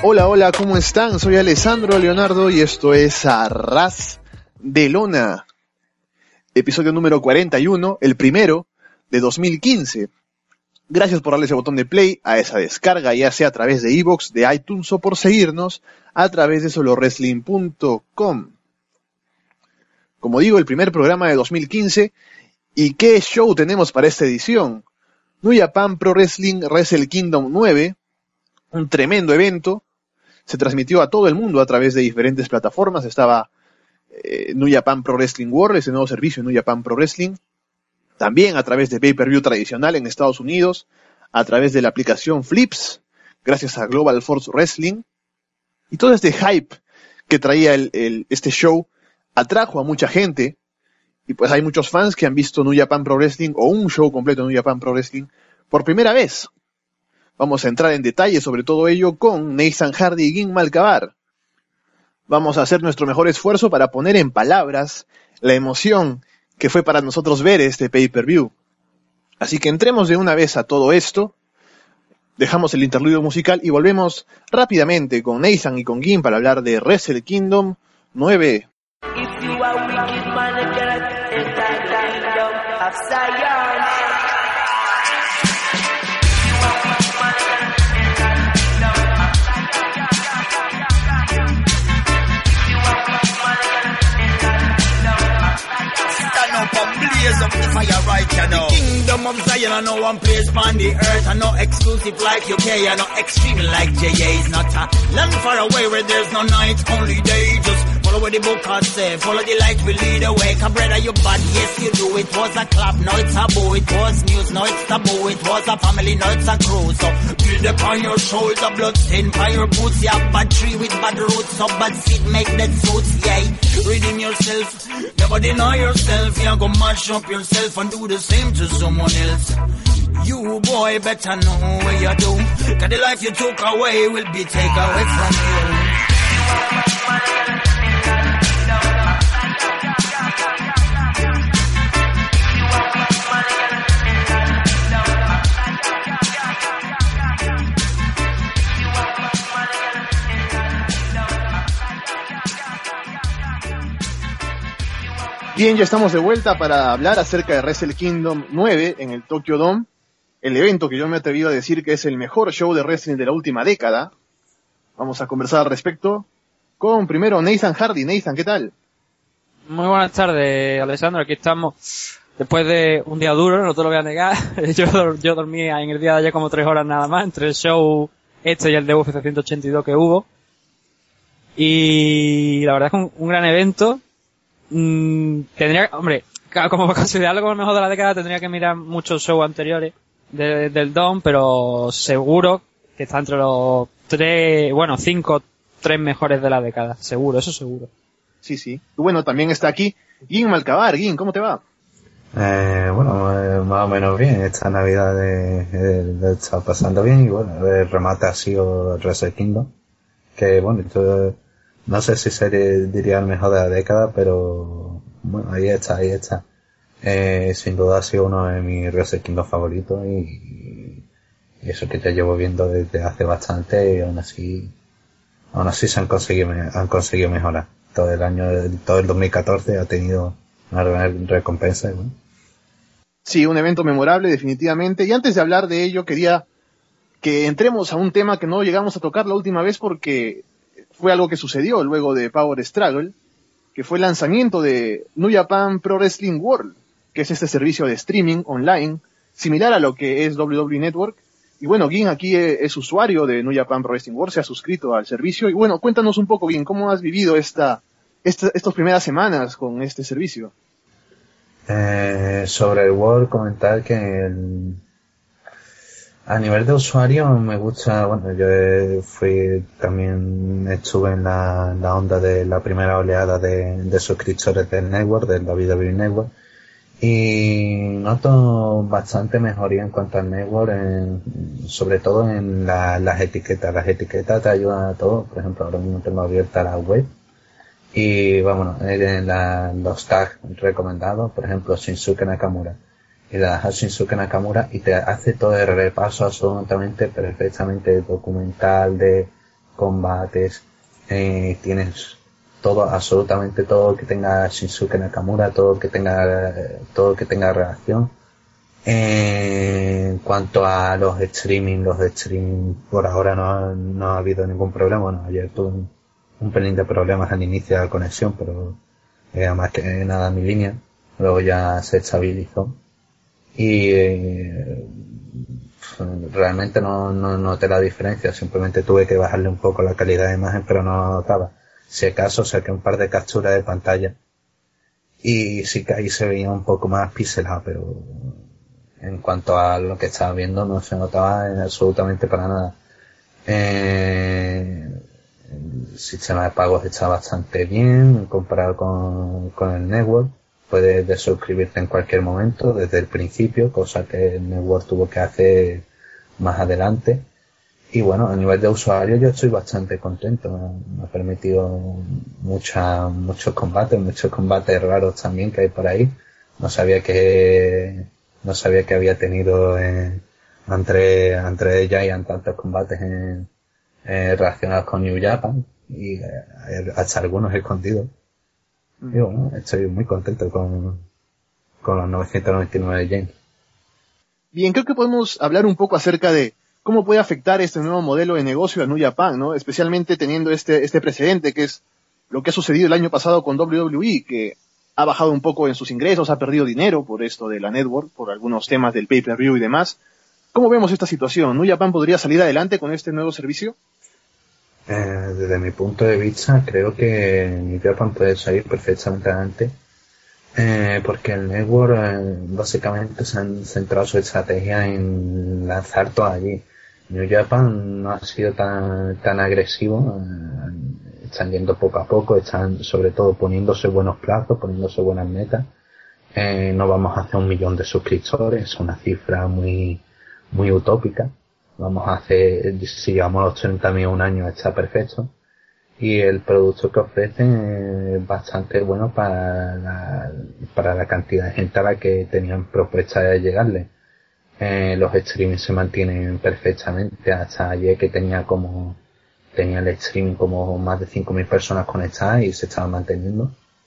Hola, hola, ¿cómo están? Soy Alessandro Leonardo y esto es Arras de Lona, episodio número 41, el primero de 2015. Gracias por darle ese botón de play a esa descarga, ya sea a través de iVoox, de iTunes o por seguirnos a través de solowrestling.com. Como digo, el primer programa de 2015. ¿Y qué show tenemos para esta edición? New Japan Pro Wrestling Wrestle Kingdom 9, un tremendo evento. Se transmitió a todo el mundo a través de diferentes plataformas. Estaba New Japan Pro Wrestling World, ese nuevo servicio New Japan Pro Wrestling. También a través de pay-per-view tradicional en Estados Unidos, a través de la aplicación Flips, gracias a Global Force Wrestling. Y todo este hype que traía este show atrajo a mucha gente. Y pues hay muchos fans que han visto New Japan Pro Wrestling o un show completo de New Japan Pro Wrestling por primera vez. Vamos a entrar en detalle sobre todo ello con Nathan Hardy y Gin Malkabar. Vamos a hacer nuestro mejor esfuerzo para poner en palabras la emoción que fue para nosotros ver este pay-per-view. Así que entremos de una vez a todo esto, dejamos el interludio musical y volvemos rápidamente con Nathan y con Gin para hablar de Wrestle Kingdom 9. Blaze up the fire right, you know. The kingdom of Zion, I know one place on the earth. I know exclusive like UK, I know extreme like JA. It's not a land far away where there's no night, only day. Just follow what the book has said, follow the light will lead the way. Cause brother, you bad, yes you do. It was a clap, now it's a boo. It was news, now it's taboo. It was a family, now it's a crew. So build upon your shoulder, blood stain by your boots. Yeah, bad tree with bad roots, so bad seed make that suits. Yeah, redeem yourself, never deny yourself. Yeah, go mash up yourself and do the same to someone else. You boy better know what you do, cause the life you took away will be taken away from you. Bien, ya estamos de vuelta para hablar acerca de Wrestle Kingdom 9 en el Tokyo Dome, el evento que yo me he atrevido a decir que es el mejor show de wrestling de la última década. Vamos a conversar al respecto con primero Nathan Hardy. Nathan, ¿qué tal? Muy buenas tardes, Alessandro, aquí estamos después de un día duro, no te lo voy a negar. Yo dormí en el día de ayer como 3 horas nada más, entre el show este y el de UFC 182 que hubo. Y la verdad es que un gran evento. Tendría, hombre, como para considerarlo como el mejor de la década tendría que mirar muchos shows anteriores del Dome, pero seguro que está entre los 3 mejores de la década, seguro, eso seguro. Sí, sí. Y bueno, también está aquí Gin Malkabar. Gin, ¿cómo te va? Más o menos bien. Esta Navidad he estado pasando bien y bueno, el remate ha sido Wrestle Kingdom, que bueno, no sé si diría el mejor de la década, pero bueno, ahí está. Sin duda ha sido uno de mis Wrestle Kingdom favoritos y eso que te llevo viendo desde hace bastante y aún así se han conseguido mejorar. Todo el 2014 ha tenido una recompensa. ¿No? Sí, un evento memorable definitivamente. Y antes de hablar de ello quería que entremos a un tema que no llegamos a tocar la última vez porque fue algo que sucedió luego de Power Struggle, que fue el lanzamiento de New Japan Pro Wrestling World, que es este servicio de streaming online, similar a lo que es WWE Network. Y bueno, Gin aquí es usuario de New Japan Pro Wrestling World, se ha suscrito al servicio. Y bueno, cuéntanos un poco, Gin, ¿cómo has vivido estas primeras semanas con este servicio? Sobre el World, comentar que a nivel de usuario me gusta, bueno, yo también estuve en la onda de la primera oleada de suscriptores del network, del WWE Network, y noto bastante mejoría en cuanto al network, sobre todo en las etiquetas. Las etiquetas te ayudan a todo. Por ejemplo, ahora mismo tengo abierta la web y vámonos, los tags recomendados, por ejemplo, Shinsuke Nakamura. Y le das a Shinsuke Nakamura y te hace todo el repaso absolutamente perfectamente documental de combates, tienes todo, absolutamente todo que tenga Shinsuke Nakamura, todo que tenga relación. En cuanto a los de streaming por ahora no ha habido ningún problema. Bueno, ayer tuve un pelín de problemas al inicio de la conexión, pero más que nada mi línea. Luego ya se estabilizó. Y realmente no noté la diferencia, simplemente tuve que bajarle un poco la calidad de imagen, pero no lo notaba. Si acaso saqué un par de capturas de pantalla y sí que ahí se veía un poco más pixelado, pero en cuanto a lo que estaba viendo no se notaba absolutamente para nada. El sistema de pagos está bastante bien comparado con el network. Puedes desuscribirte en cualquier momento desde el principio, cosa que el network tuvo que hacer más adelante. Y bueno, a nivel de usuario yo estoy bastante contento. Me ha permitido muchos combates raros también que hay por ahí. No sabía que había tenido entre Giant tantos combates relacionados con New Japan y hasta algunos escondidos. Y bueno, estoy muy contento con los 999 yens. Bien, creo que podemos hablar un poco acerca de cómo puede afectar este nuevo modelo de negocio a New Japan, ¿no? Especialmente teniendo este precedente que es lo que ha sucedido el año pasado con WWE, que ha bajado un poco en sus ingresos, ha perdido dinero por esto de la network, por algunos temas del pay-per-view y demás. ¿Cómo vemos esta situación? ¿New Japan podría salir adelante con este nuevo servicio? Desde mi punto de vista, creo que New Japan puede salir perfectamente adelante, porque el network básicamente se han centrado su estrategia en lanzar todo allí. New Japan no ha sido tan agresivo, están yendo poco a poco, están sobre todo poniéndose buenos plazos, poniéndose buenas metas. No vamos hacia 1 millón de suscriptores, es una cifra muy utópica. Vamos a hacer, si llegamos a los 30.000 un año está perfecto. Y el producto que ofrecen es bastante bueno para la cantidad de gente a la que tenían propuesta de llegarle. Los streamings se mantienen perfectamente. Hasta ayer que tenía el streaming como más de 5.000 personas conectadas y se estaban manteniendo.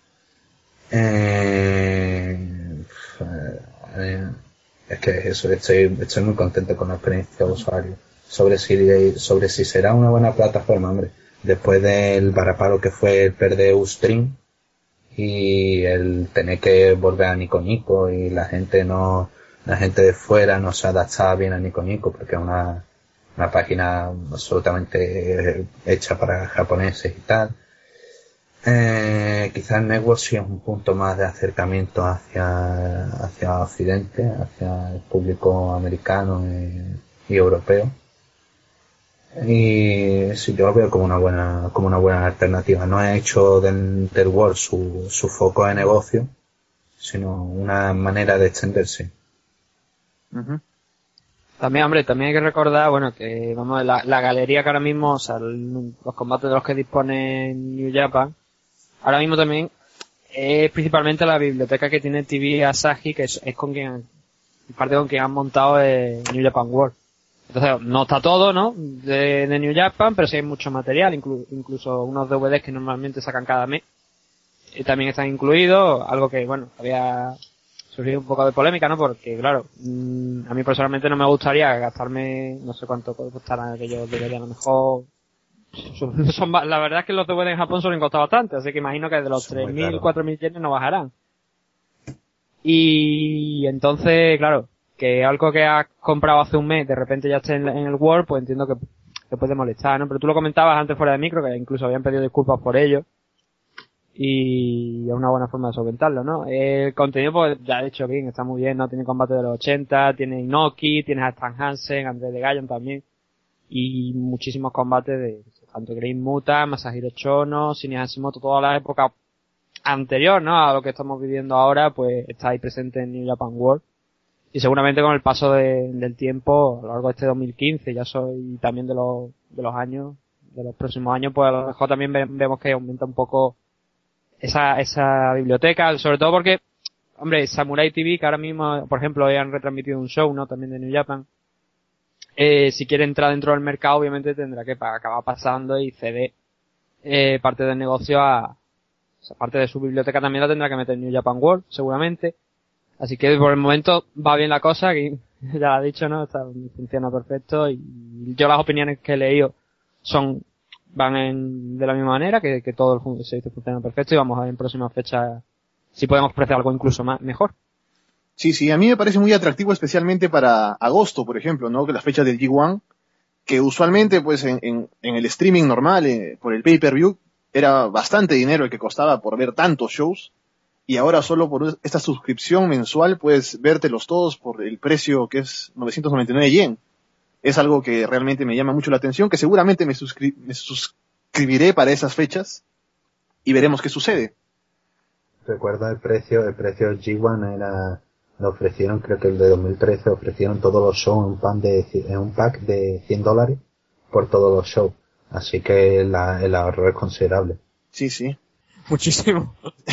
Es que eso, estoy muy contento con la experiencia de usuario. Sobre si será una buena plataforma, hombre. Después del varapalo que fue el perder Ustream y el tener que volver a Nico Nico y la gente de fuera no se adaptaba bien a Nico Nico porque es una página absolutamente hecha para japoneses y tal. Quizás el network sí es un punto más de acercamiento hacia Occidente, hacia el público americano y europeo. Y sí, yo lo veo como una buena alternativa. No ha hecho del World su foco de negocio, sino una manera de extenderse. Uh-huh. También, hombre, también hay que recordar, bueno, que vamos, la galería que ahora mismo, o sea, los combates de los que dispone New Japan, ahora mismo también es principalmente la biblioteca que tiene TV Asahi, que es con quien han montado New Japan World. Entonces, no está todo, ¿no? De New Japan, pero sí hay mucho material, incluso unos DVDs que normalmente sacan cada mes. También están incluidos, algo que, bueno, había surgido un poco de polémica, ¿no? Porque, claro, a mí personalmente no me gustaría gastarme, no sé cuánto costarán aquellos DVDs, a lo mejor la verdad es que los DVDs en Japón suelen costar bastante, así que imagino que de los 3.000, 4.000 yenes no bajarán. Y entonces, claro, que algo que has comprado hace un mes de repente ya esté en el Word, pues entiendo que puede molestar, ¿no? Pero tú lo comentabas antes fuera de micro, que incluso habían pedido disculpas por ello. Y es una buena forma de solventarlo, ¿no? El contenido, pues, ya he hecho bien, está muy bien, ¿no? Tiene combate de los 80, tiene Inoki, tienes a Stan Hansen, André de Gallon también. Y muchísimos combates de tanto Great Muta, Masahiro Chono, Shinya Hashimoto, toda la época anterior, ¿no? A lo que estamos viviendo ahora, pues está ahí presente en New Japan World. Y seguramente con el paso del tiempo, a lo largo de este 2015, y también de los años, de los próximos años, pues a lo mejor también vemos que aumenta un poco esa biblioteca, sobre todo porque, hombre, Samurai TV, que ahora mismo, por ejemplo, hoy han retransmitido un show, ¿no? También de New Japan. si quiere entrar dentro del mercado, obviamente tendrá que acabar pasando y ceder parte del negocio o sea, parte de su biblioteca también la tendrá que meter en New Japan World, seguramente. Así que por el momento va bien la cosa, que ya lo ha dicho, ¿no? Funciona perfecto y yo las opiniones que he leído van de la misma manera, que todo el servicio funciona perfecto y vamos a ver en próximas fechas si podemos ofrecer algo incluso mejor. Sí, a mí me parece muy atractivo especialmente para agosto, por ejemplo, ¿no? Que las fechas del G1, que usualmente pues en el streaming normal, por el pay-per-view, era bastante dinero el que costaba por ver tantos shows, y ahora solo por esta suscripción mensual puedes vértelos todos por el precio que es 999 yen. Es algo que realmente me llama mucho la atención, que seguramente me suscribiré para esas fechas y veremos qué sucede. Recuerdo el precio G1 lo ofrecieron, creo que el de 2013 ofrecieron todos los shows en un pack de $100 por todos los shows. Así que el ahorro es considerable. Sí. Muchísimo.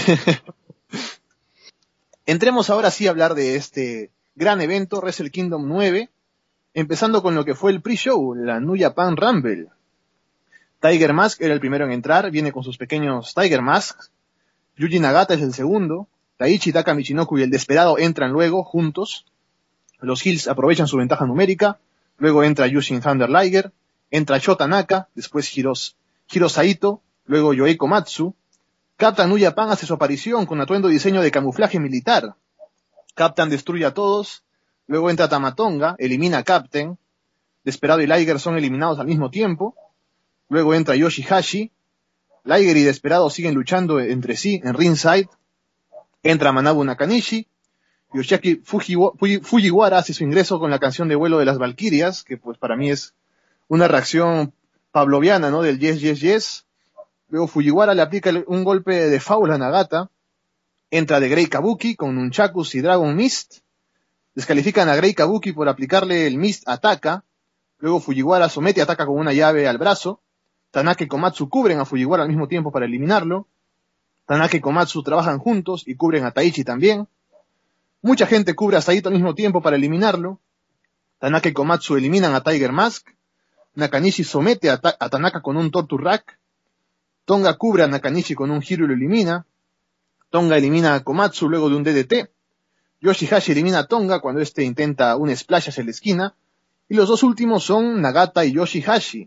Entremos ahora sí a hablar de este gran evento, Wrestle Kingdom 9, empezando con lo que fue el pre-show, la New Japan Rumble. Tiger Mask era el primero en entrar, viene con sus pequeños Tiger Masks. Yuji Nagata es el segundo. Taichi, Taka Michinoku y el Desperado entran luego, juntos. Los Heels aprovechan su ventaja numérica. Luego entra Yushin Thunder Liger. Entra Shota Naka, después Hiro Saito, luego Yohei Komatsu. Captain New Japan hace su aparición con atuendo diseño de camuflaje militar. Captain destruye a todos. Luego entra Tamatonga, elimina a Captain. Desperado y Liger son eliminados al mismo tiempo. Luego entra Yoshihashi. Liger y Desperado siguen luchando entre sí en ringside. Entra Manabu Nakanishi. Yoshiaki Fujiwara hace su ingreso con la canción de vuelo de las Valquirias, que pues para mí es una reacción pavloviana, ¿no? Del yes, yes, yes. Luego Fujiwara le aplica un golpe de foul a Nagata. Entra The Great Kabuki con Nunchakus y Dragon Mist. Descalifican a Great Kabuki por aplicarle el Mist a Taka. Luego Fujiwara somete a Taka con una llave al brazo. Tanaka y Komatsu cubren a Fujiwara al mismo tiempo para eliminarlo. Tanaka y Komatsu trabajan juntos y cubren a Taichi también. Mucha gente cubre a Saito al mismo tiempo para eliminarlo. Tanaka y Komatsu eliminan a Tiger Mask. Nakanishi somete a Tanaka con un Torture Rack. Tonga cubre a Nakanishi con un giro y lo elimina. Tonga elimina a Komatsu luego de un DDT. Yoshihashi elimina a Tonga cuando este intenta un splash hacia la esquina. Y los dos últimos son Nagata y Yoshihashi.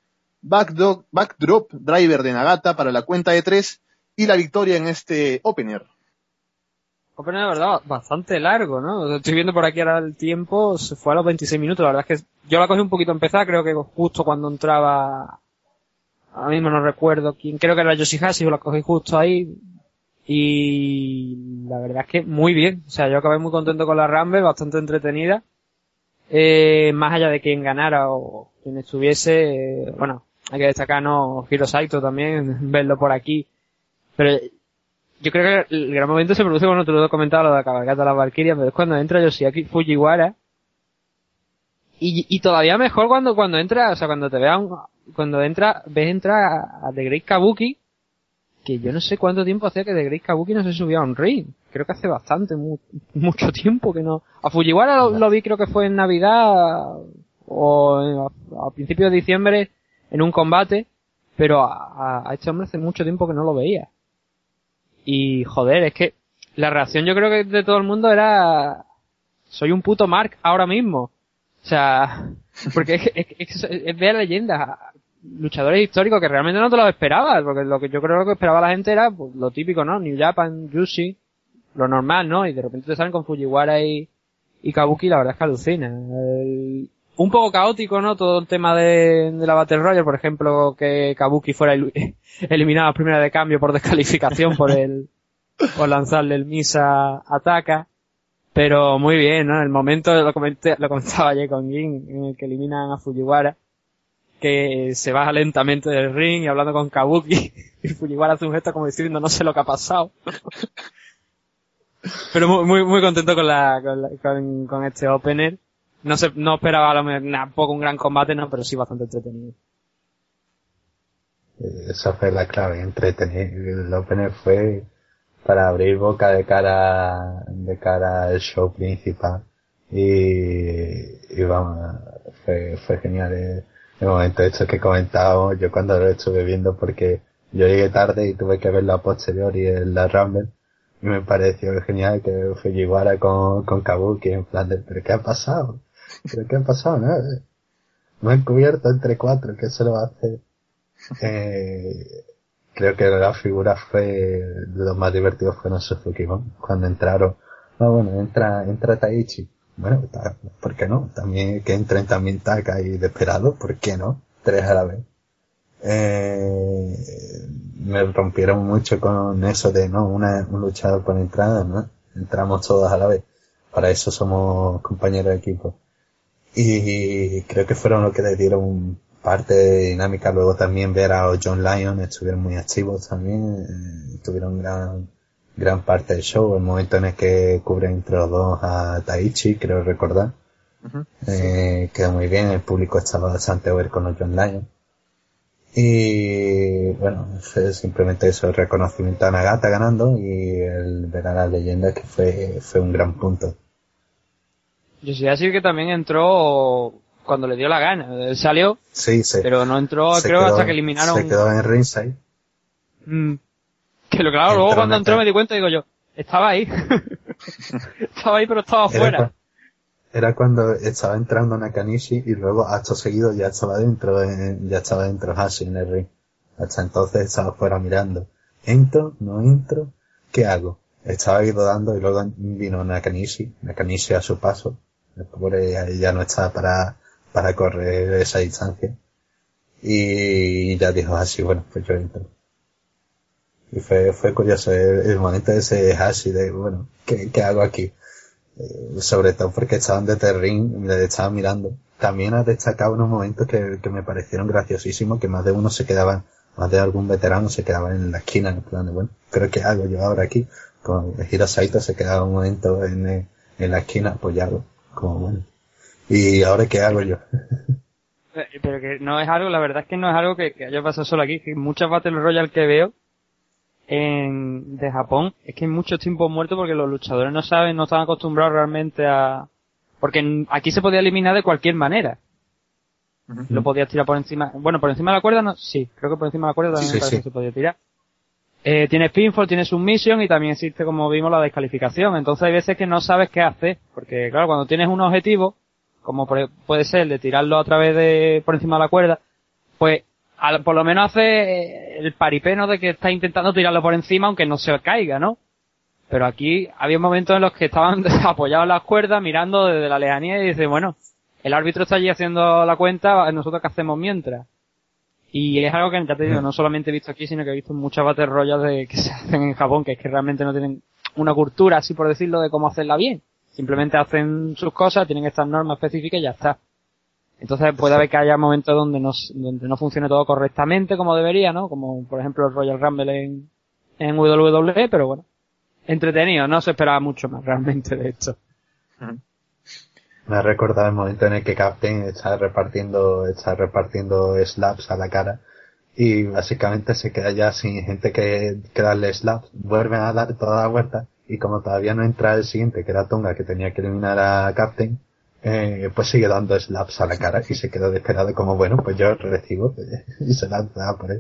Backdrop driver de Nagata para la cuenta de 3 y la victoria en este opener. Opener de verdad bastante largo, ¿no? Estoy viendo por aquí ahora el tiempo, se fue a los 26 minutos, la verdad es que yo la cogí un poquito empezada, creo que justo cuando entraba, ahora mismo no recuerdo quién, creo que era Yoshihashi, yo la cogí justo ahí y la verdad es que muy bien, o sea, yo acabé muy contento con la Rumble, bastante entretenida, más allá de quien ganara o quien estuviese, bueno, hay que destacar, ¿no? Hiro Saito también, verlo por aquí, pero yo creo que el gran momento se produce cuando te lo he comentado, lo de la cabalgata de las Valkyrias, pero es cuando entra Yoshiaki Fujiwara, y todavía mejor cuando entra, o sea, cuando ves entrar a The Great Kabuki, que yo no sé cuánto tiempo hacía que The Great Kabuki no se subía a un ring, creo que hace bastante, mucho tiempo que no. A Fujiwara lo vi, creo que fue en Navidad, o a principios de diciembre, en un combate, pero a este hombre hace mucho tiempo que no lo veía. Y joder, es que la reacción yo creo que de todo el mundo era soy un puto Mark ahora mismo. O sea, porque es ver leyendas, luchadores históricos que realmente no te lo esperabas, porque lo que yo creo que esperaba la gente era pues, lo típico, ¿no? New Japan, Juicy, lo normal, ¿no? Y de repente te salen con Fujiwara y Kabuki, la verdad es que alucina. Un poco caótico, ¿no? Todo el tema de la Battle Royale, por ejemplo, que Kabuki fuera eliminado a primera de cambio por descalificación por lanzarle el Misa a Taka. Pero muy bien, ¿no? El momento, lo comentaba ayer con Gin, en el que eliminan a Fujiwara, que se baja lentamente del ring y hablando con Kabuki, y Fujiwara hace un gesto como diciendo no sé lo que ha pasado. Pero muy contento con este opener. No esperaba a lo mejor tampoco un gran combate, no, pero sí bastante entretenido. Esa fue la clave, entretener. El opener fue para abrir boca de cara al show principal. Y vamos, fue genial. El momento hecho que he comentado, yo cuando lo estuve viendo, porque yo llegué tarde y tuve que ver la posterior y la Rumble, y me pareció genial que Fujiwara con Kabuki en plan de, ¿pero qué ha pasado? ¿Pero qué ha pasado? No han cubierto entre 4, ¿qué se lo va a hacer? Creo que la figura fue de los más divertidos fue Suzuki, ¿no? Cuando entraron. No, bueno, entra Taichi. Bueno, ¿por qué no? También que entren también Taka y Desperado, ¿por qué no? 3 a la vez. Me rompieron mucho con eso de no, un luchador por entrada, ¿no? Entramos todos a la vez. Para eso somos compañeros de equipo. Y creo que fueron los que le dieron parte de dinámica. Luego también ver a John Lyon, estuvieron muy activos también, tuvieron gran parte del show. El momento en el que cubren entre los dos a Taichi, creo recordar. Uh-huh. Quedó muy bien, el público estaba bastante over con los John Lyon. Y bueno, fue simplemente eso, el reconocimiento a Nagata ganando y el ver a la leyenda, que fue un gran punto. Yo sí, así que también entró cuando le dio la gana. Él salió, sí, pero no entró, creo, hasta que eliminaron. Se quedó en ringside. Que lo claro, luego cuando entró me di cuenta y digo yo, estaba ahí. Estaba ahí, pero estaba afuera. Era cuando estaba entrando Nakanishi y luego acto seguido ya estaba dentro Hashi en el ring. Hasta entonces estaba fuera mirando. ¿Entro? ¿No entro? ¿Qué hago? Estaba ahí dudando y luego vino Nakanishi a su paso. El pobre ya no estaba para correr esa distancia. Y ya dijo Hashi, bueno, pues yo entro. Y fue curioso el momento de ese Hashi de, bueno, ¿qué hago aquí? Sobre todo porque estaban desde el ring, me estaban mirando. También ha destacado unos momentos que me parecieron graciosísimos, que más de uno se quedaban, más de algún veterano se quedaba en la esquina, en plan de, bueno, ¿pero qué hago yo ahora aquí? Como Hiro Saito se quedaba un momento en la esquina apoyado, como bueno. ¿Y ahora qué hago yo? Pero que no es algo, la verdad es que no es algo que haya pasado solo aquí, que muchas Battle Royale que veo de Japón es que hay muchos tiempos muertos porque los luchadores no están acostumbrados realmente porque aquí se podía eliminar de cualquier manera. Uh-huh. Lo podías tirar por encima, bueno, por encima de la cuerda no, sí, creo que por encima de la cuerda también me parece que se podía tirar. Tiene pinfall, tiene submission y también existe, como vimos, la descalificación. Entonces hay veces que no sabes qué hacer, porque claro, cuando tienes un objetivo, como puede ser el de tirarlo a través por encima de la cuerda, pues por lo menos hace el paripeno de que está intentando tirarlo por encima aunque no se caiga, ¿no? Pero aquí había momentos en los que estaban apoyados en las cuerdas, mirando desde la lejanía y dicen, bueno, el árbitro está allí haciendo la cuenta, nosotros qué hacemos mientras. Y es algo que, ya te digo, no solamente he visto aquí, sino que he visto muchas Battle Royale que se hacen en Japón, que es que realmente no tienen una cultura, así por decirlo, de cómo hacerla bien. Simplemente hacen sus cosas, tienen estas normas específicas y ya está. Entonces puede haber que haya momentos donde no funcione todo correctamente como debería, ¿no? Como por ejemplo el Royal Rumble en WWE, pero bueno, entretenido, no se esperaba mucho más realmente de esto. Me ha recordado el momento en el que Captain está repartiendo slaps a la cara y básicamente se queda ya sin gente que darle slaps, vuelven a dar toda la vuelta y como todavía no entra el siguiente, que era Tonga, que tenía que eliminar a Captain, pues sigue dando slaps a la cara y se quedó desesperado como, bueno, pues yo recibo y se lanza por él.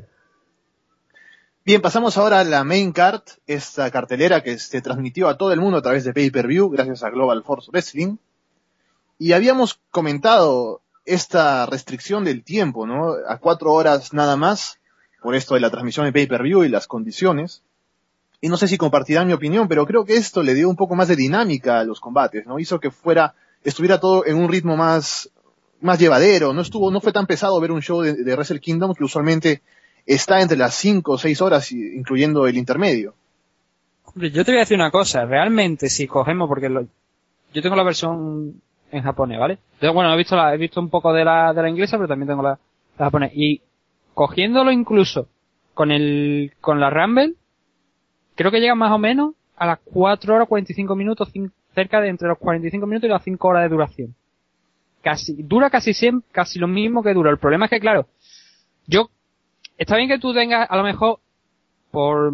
Bien, pasamos ahora a la main card, esta cartelera que se transmitió a todo el mundo a través de pay-per-view gracias a Global Force Wrestling. Y habíamos comentado esta restricción del tiempo, ¿no? A 4 horas nada más, por esto de la transmisión de pay-per-view y las condiciones. Y no sé si compartirán mi opinión, pero creo que esto le dio un poco más de dinámica a los combates, ¿no? Hizo que estuviera todo en un ritmo más llevadero, no fue tan pesado ver un show de Wrestle Kingdom que usualmente está entre las 5 o 6 horas, incluyendo el intermedio. Yo te voy a decir una cosa, realmente si cogemos, porque yo tengo la versión en japonés, ¿vale? Entonces, bueno, he visto un poco de la inglesa, pero también tengo la japonés. Y cogiéndolo incluso con la Rumble, creo que llega más o menos a las 4 horas 45 minutos, cerca de entre los 45 minutos y las 5 horas de duración. Dura casi lo mismo que dura. El problema es que, claro, está bien que tú tengas, a lo mejor, por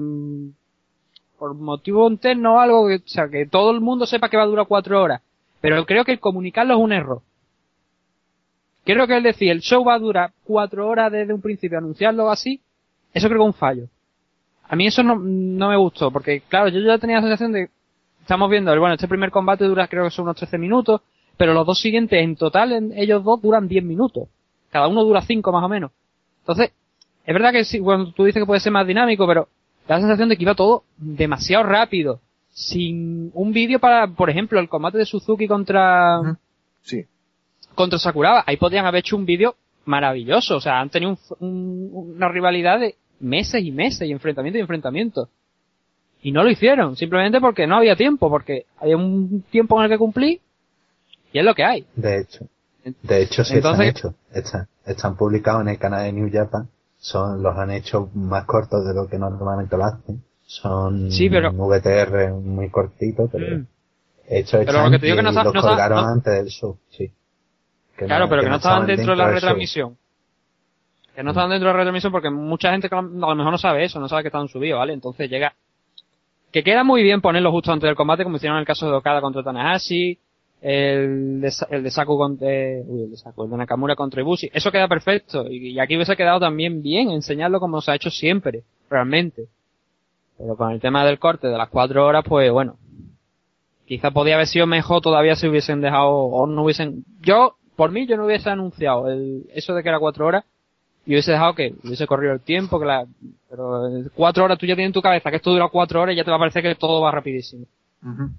motivo interno o algo, o sea, que todo el mundo sepa que va a durar 4 horas. Pero creo que el comunicarlo es un error. Creo que él decía, el show va a durar 4 horas desde un principio, anunciarlo así, eso creo que es un fallo. A mí eso no me gustó, porque claro, yo ya tenía la sensación de, estamos viendo, bueno, este primer combate dura creo que son unos 13 minutos, pero los dos siguientes en total, ellos dos duran 10 minutos. Cada uno dura 5 más o menos. Entonces, es verdad que sí, cuando tú dices que puede ser más dinámico, pero da la sensación de que iba todo demasiado rápido. Sin un vídeo para, por ejemplo, el combate de Suzuki contra... Sí. Contra Sakuraba. Ahí podrían haber hecho un vídeo maravilloso. O sea, han tenido una rivalidad de meses y meses, y enfrentamiento. Y no lo hicieron, simplemente porque no había tiempo, porque había un tiempo en el que cumplir, y es lo que hay. De hecho sí. Entonces, están publicados en el canal de New Japan, los han hecho más cortos de lo que normalmente lo hacen. Son sí, pero, VTR muy cortitos, pero pero lo que te digo que no los colgaron antes del show, sí. Claro, pero que no estaban dentro de la retransmisión. Que no estaban dentro de la retransmisión porque mucha gente a lo mejor no sabe eso, no sabe que están subidos, ¿vale? Entonces llega... Que queda muy bien ponerlo justo antes del combate, como hicieron en el caso de Okada contra Tanahashi, el de Saku contra... el de Nakamura contra Ibushi. Eso queda perfecto. Y aquí hubiese quedado también bien enseñarlo como se ha hecho siempre, realmente. Pero con el tema del corte de las 4 horas, pues bueno. Quizá podía haber sido mejor todavía si hubiesen dejado, o no hubiesen... Por mí, yo no hubiese anunciado eso de que era 4 horas, y hubiese dejado que hubiese corrido el tiempo, pero 4 horas tú ya tienes en tu cabeza que esto dura 4 horas y ya te va a parecer que todo va rapidísimo. Uh-huh.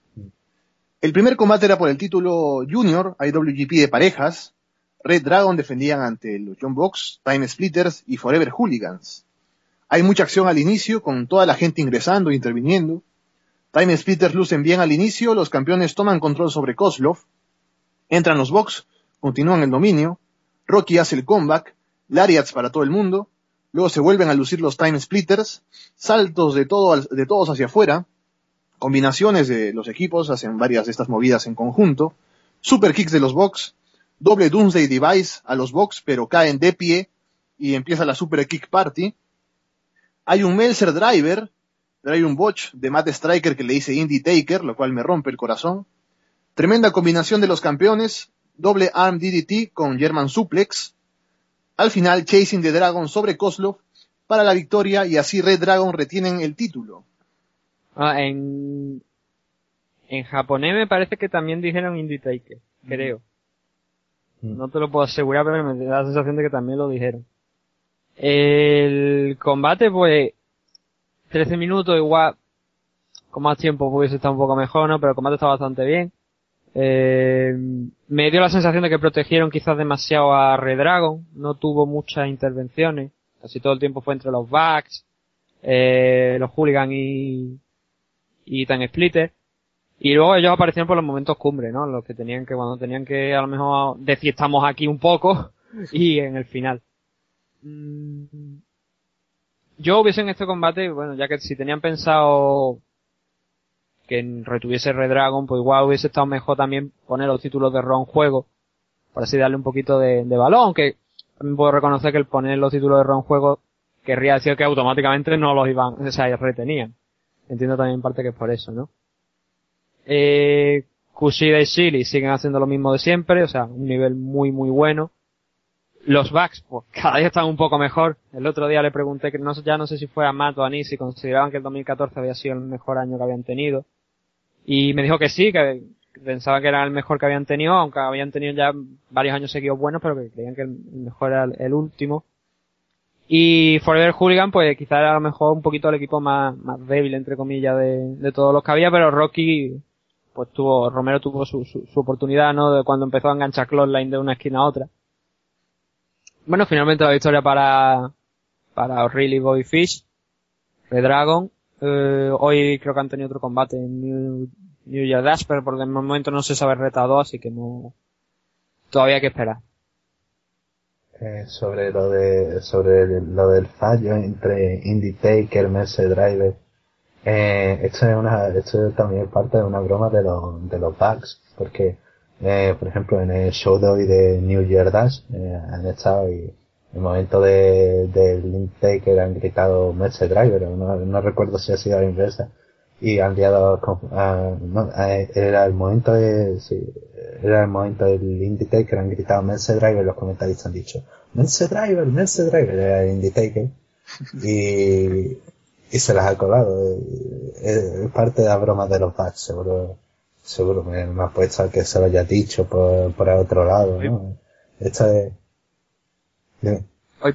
El primer combate era por el título Junior, IWGP de parejas. Red Dragon defendían ante los Young Bucks, Time Splitters y Forever Hooligans. Hay mucha acción al inicio, con toda la gente ingresando e interviniendo. Time Splitters lucen bien al inicio, los campeones toman control sobre Kozlov. Entran los Bucks, continúan el dominio. Rocky hace el comeback, lariats para todo el mundo. Luego se vuelven a lucir los Time Splitters, saltos de todos hacia afuera. Combinaciones de los equipos, hacen varias de estas movidas en conjunto. Super kicks de los Bucks, doble Doomsday Device a los Bucks, pero caen de pie y empieza la Super Kick Party. Hay un Meltzer Driver, pero hay un botch de Matt Striker que le dice Indie Taker, lo cual me rompe el corazón. Tremenda combinación de los campeones, doble Arm DDT con German Suplex. Al final, Chasing the Dragon sobre Kozlov para la victoria y así Red Dragon retienen el título. En japonés me parece que también dijeron Indie Taker, creo. No te lo puedo asegurar, pero me da la sensación de que también lo dijeron. El combate, pues, 13 minutos igual, con más tiempo hubiese estado un poco mejor, ¿no? Pero el combate está bastante bien. Me dio la sensación de que protegieron quizás demasiado a Red Dragon, no tuvo muchas intervenciones, casi todo el tiempo fue entre los Bucks, los Hooligans y Time Splitter, y luego ellos aparecieron por los momentos cumbre, ¿no? Los que cuando tenían que a lo mejor decir estamos aquí un poco, y en el final. Yo hubiese en este combate, bueno, ya que si tenían pensado que retuviese Red Dragon, pues igual hubiese estado mejor también poner los títulos de Raw en juego, para así darle un poquito de valor, aunque también puedo reconocer que el poner los títulos de Raw en juego querría decir que automáticamente no los iban, o sea, retenían. Entiendo también en parte que es por eso, ¿no? Kushida y Shilly siguen haciendo lo mismo de siempre, o sea, un nivel muy muy bueno. Los Bucks, pues cada día están un poco mejor. El otro día le pregunté, que ya no sé si fue a Matt o a Nick, si consideraban que el 2014 había sido el mejor año que habían tenido. Y me dijo que sí, que pensaban que era el mejor que habían tenido, aunque habían tenido ya varios años seguidos buenos, pero que creían que el mejor era el último. Y Forever Hooligan, pues quizá era a lo mejor un poquito el equipo más débil, entre comillas, de todos los que había, pero Rocky, pues Romero tuvo su oportunidad, ¿no? De cuando empezó a enganchar Clothesline de una esquina a otra. Bueno, finalmente la victoria para O'Reilly, Bobby Fish, Red Dragon. Hoy creo que han tenido otro combate en New Year Dash, pero por el momento no se sabe retado, así que no, todavía hay que esperar. Sobre lo del fallo entre Indie Taker, Meltzer Driver, esto también es parte de una broma de los Bucks, porque por ejemplo en el show de hoy de New Year Dash han estado y en el momento del Indie Taker han gritado Meltzer Driver, no recuerdo si ha sido a la inversa, y han liado era el momento del Inditaker, han gritado Merce Driver, los comentaristas han dicho Merce Driver, era el Inditaker y se las ha colado. Es parte de la broma de los bugs, seguro me ha puesto a que se lo haya dicho por el otro lado, ¿no? Esto es... Hoy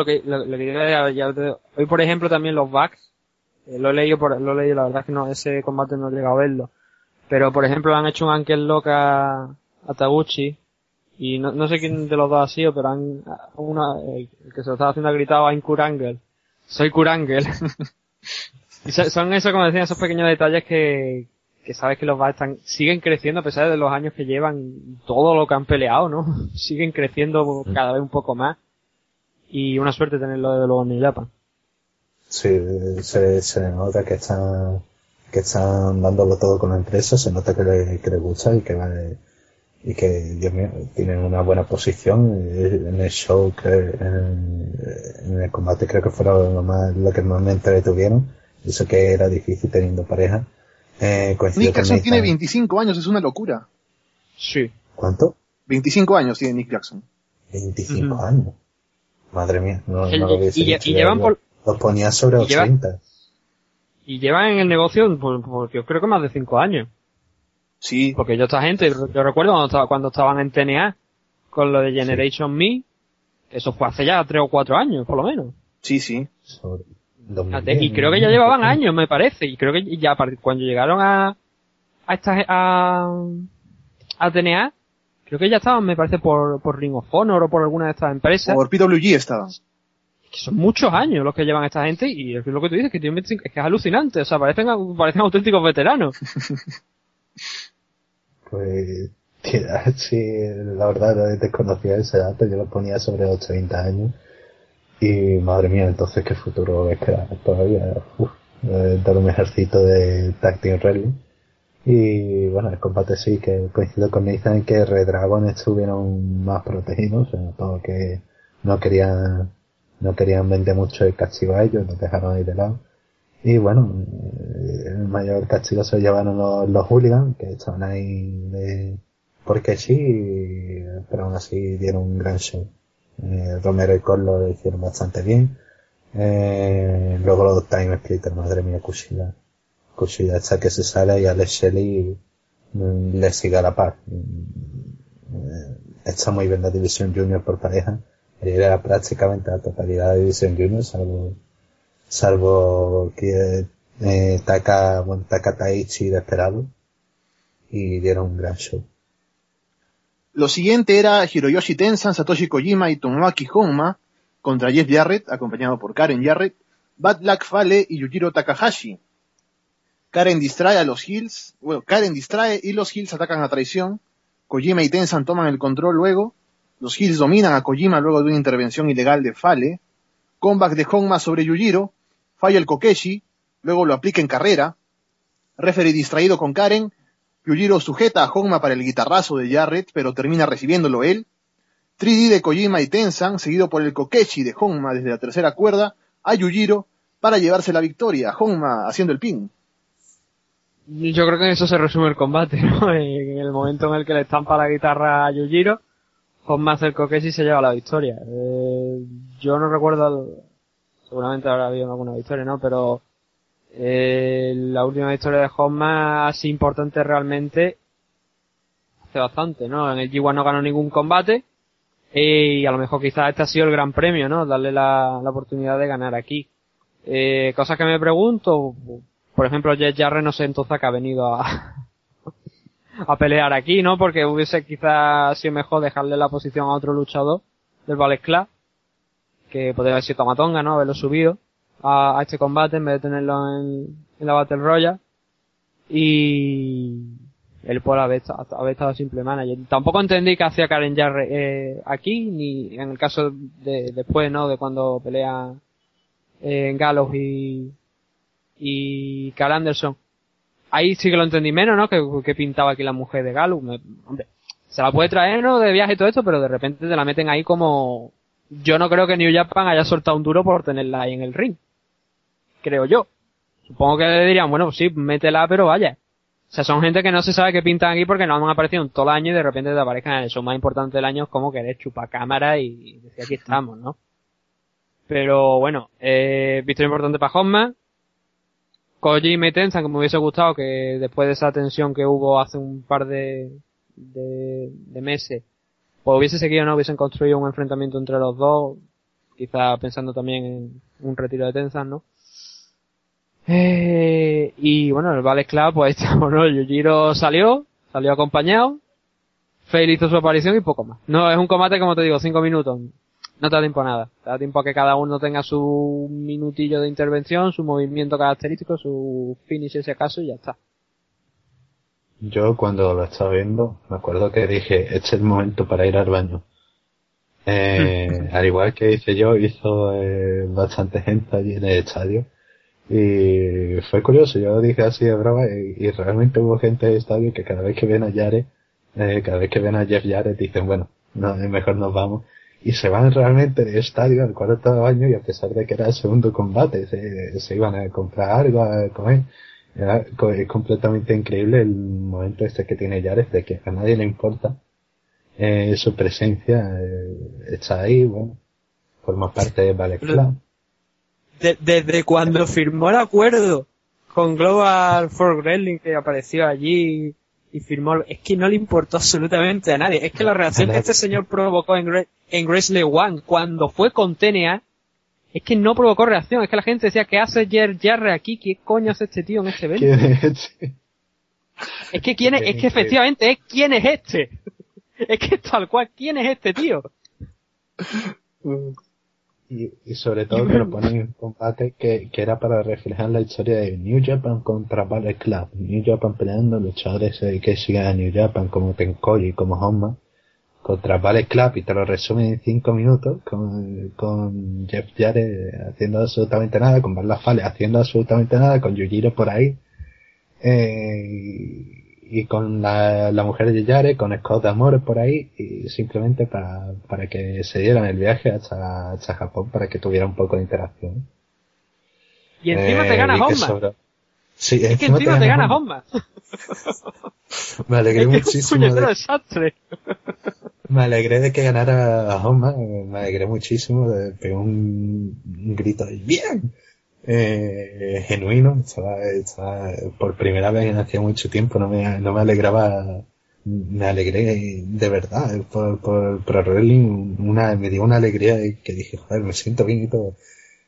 hoy por ejemplo también los bugs, lo he leído, la verdad es que no, ese combate no he llegado a verlo, pero por ejemplo han hecho un Ankle Lock a Taguchi y no sé quién de los dos ha sido, pero el que se lo estaba haciendo ha gritado I'm Kurangel, soy Kurangel. Y son eso, como decían, esos pequeños detalles que sabes que los bugs siguen creciendo a pesar de los años que llevan, todo lo que han peleado, ¿no? Siguen creciendo cada vez un poco más. Y una suerte tenerlo de luego en New Japan. Sí, se nota que están dándolo todo con la empresa, se nota que le gusta y que Dios mío, tienen una buena posición en el show, en el combate creo que fueron lo que más me entretuvieron, eso que era difícil teniendo pareja. Nick Jackson tiene 25 años, es una locura. Sí. ¿Cuánto? 25 años tiene Nick Jackson. 25 años. Madre mía, no lo hubiese dicho. Y llevan los ponía sobre 80. Y llevan en el negocio, por yo creo que más de 5 años. Sí. Porque esta gente, yo recuerdo cuando estaban en TNA, con lo de Generation Me, eso fue hace ya 3 o 4 años, por lo menos. Sí. Y creo que ya llevaban años, me parece. Y creo que ya cuando llegaron a TNA, creo que ya estaban, me parece, por Ring of Honor o por alguna de estas empresas. Por PWG estaban. Que son muchos años los que llevan esta gente y es lo que tú dices, que tienen 25, es que es alucinante. O sea, parecen auténticos veteranos. Pues, sí, la verdad desconocía ese dato, yo lo ponía sobre los 30 años. Y madre mía, entonces qué futuro espera todavía. Dar un ejército de Tag Team Wrestling. Y bueno, el combate sí, que coincido con Nathan en que Red Dragon estuvieron más protegidos, o sea, todo que no querían vender mucho el castigo a ellos, los dejaron ahí de lado. Y bueno, el mayor castigo se lo llevaron los hooligans, que estaban ahí porque sí, pero aún así dieron un gran show. Romero y Cole lo hicieron bastante bien. Luego los Time Splitters, madre mía, Kushida hasta que se sale y Alex Shelley le sigue a la par. Está muy bien la división junior por pareja. Era prácticamente la totalidad de división junior, salvo que Taka Taichi desesperado, y dieron un gran show. Lo siguiente era Hiroyoshi Tenzan, Satoshi Kojima y Tomoaki Honma contra Jeff Jarrett, acompañado por Karen Jarrett, Bad Luck Fale y Yujiro Takahashi. Karen distrae y los Heels atacan a traición. Kojima y Tenzan toman el control luego. Los Heels dominan a Kojima luego de una intervención ilegal de Fale. Comeback de Honma sobre Yujiro. Falla el Kokeshi, luego lo aplica en carrera. Referee distraído con Karen. Yujiro sujeta a Honma para el guitarrazo de Jarrett, pero termina recibiéndolo él. 3D de Kojima y Tenzan, seguido por el Kokeshi de Honma desde la tercera cuerda a Yujiro para llevarse la victoria. Honma haciendo el pin. Yo creo que en eso se resume el combate, ¿no? En el momento en el que le estampa la guitarra a Yujiro, Honma hace el Kokeshi y se lleva la victoria. Yo no recuerdo, seguramente habrá habido alguna victoria, ¿no? Pero la última victoria de Honma, así importante realmente, hace bastante, ¿no? En el G1 no ganó ningún combate y a lo mejor quizás este ha sido el gran premio, ¿no? Darle la oportunidad de ganar aquí. Cosas que me pregunto, por ejemplo, Jeff Jarrett no sé entonces que ha venido a pelear aquí, ¿no? Porque hubiese quizás sido mejor dejarle la posición a otro luchador del Ballet Club, que podría haber sido Tamatonga, ¿no? Haberlo subido a este combate en vez de tenerlo en la Battle Royale. Y él por haber estado simple manager. Tampoco entendí qué hacía Karen Jarrett aquí, ni en el caso de después, ¿no? De cuando pelea Gallows y Carl Anderson. Ahí sí que lo entendí menos, ¿no? Que pintaba aquí la mujer de Gallows. Hombre, se la puede traer, ¿no? De viaje y todo esto, pero de repente te la meten ahí como... Yo no creo que New Japan haya soltado un duro por tenerla ahí en el ring. Creo yo. supongo que le dirían, bueno, pues sí, métela, pero vaya. O sea, son gente que no se sabe qué pintan aquí porque no han aparecido en todo el año y de repente te aparezcan en el show más importante del año, es como que eres chupacámara y decir, aquí estamos, ¿no? Pero bueno, victoria importante para Honma. Kojima y Tenzan, que me hubiese gustado que después de esa tensión que hubo hace un par de meses, pues hubiese seguido, ¿no? Hubiesen construido un enfrentamiento entre los dos, quizá pensando también en un retiro de Tenzan, ¿no? Y bueno, el Ballet Club, pues ahí estamos, ¿no? Yujiro salió acompañado, Fail hizo su aparición y poco más. No, es un combate, como te digo, 5 minutos. No te da tiempo a nada. Te da tiempo a que cada uno tenga su minutillo de intervención, su movimiento característico, su finish si acaso y ya está. Yo cuando lo estaba viendo, me acuerdo que dije, este es el momento para ir al baño. Al igual que hice yo, hizo bastante gente allí en el estadio. Y fue curioso, yo dije así de broma y realmente hubo gente en el estadio que cada vez que ven a Jarrett, cada vez que ven a Jeff Jarrett dicen, bueno, no, mejor nos vamos. Y se van realmente del estadio al cuarto de baño y a pesar de que era el segundo combate, se iban a comprar algo, a comer. Es completamente increíble el momento este que tiene Jarrett de que a nadie le importa su presencia, está ahí, bueno, forma parte de Ballet Club. Desde cuando firmó el acuerdo con Global for Wrestling, que apareció allí y firmó, es que no le importó absolutamente a nadie. Es que la reacción que este señor provocó en Wrestle One cuando fue con TNA, es que no provocó reacción. Es que la gente decía, ¿qué hace Jeff Jarrett aquí? ¿Qué coño hace este tío en este evento? ¿Quién es este? Es que efectivamente es ¿quién es este? Es que tal cual, ¿quién es este tío? Y sobre todo que lo ponen en combate que era para reflejar la historia de New Japan contra Ballet Club. New Japan peleando, luchadores que sigan a New Japan como Tenkoji y como Honma contra Ballet Club, y te lo resumen en 5 minutos con Jeff Jarrett haciendo absolutamente nada, con Barla Fale haciendo absolutamente nada, con Yujiro por ahí y con la mujer de Jarrett, con Scott D'Amore por ahí, y simplemente para que se dieran el viaje hasta Japón para que tuviera un poco de interacción. Y encima te gana Honma. Sí, es que encima te gana Honma. Me alegré es muchísimo. Desastre. Me alegré de que ganara a Honma, me alegré muchísimo, pegó un grito de ¡bien! Genuino, estaba por primera vez en hacía mucho tiempo, no me alegraba, me alegré de verdad por wrestling, me dio una alegría que dije, joder, me siento bien y todo.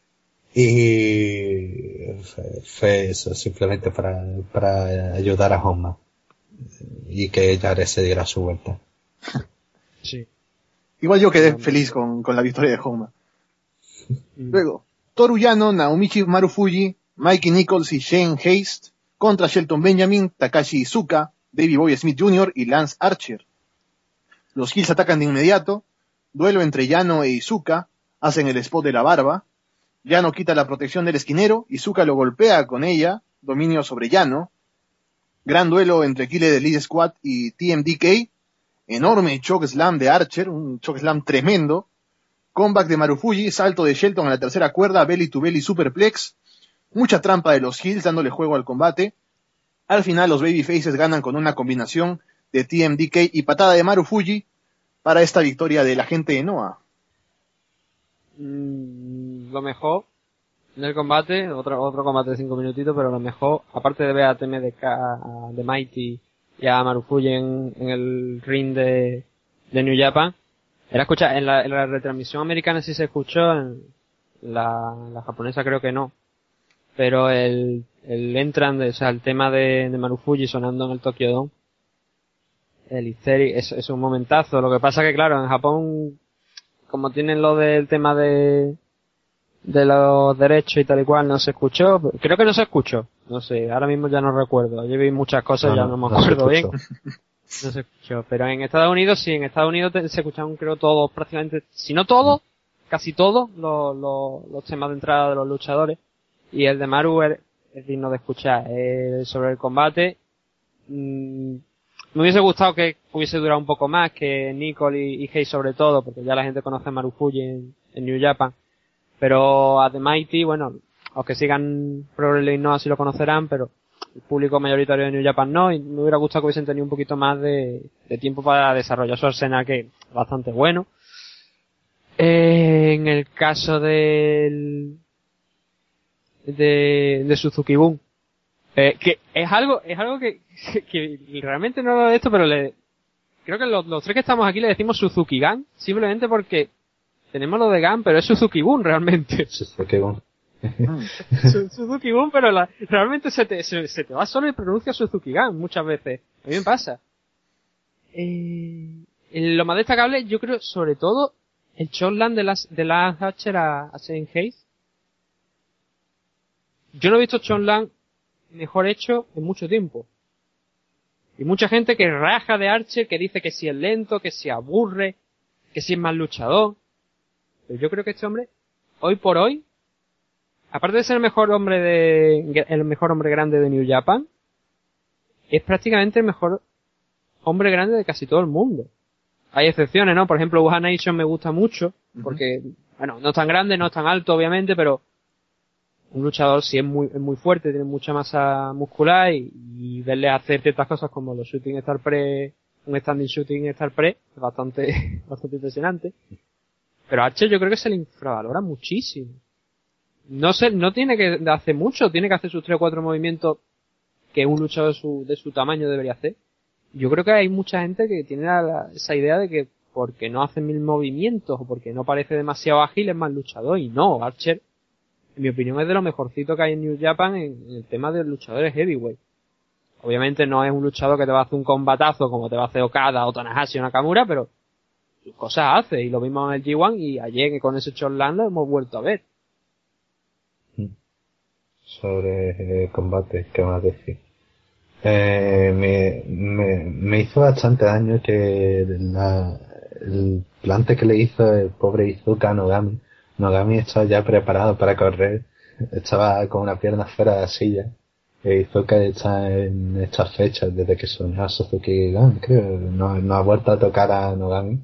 Y fue eso, simplemente para ayudar a Honma y que Jarrett se diera su vuelta. Sí. Igual yo quedé feliz con la victoria de Honma. Luego, Toru Yano, Naomichi Marufuji, Mikey Nichols y Shane Haste contra Shelton Benjamin, Takashi Iizuka, Davey Boy Smith Jr. y Lance Archer. Los Heels atacan de inmediato, duelo entre Yano e Iizuka, hacen el spot de la barba, Yano quita la protección del esquinero, Iizuka lo golpea con ella, dominio sobre Yano, gran duelo entre Killer Elite Squad y TMDK, enorme choke slam de Archer, un choke slam tremendo, comeback de Marufuji, salto de Shelton a la tercera cuerda, belly to belly superplex, mucha trampa de los Heels dándole juego al combate. Al final los Babyfaces ganan con una combinación de TMDK y patada de Marufuji para esta victoria de la gente de Noah. Lo mejor del combate, otro combate de 5 minutitos, pero lo mejor, aparte de ver a TMDK, de Mighty y a Marufuji en el ring de New Japan, era escuchar, en la retransmisión americana sí se escuchó, en la japonesa creo que no, pero el entrance, o sea, el tema de Marufuji sonando en el Tokyo Dome, el Hysteric, es un momentazo. Lo que pasa que claro, en Japón, como tienen lo del tema de los derechos y tal y cual, no se escuchó, creo que no se escuchó, no sé, ahora mismo ya no recuerdo, yo vi muchas cosas, ya no me acuerdo bien. No se escuchó, pero en Estados Unidos sí, en Estados Unidos se escucharon creo todos, prácticamente, si no todos, casi todos los temas de entrada de los luchadores, y el de Maru es digno de escuchar. Sobre el combate, me hubiese gustado que hubiese durado un poco más, que Nicole y Hayes sobre todo, porque ya la gente conoce a Marufuji en New Japan, pero a The Mighty, bueno, los que sigan Pro Wrestling no así lo conocerán, pero el público mayoritario de New Japan no, y me hubiera gustado que hubiesen tenido un poquito más de tiempo para desarrollar su arsenal, que es bastante bueno. En el caso de Suzuki-gun, que es algo que realmente no lo de esto, pero creo que los tres que estamos aquí le decimos Suzuki-gun, simplemente porque tenemos lo de Gun, pero es Suzuki-gun realmente. Suzuki-gun. Suzuki-gun, pero realmente se te va solo y pronuncia Suzuki-gun muchas veces. A mí me pasa. Lo más destacable, yo creo, sobre todo, el Chokeslam de Lance Archer a Shane Hayes. Yo no he visto Chokeslam mejor hecho en mucho tiempo. Y mucha gente que raja de Archer, que dice que si es lento, que si aburre, que si es más luchador. Pero yo creo que este hombre, hoy por hoy, aparte de ser el mejor hombre grande de New Japan, es prácticamente el mejor hombre grande de casi todo el mundo. Hay excepciones, ¿no? Por ejemplo, Uha Nation me gusta mucho, porque, bueno, no es tan grande, no es tan alto, obviamente, pero un luchador sí es muy fuerte, tiene mucha masa muscular, y verle hacer ciertas cosas como los Shooting Star Press, un Standing Shooting Star Press, es bastante impresionante. Pero Archer yo creo que se le infravalora muchísimo. No tiene que hacer mucho, tiene que hacer sus 3 o 4 movimientos que un luchador de su tamaño debería hacer. Yo creo que hay mucha gente que tiene esa idea de que porque no hace 1000 movimientos o porque no parece demasiado ágil es más luchador, y no, Archer, en mi opinión, es de lo mejorcito que hay en New Japan en el tema de luchadores heavyweight. Obviamente no es un luchador que te va a hacer un combatazo como te va a hacer Okada o Tanahashi o Nakamura, pero sus cosas hace, y lo vimos en el G1, y ayer con ese Chokeslam lo hemos vuelto a ver. Sobre combate, ¿qué más decir? Me hizo bastante daño que el plante que le hizo el pobre Iizuka a Nogami. Nogami estaba ya preparado para correr, estaba con una pierna fuera de la silla. Iizuka está en estas fechas, desde que sonó a Suzuki-gun, creo, no ha vuelto a tocar a Nogami.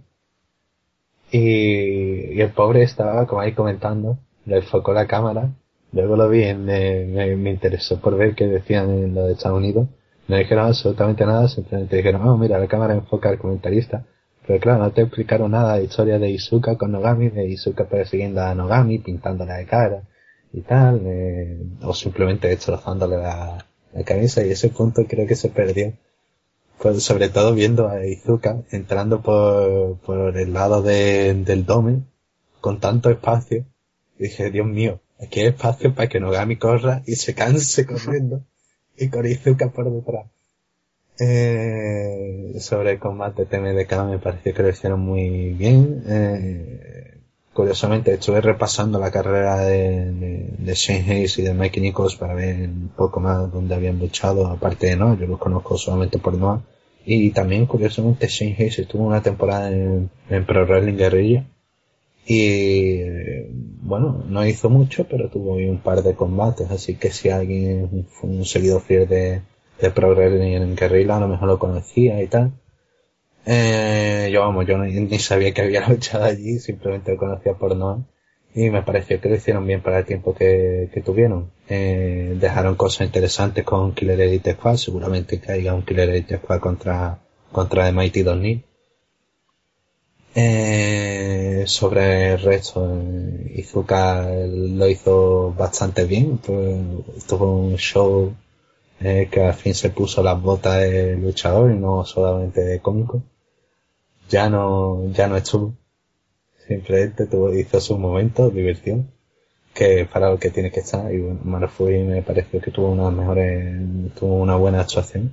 Y el pobre estaba como ahí comentando, le enfocó la cámara, luego lo vi, me interesó por ver qué decían en lo de Estados Unidos. No dijeron absolutamente nada, simplemente dijeron, oh, mira, la cámara enfoca al comentarista. Pero claro, no te explicaron nada de historia de Iizuka con Nogami, de Iizuka persiguiendo a Nogami, pintándola de cara y tal, o simplemente destrozándole la camisa, y ese punto creo que se perdió. Pues sobre todo viendo a Iizuka entrando por el lado del dome, con tanto espacio, y dije, Dios mío, aquí hay espacio para que Nogami corra y se canse corriendo. Y con Iizuka por detrás. Sobre el combate TMDK me pareció que lo hicieron muy bien. Curiosamente estuve repasando la carrera de Shane Hayes y de Mikey Nichols para ver un poco más dónde habían luchado, aparte de no, yo los conozco solamente por Noah. Y también curiosamente Shane Hayes estuvo una temporada en Pro Wrestling Guerrilla. Y bueno, no hizo mucho, pero tuvo un par de combates, así que si alguien fue un seguidor fiel de Pro Wrestling en Guerrilla, a lo mejor lo conocía y tal. Yo ni sabía que había luchado allí, simplemente lo conocía por Noah, y me pareció que lo hicieron bien para el tiempo que tuvieron. Dejaron cosas interesantes con Killer Elite Squad, seguramente que haya un Killer Elite Squad contra The Mighty Don't Need. Sobre el resto, Iizuka lo hizo bastante bien, tuvo un show que al fin se puso las botas de luchador y no solamente de cómico. Ya no estuvo, simplemente hizo su momento, diversión, que es para lo que tiene que estar, y bueno, Marufui me pareció que tuvo una buena actuación.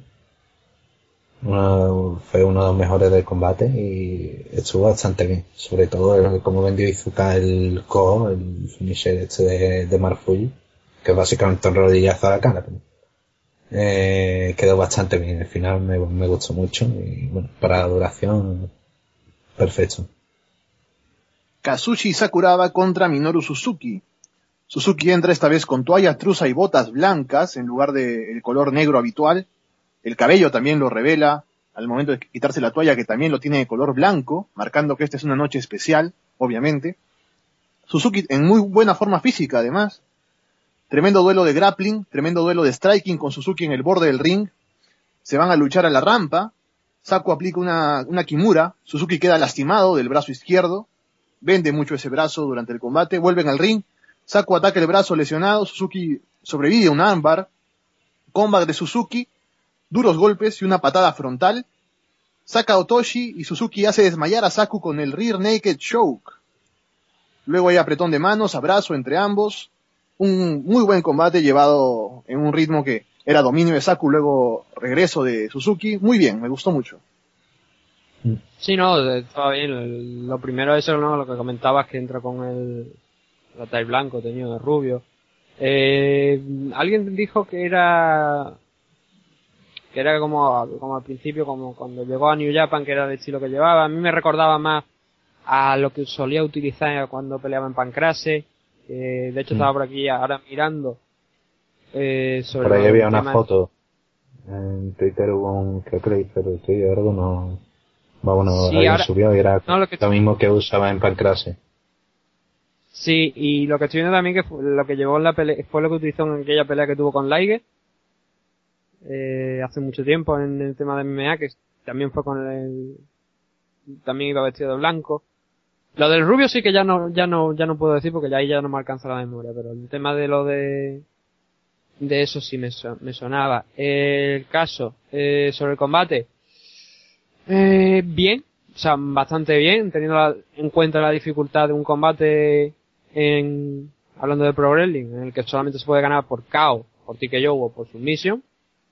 Fue uno de los mejores del combate y estuvo bastante bien, sobre todo como vendió Iizuka el KO, el finisher de Marufui, que es básicamente un rodillazo a la cara. Quedó bastante bien, al final me gustó mucho, y bueno, para la duración, perfecto. Kazushi Sakuraba contra Minoru Suzuki. Suzuki entra esta vez con toalla, truza y botas blancas en lugar del color negro habitual. El cabello también lo revela al momento de quitarse la toalla, que también lo tiene de color blanco, marcando que esta es una noche especial, obviamente. Suzuki en muy buena forma física, además. Tremendo duelo de grappling, tremendo duelo de striking con Suzuki en el borde del ring. Se van a luchar a la rampa. Saku aplica una Kimura. Suzuki queda lastimado del brazo izquierdo. Vende mucho ese brazo durante el combate. Vuelven al ring. Saku ataca el brazo lesionado. Suzuki sobrevive a un armbar. Comeback de Suzuki. Duros golpes y una patada frontal. Saca a Otoshi y Suzuki hace desmayar a Saku con el rear naked choke. Luego hay apretón de manos, abrazo entre ambos. Un muy buen combate llevado en un ritmo que era dominio de Saku, luego regreso de Suzuki. Muy bien, me gustó mucho. Sí, no, estaba bien. Lo primero eso, ¿no? Lo que comentabas, que entra con el tie blanco, teñido de rubio. Alguien dijo que era como al principio, como cuando llegó a New Japan, que era el estilo que llevaba. A mí me recordaba más a lo que solía utilizar cuando peleaba en Pancrase. De hecho estaba por aquí ahora mirando sobre por ahí había una foto en Twitter, hubo un que creo que estoy algo no sí, alguien ahora, subió y era no, lo mismo que usaba en Pancrase. Sí, y lo que estoy viendo también que lo que llevó en la pelea fue lo que utilizó en aquella pelea que tuvo con Liger hace mucho tiempo en el tema de MMA, que también fue también iba vestido de blanco. Lo del rubio sí que ya no puedo decir porque ahí ya no me alcanza la memoria, pero el tema de eso sí me sonaba. El caso sobre el combate, bien, o sea, bastante bien, teniendo en cuenta la dificultad de un combate hablando de Pro Wrestling, en el que solamente se puede ganar por KO, por TKO o por submission.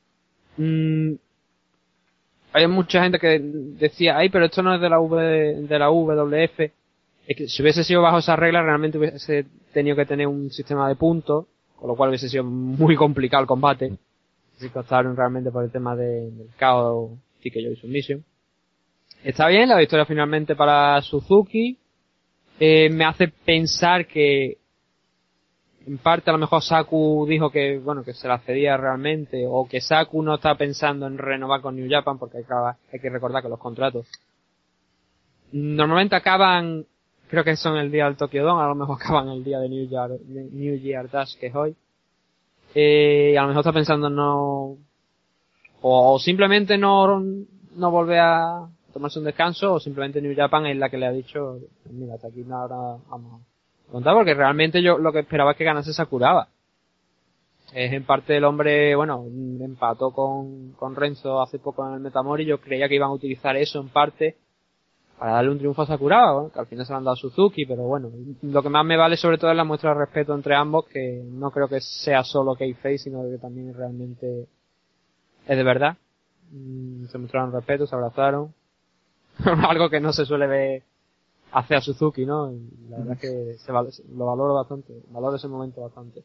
Hay mucha gente que decía, pero esto no es de la WF. Es que si hubiese sido bajo esa regla, realmente hubiese tenido que tener un sistema de puntos, con lo cual hubiese sido muy complicado el combate. Si costaron realmente por el tema del KO, TKO y submission. Está bien, la victoria finalmente para Suzuki. Me hace pensar que en parte a lo mejor Saku dijo que se la cedía realmente, o que Saku no está pensando en renovar con New Japan, porque hay que recordar que los contratos normalmente acaban, creo que son el día del Tokyo Dome, a lo mejor acaban el día de New Year Dash, que es hoy. A lo mejor está pensando o simplemente no volver a tomarse un descanso, o simplemente New Japan es la que le ha dicho, mira, hasta aquí ahora vamos a contar, porque realmente yo lo que esperaba es que ganase Sakuraba. Es en parte el hombre, empató con Renzo hace poco en el Metamori, yo creía que iban a utilizar eso en parte para darle un triunfo a Sakuraba, que al final se lo han dado a Suzuki, pero bueno, lo que más me vale sobre todo es la muestra de respeto entre ambos, que no creo que sea solo kayfabe, sino que también realmente es de verdad. Se mostraron respeto, se abrazaron, algo que no se suele ver hacia a Suzuki, ¿no? Y la verdad es que lo valoro bastante, valoro ese momento bastante.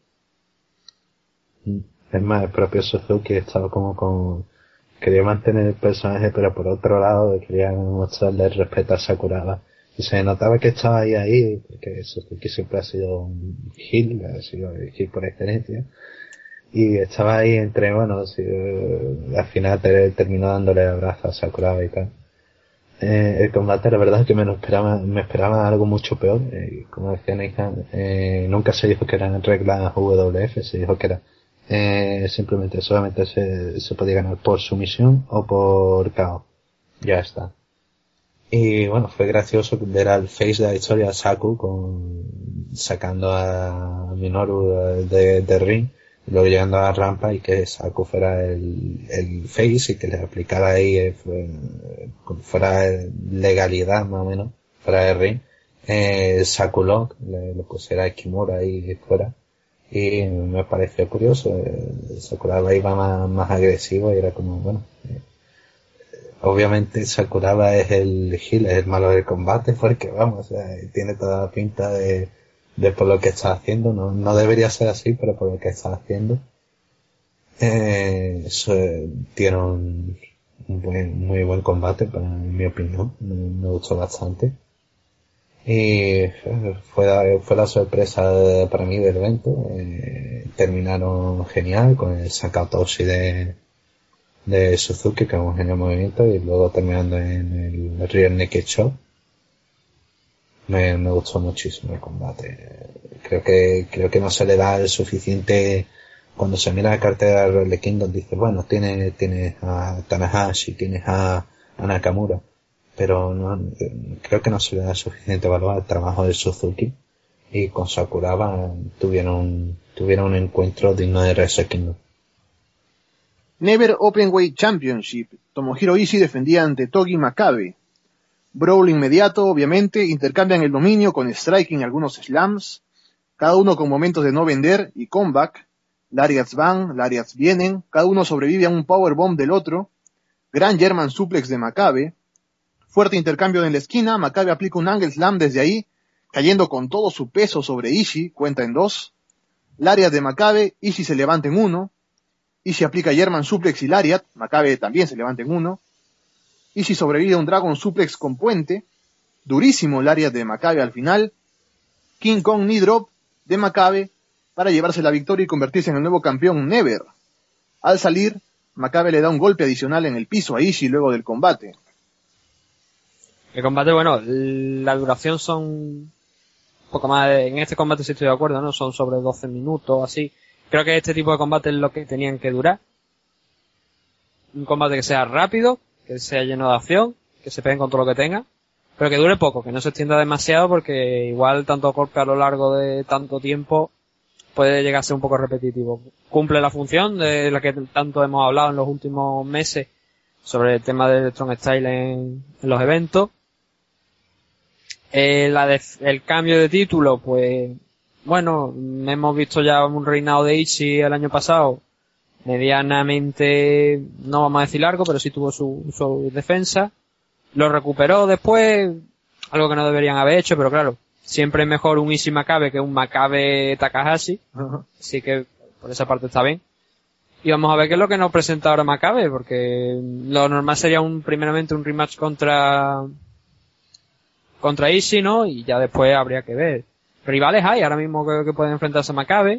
Es más, el propio Suzuki estaba quería mantener el personaje, pero por otro lado quería mostrarle respeto a Sakuraba. Y se notaba que estaba ahí, porque Suzuki siempre ha sido un heel, ha sido el heel por excelencia. Y estaba ahí entre, al final terminó dándole abrazo a Sakuraba y tal. El combate, la verdad es que me esperaba algo mucho peor. Como decía Nathan, nunca se dijo que eran reglas WF, se dijo que era solamente se podía ganar por sumisión o por KO. Ya está. Y fue gracioso ver al face de la historia, Saku, sacando a Minoru de ring, y luego llegando a la rampa, y que Saku fuera el face y que le aplicara ahí fuera legalidad más o menos, fuera de ring, Saku Lock, le pusiera Kimura ahí fuera. Y me pareció curioso, Sakuraba iba más agresivo y era como, obviamente Sakuraba es el heel, es el malo del combate, porque tiene toda la pinta de por lo que está haciendo, no debería ser así, pero por lo que está haciendo, tiene un muy buen combate, en mi opinión, me gustó bastante. Y fue la sorpresa para mí del evento. Terminaron genial con el Sakatoshi de Suzuki, que es un genio movimiento, y luego terminando en el Rear Naked Choke. Me gustó muchísimo el combate. Creo que no se le da el suficiente. Cuando se mira la cartera de Wrestle Kingdom dice, bueno, tienes a Tanahashi, tienes a Nakamura, pero no, creo que no se le da suficiente valor al trabajo de Suzuki, y con Sakuraba tuvieron un encuentro digno de Wrestle Kingdom. Never Openweight Championship. Tomohiro Ishii defendía ante Togi Makabe. Brawl inmediato, obviamente, intercambian el dominio con striking y algunos slams, cada uno con momentos de no vender y comeback. Lariats van, Lariats vienen, cada uno sobrevive a un powerbomb del otro. Gran German suplex de Makabe. Fuerte intercambio en la esquina, Makabe aplica un angle slam desde ahí, cayendo con todo su peso sobre Ishii, cuenta en 2. Lariat de Makabe, Ishii se levanta en 1. Ishii aplica German suplex y Lariat, Makabe también se levanta en 1. Ishii sobrevive a un Dragon suplex con puente. Durísimo Lariat de Makabe al final. King Kong knee drop de Makabe para llevarse la victoria y convertirse en el nuevo campeón Never. Al salir, Makabe le da un golpe adicional en el piso a Ishii luego del combate. El combate, bueno, la duración son un poco más, en este combate sí estoy de acuerdo, ¿no? Son sobre 12 minutos, así. Creo que este tipo de combate es lo que tenían que durar. Un combate que sea rápido, que sea lleno de acción, que se peguen con todo lo que tenga, pero que dure poco, que no se extienda demasiado, porque igual tanto golpe a lo largo de tanto tiempo puede llegar a ser un poco repetitivo. Cumple la función de la que tanto hemos hablado en los últimos meses sobre el tema del Strong Style en los eventos. El cambio de título, pues bueno, hemos visto ya un reinado de Ishii el año pasado, medianamente, no vamos a decir largo, pero sí tuvo su defensa. Lo recuperó después, algo que no deberían haber hecho, pero claro, siempre es mejor un Ishii Makabe que un Makabe Takahashi, así que por esa parte está bien. Y vamos a ver qué es lo que nos presenta ahora Makabe, porque lo normal sería primeramente un rematch contra Ishii, ¿no? Y ya después habría que ver. Rivales hay ahora mismo que pueden enfrentarse a Makabe.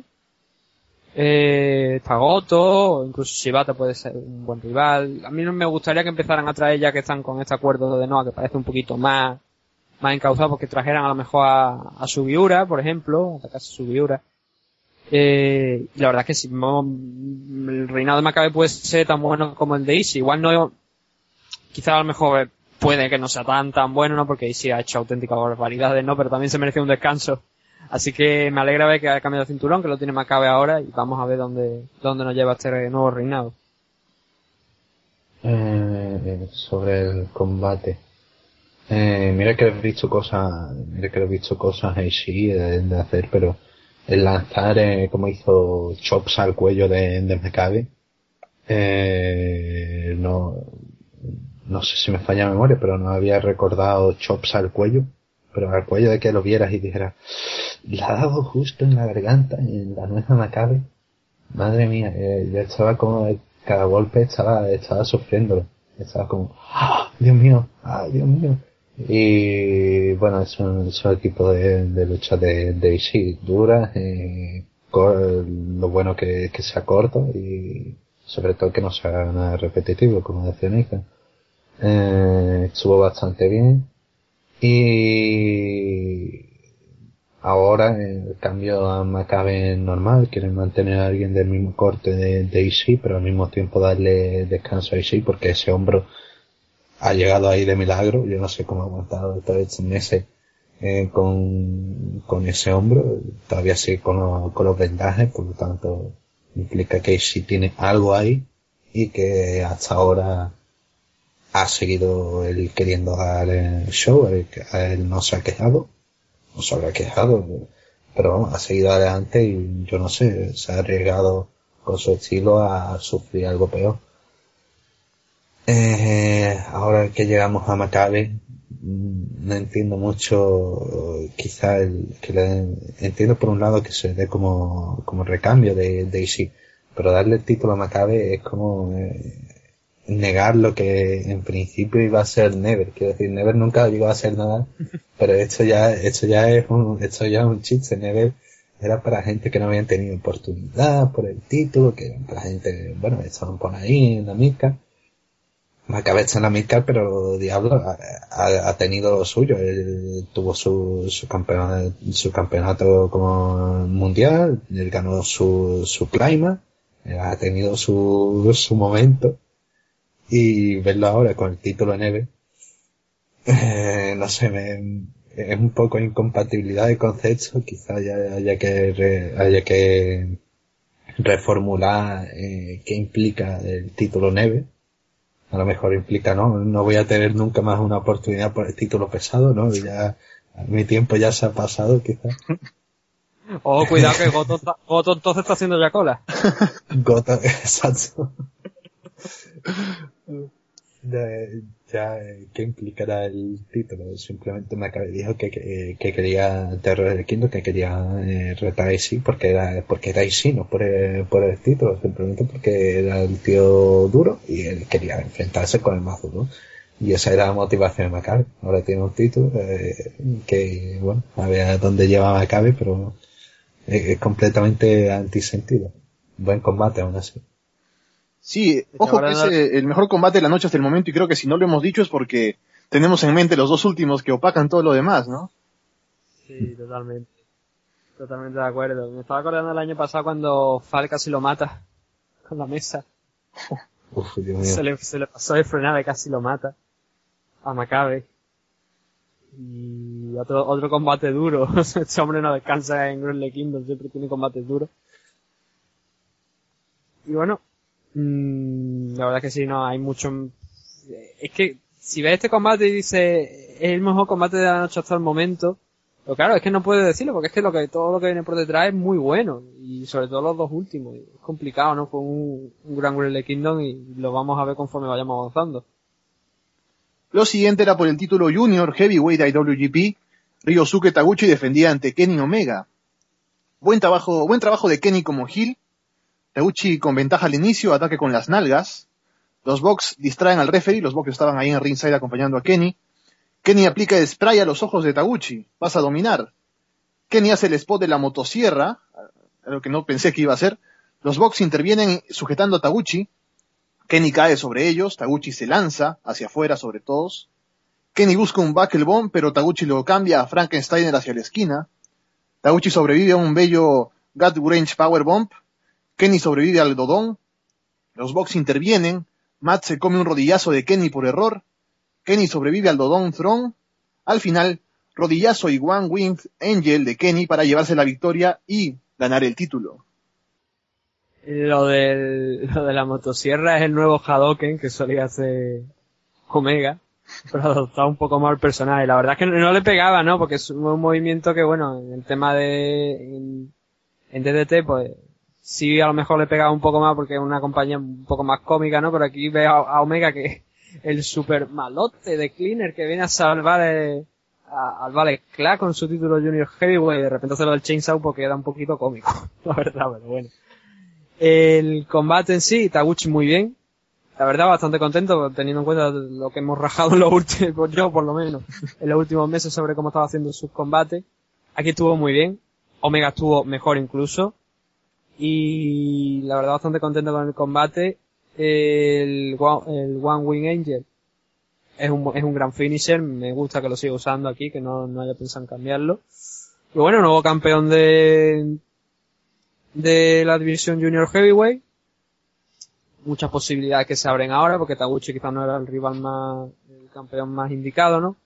Está Goto, incluso Shibata puede ser un buen rival. A mí me gustaría que empezaran a traer, ya que están con este acuerdo de Noah, que parece un poquito más encauzado, porque trajeran a lo mejor a Sugiura, por ejemplo, a Takashi Sugiura. Y la verdad es que si el reinado de Makabe puede ser tan bueno como el de Ishii. Igual no, quizás a lo mejor puede que no sea tan bueno, ¿no? Porque Ishii ha hecho auténticas barbaridades, ¿no? Pero también se merece un descanso. Así que me alegra ver que ha cambiado de cinturón, que lo tiene Makabe ahora, y vamos a ver dónde nos lleva este nuevo reinado. Sobre el combate. Mira que he visto cosas a Ishii de hacer, pero el lanzar, como hizo chops al cuello de Makabe, no sé si me falla la memoria, pero no había recordado chops al cuello, pero al cuello de que lo vieras y dijeras, le ha dado justo en la garganta, en la nuez de Makabe. Madre mía, yo estaba como, cada golpe estaba sufriéndolo. Estaba como, ¡ah, Dios mío! ¡ah, Dios mío! Y bueno, es un equipo de lucha de Ishii, dura, lo bueno que sea corto y sobre todo que no sea nada repetitivo, como decía Nika. Estuvo bastante bien. Y ahora el cambio a Makabe normal, quieren mantener a alguien del mismo corte de Ishii, pero al mismo tiempo darle descanso a Ishii, porque ese hombro ha llegado ahí de milagro. Yo no sé cómo ha aguantado todos estos meses con ese hombro, todavía sigue con los vendajes, por lo tanto implica que Ishii tiene algo ahí y que hasta ahora ha seguido él queriendo dar el show. Él no se ha quejado, no se habrá quejado, pero vamos, ha seguido adelante y yo no sé, se ha arriesgado con su estilo a sufrir algo peor. Ahora que llegamos a Makabe, no entiendo mucho, quizá entiendo por un lado que se dé como recambio de Ishii, pero darle el título a Makabe es como negar lo que en principio iba a ser Never. Quiero decir, Never nunca llegó a ser nada, pero esto ya es un chiste. Never era para gente que no habían tenido oportunidad por el título, que era para gente, bueno, estaban por ahí en la mica. Makabe está en la midcard, pero Diablo ha tenido lo suyo. Él tuvo su campeonato como mundial, él ganó su climax, ha tenido su momento, y verlo ahora con el título en EVE, no sé, es un poco incompatibilidad de conceptos. Quizá haya que reformular qué implica el título en EVE. A lo mejor implica, no voy a tener nunca más una oportunidad por el título pesado, ¿no? Ya mi tiempo ya se ha pasado, quizás. Oh, cuidado que Goto entonces está haciendo ya cola. Goto, exacto. ¿Qué implicará el título? Simplemente Makabe dijo que quería Terror del Kingdom, que quería retar a Ishii porque era Ishii, no por el título, simplemente porque era el tío duro y él quería enfrentarse con el más duro. Y esa era la motivación de Makabe. Ahora tiene un título que, bueno, a ver a dónde lleva Makabe, pero es completamente antisentido. Buen combate aún así. Sí, ojo que es el mejor combate de la noche hasta el momento, y creo que si no lo hemos dicho es porque tenemos en mente los dos últimos que opacan todo lo demás, ¿no? Sí, totalmente. Totalmente de acuerdo. Me estaba acordando el año pasado cuando Fall casi lo mata con la mesa. Uf, Dios mío. Se le pasó de frenada y casi lo mata a Makabe. Y otro combate duro. Este hombre no descansa en Wrestle Kingdom, siempre tiene combates duros. Y bueno, la verdad es que sí, no, hay mucho. Es que si ves este combate y dices es el mejor combate de la noche hasta el momento, pero claro, es que no puedes decirlo porque es que todo lo que viene por detrás es muy bueno, y sobre todo los dos últimos. Es complicado, ¿no? Fue un gran Wrestle Kingdom y lo vamos a ver conforme vayamos avanzando. Lo siguiente era por el título Junior Heavyweight IWGP. Ryosuke Taguchi defendía ante Kenny Omega. Buen trabajo de Kenny como heel. Taguchi con ventaja al inicio, ataque con las nalgas. Los Bucks distraen al referee, los Bucks estaban ahí en ringside acompañando a Kenny. Kenny aplica spray a los ojos de Taguchi, vas a dominar. Kenny hace el spot de la motosierra, algo que no pensé que iba a hacer. Los Bucks intervienen sujetando a Taguchi. Kenny cae sobre ellos, Taguchi se lanza hacia afuera sobre todos. Kenny busca un buckle bomb, pero Taguchi lo cambia a Frankensteiner hacia la esquina. Taguchi sobrevive a un bello gut wrench powerbomb. Kenny sobrevive al Dodón. Los Bucks intervienen. Matt se come un rodillazo de Kenny por error. Kenny sobrevive al Dodón Throne. Al final, rodillazo y One Winged Angel de Kenny para llevarse la victoria y ganar el título. Lo de la motosierra es el nuevo Hadoken que solía hacer Omega, pero adoptado un poco más al personaje. La verdad es que no le pegaba, ¿no? Porque es un movimiento que, bueno, en el tema en DDT, pues sí, a lo mejor le pegaba un poco más porque es una compañía un poco más cómica, ¿no? Pero aquí veo a Omega que el super malote de Cleaner que viene a salvar al Ballet Club con su título Junior Heavyweight, y de repente hacerlo del Chainsaw porque era un poquito cómico, la verdad, pero bueno. El combate en sí, Taguchi muy bien. La verdad, bastante contento, teniendo en cuenta lo que hemos rajado en los últimos, yo por lo menos, en los últimos meses sobre cómo estaba haciendo sus combates. Aquí estuvo muy bien. Omega estuvo mejor incluso. Y la verdad, bastante contento con el combate. El One Wing Angel es un gran finisher. Me gusta que lo siga usando aquí, que no haya pensado en cambiarlo. Y bueno, nuevo campeón de la división Junior Heavyweight. Muchas posibilidades que se abren ahora, porque Taguchi quizás no era el campeón más indicado, ¿no?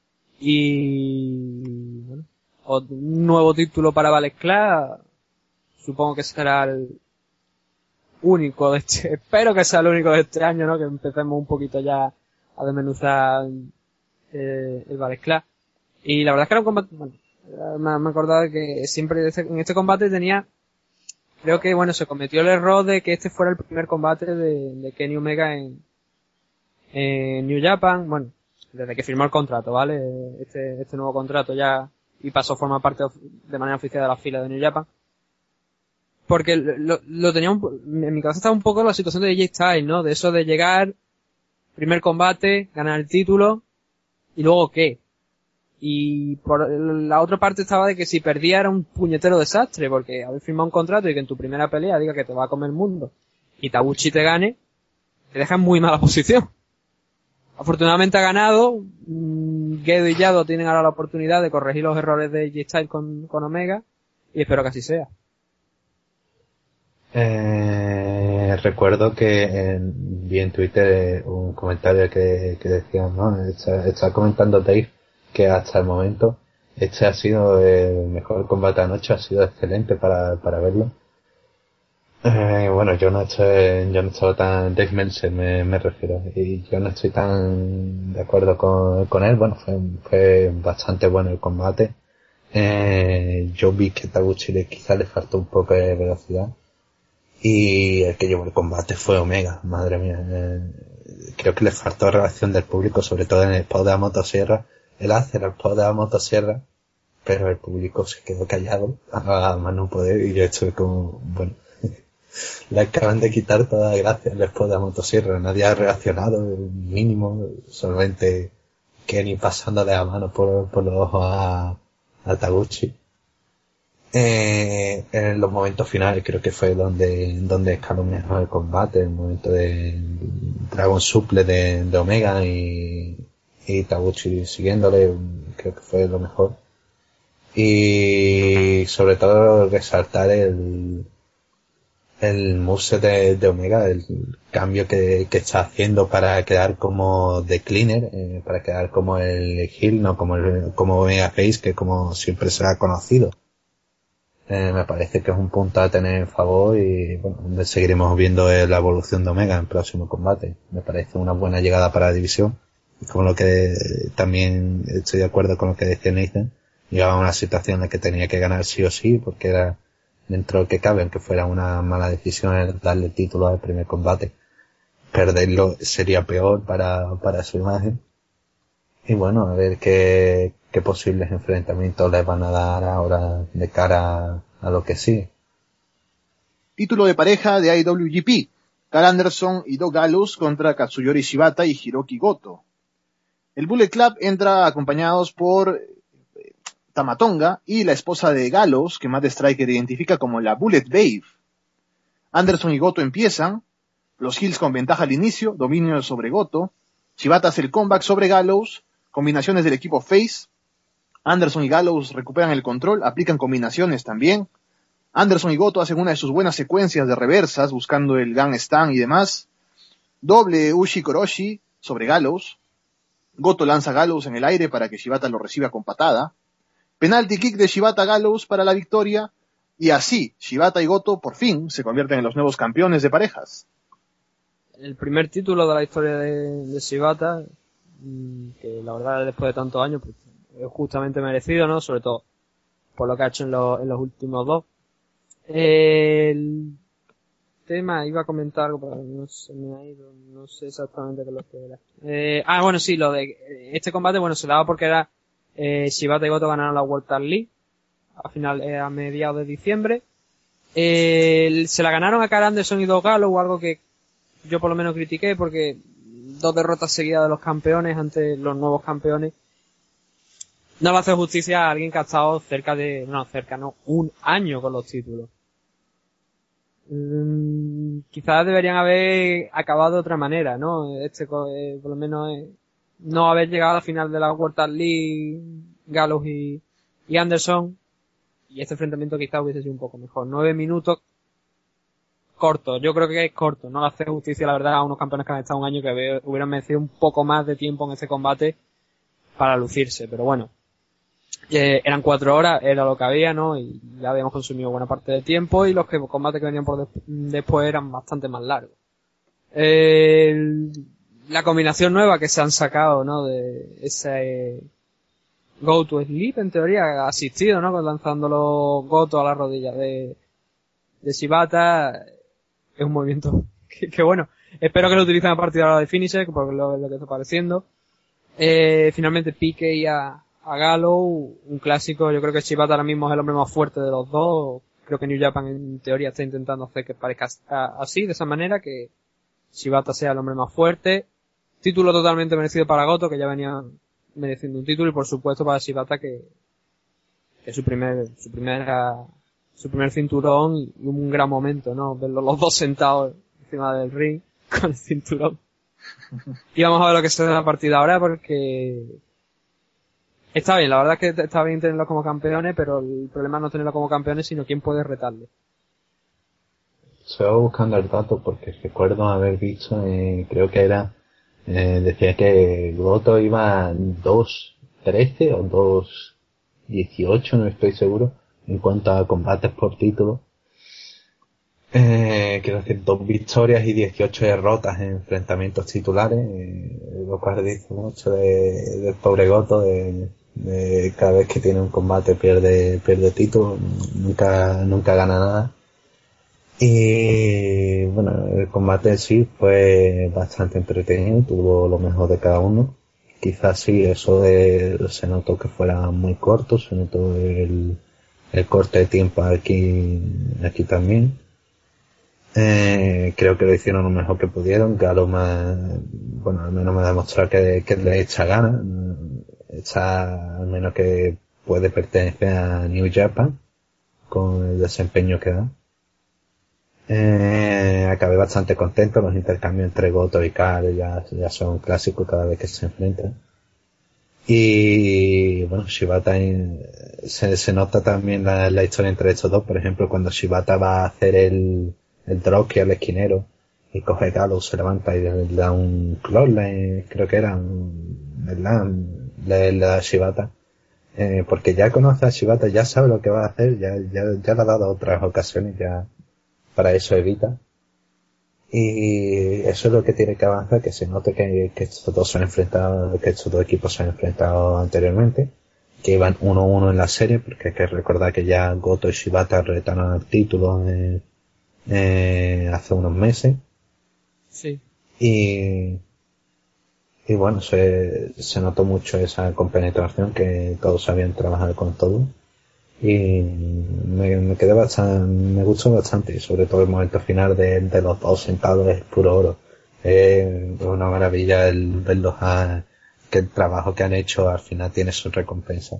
Y bueno, un nuevo título para Ballet Club. Supongo que será el único de espero que sea el único de este año, ¿no? Que empecemos un poquito ya a desmenuzar el Ballet Club. Y la verdad es que era un combate, bueno, me acordaba que siempre en este combate creo que, bueno, se cometió el error de que este fuera el primer combate de Kenny Omega en New Japan, bueno, desde que firmó el contrato, ¿vale? Este nuevo contrato ya, y pasó a formar parte de manera oficial de la fila de New Japan. Porque lo tenía en mi cabeza estaba un poco la situación de AJ Styles, ¿no? De eso de llegar, primer combate, ganar el título, y luego ¿qué? Y por la otra parte estaba de que si perdía era un puñetero desastre, porque haber firmado un contrato y que en tu primera pelea diga que te va a comer el mundo y Taguchi te gane, te deja en muy mala posición. Afortunadamente ha ganado. Gedo y Yado tienen ahora la oportunidad de corregir los errores de G-Style con Omega, y espero que así sea. Recuerdo que vi en Twitter un comentario que decía, ¿no? Está comentando Dave que hasta el momento este ha sido el mejor combate anoche, ha sido excelente para verlo. Bueno, yo no estaba tan, Dave Meltzer me refiero, y yo no estoy tan de acuerdo con él. Bueno, fue bastante bueno el combate. Yo vi que Taguchi quizás le faltó un poco de velocidad, y el que llevó el combate fue Omega. Madre mía, creo que le faltó reacción del público, sobre todo en el spot de la motosierra. Él hace el spot de la motosierra, pero el público se quedó callado a más no poder, y yo estuve como, bueno, le acaban de quitar toda la gracia al spot de la motosierra. Nadie ha reaccionado, mínimo, solamente Kenny pasándole la mano por los ojos a Taguchi. En los momentos finales creo que fue donde escaló mejor el combate, el momento de Dragon Suple de Omega y Taguchi siguiéndole, creo que fue lo mejor. Y sobre todo resaltar el moveset de Omega, el cambio que está haciendo para quedar como The Cleaner, para quedar como el heel, no como Omega Face, que como siempre se ha conocido. Me parece que es un punto a tener en favor, y bueno, seguiremos viendo la evolución de Omega en el próximo combate. Me parece una buena llegada para la división, como lo que también estoy de acuerdo con lo que decía Nathan. Llegaba a una situación en la que tenía que ganar sí o sí, porque era dentro de lo que cabe, aunque fuera una mala decisión el darle el título al primer combate. Perderlo sería peor para su imagen. Y bueno, a ver qué posibles enfrentamientos les van a dar ahora de cara a lo que sigue. Título de pareja de IWGP. Karl Anderson y Doug Gallows contra Katsuyori Shibata y Hiroki Goto. El Bullet Club entra acompañados por Tamatonga y la esposa de Gallows, que Matt Striker identifica como la Bullet Babe. Anderson y Goto empiezan, los heels con ventaja al inicio, dominio sobre Goto. Shibata hace el comeback sobre Gallows, combinaciones del equipo Face. Anderson y Gallows recuperan el control, aplican combinaciones también. Anderson y Goto hacen una de sus buenas secuencias de reversas, buscando el Gang Stand y demás. Doble Ushi Koroshi sobre Gallows. Goto lanza a Gallows en el aire para que Shibata lo reciba con patada. Penalty kick de Shibata Gallows para la victoria. Y así, Shibata y Goto por fin se convierten en los nuevos campeones de parejas. El primer título de la historia de Shibata, que la verdad después de tantos años pues, es justamente merecido, ¿no? Sobre todo por lo que ha hecho en los últimos dos. El tema, iba a comentar algo, pero no se me ha ido, no sé exactamente qué es lo que era. Bueno, sí, lo de este combate, bueno, se daba porque era Shibata y Goto ganaron la World Tag League a mediados de diciembre. Se la ganaron a Karl Anderson y Doug Gallows, algo que yo por lo menos critiqué, porque 2 derrotas seguidas de los campeones ante los nuevos campeones no le hace justicia a alguien que ha estado un año con los títulos. Quizás deberían haber acabado de otra manera, ¿no? Por lo menos no haber llegado a la final de la World Tag League Gallows y Anderson, y este enfrentamiento quizás hubiese sido un poco mejor. 9 minutos corto, yo creo que es corto, no le hace justicia la verdad a unos campeones que han estado un año, que hubieran merecido un poco más de tiempo en este combate para lucirse, pero bueno, eran 4 horas, era lo que había, ¿no? Y ya habíamos consumido buena parte del tiempo, y los combates que venían por después eran bastante más largos. La combinación nueva que se han sacado, ¿no? De ese Go to Sleep, en teoría, asistido, ¿no? Lanzándolo Goto a la rodilla de Shibata, es un movimiento que bueno, espero que lo utilicen a partir de ahora de Finisher, porque es lo que está pareciendo. Finalmente pique a Gallows, un clásico. Yo creo que Shibata ahora mismo es el hombre más fuerte de los dos. Creo que New Japan en teoría está intentando hacer que parezca así, de esa manera, que Shibata sea el hombre más fuerte. Título totalmente merecido para Goto, que ya venía mereciendo un título, y por supuesto para Shibata, que es su primer cinturón, y un gran momento, ¿no? Verlos los dos sentados encima del ring con el cinturón. Y vamos a ver lo que se da la partida ahora, porque está bien, la verdad es que está bien tenerlos como campeones, pero el problema no es tenerlos como campeones, sino quién puede retarle. Estoy buscando el dato porque recuerdo haber visto, creo que era, decía que Goto iba 2-13 o 2-18, no estoy seguro, en cuanto a combates por título. Quiero decir, 2 victorias y 18 derrotas en enfrentamientos titulares, lo cual dice mucho del pobre Goto, de cada vez que tiene un combate pierde título, nunca gana nada. Y bueno, el combate en sí fue bastante entretenido, tuvo lo mejor de cada uno. Quizás sí, se notó que fuera muy corto, se notó el corte de tiempo aquí también. Creo que lo hicieron lo mejor que pudieron. Galo al menos me ha demostrado que le echa ganas, al menos que puede pertenecer a New Japan con el desempeño que da. Acabé bastante contento. Los intercambios entre Goto y Kale ya son clásicos cada vez que se enfrentan. Y bueno, Shibata se nota también la historia entre estos dos. Por ejemplo, cuando Shibata va a hacer el dropkick al esquinero y coge Galo, se levanta y le da un clothesline, creo que era le da a Shibata. Porque ya conoce a Shibata, ya sabe lo que va a hacer, ya le ha dado otras ocasiones, ya para eso evita. Y eso es lo que tiene que avanzar, que se note que estos dos equipos se han enfrentado anteriormente, que iban 1-1 en la serie, porque hay que recordar que ya Goto y Shibata retaron el título hace unos meses. Sí. Y bueno, se notó mucho esa compenetración, que todos sabían trabajar con todo. Y me quedé me gustó bastante, y sobre todo el momento final de los dos sentados es puro oro. Es una maravilla el verlos que el trabajo que han hecho al final tiene su recompensa.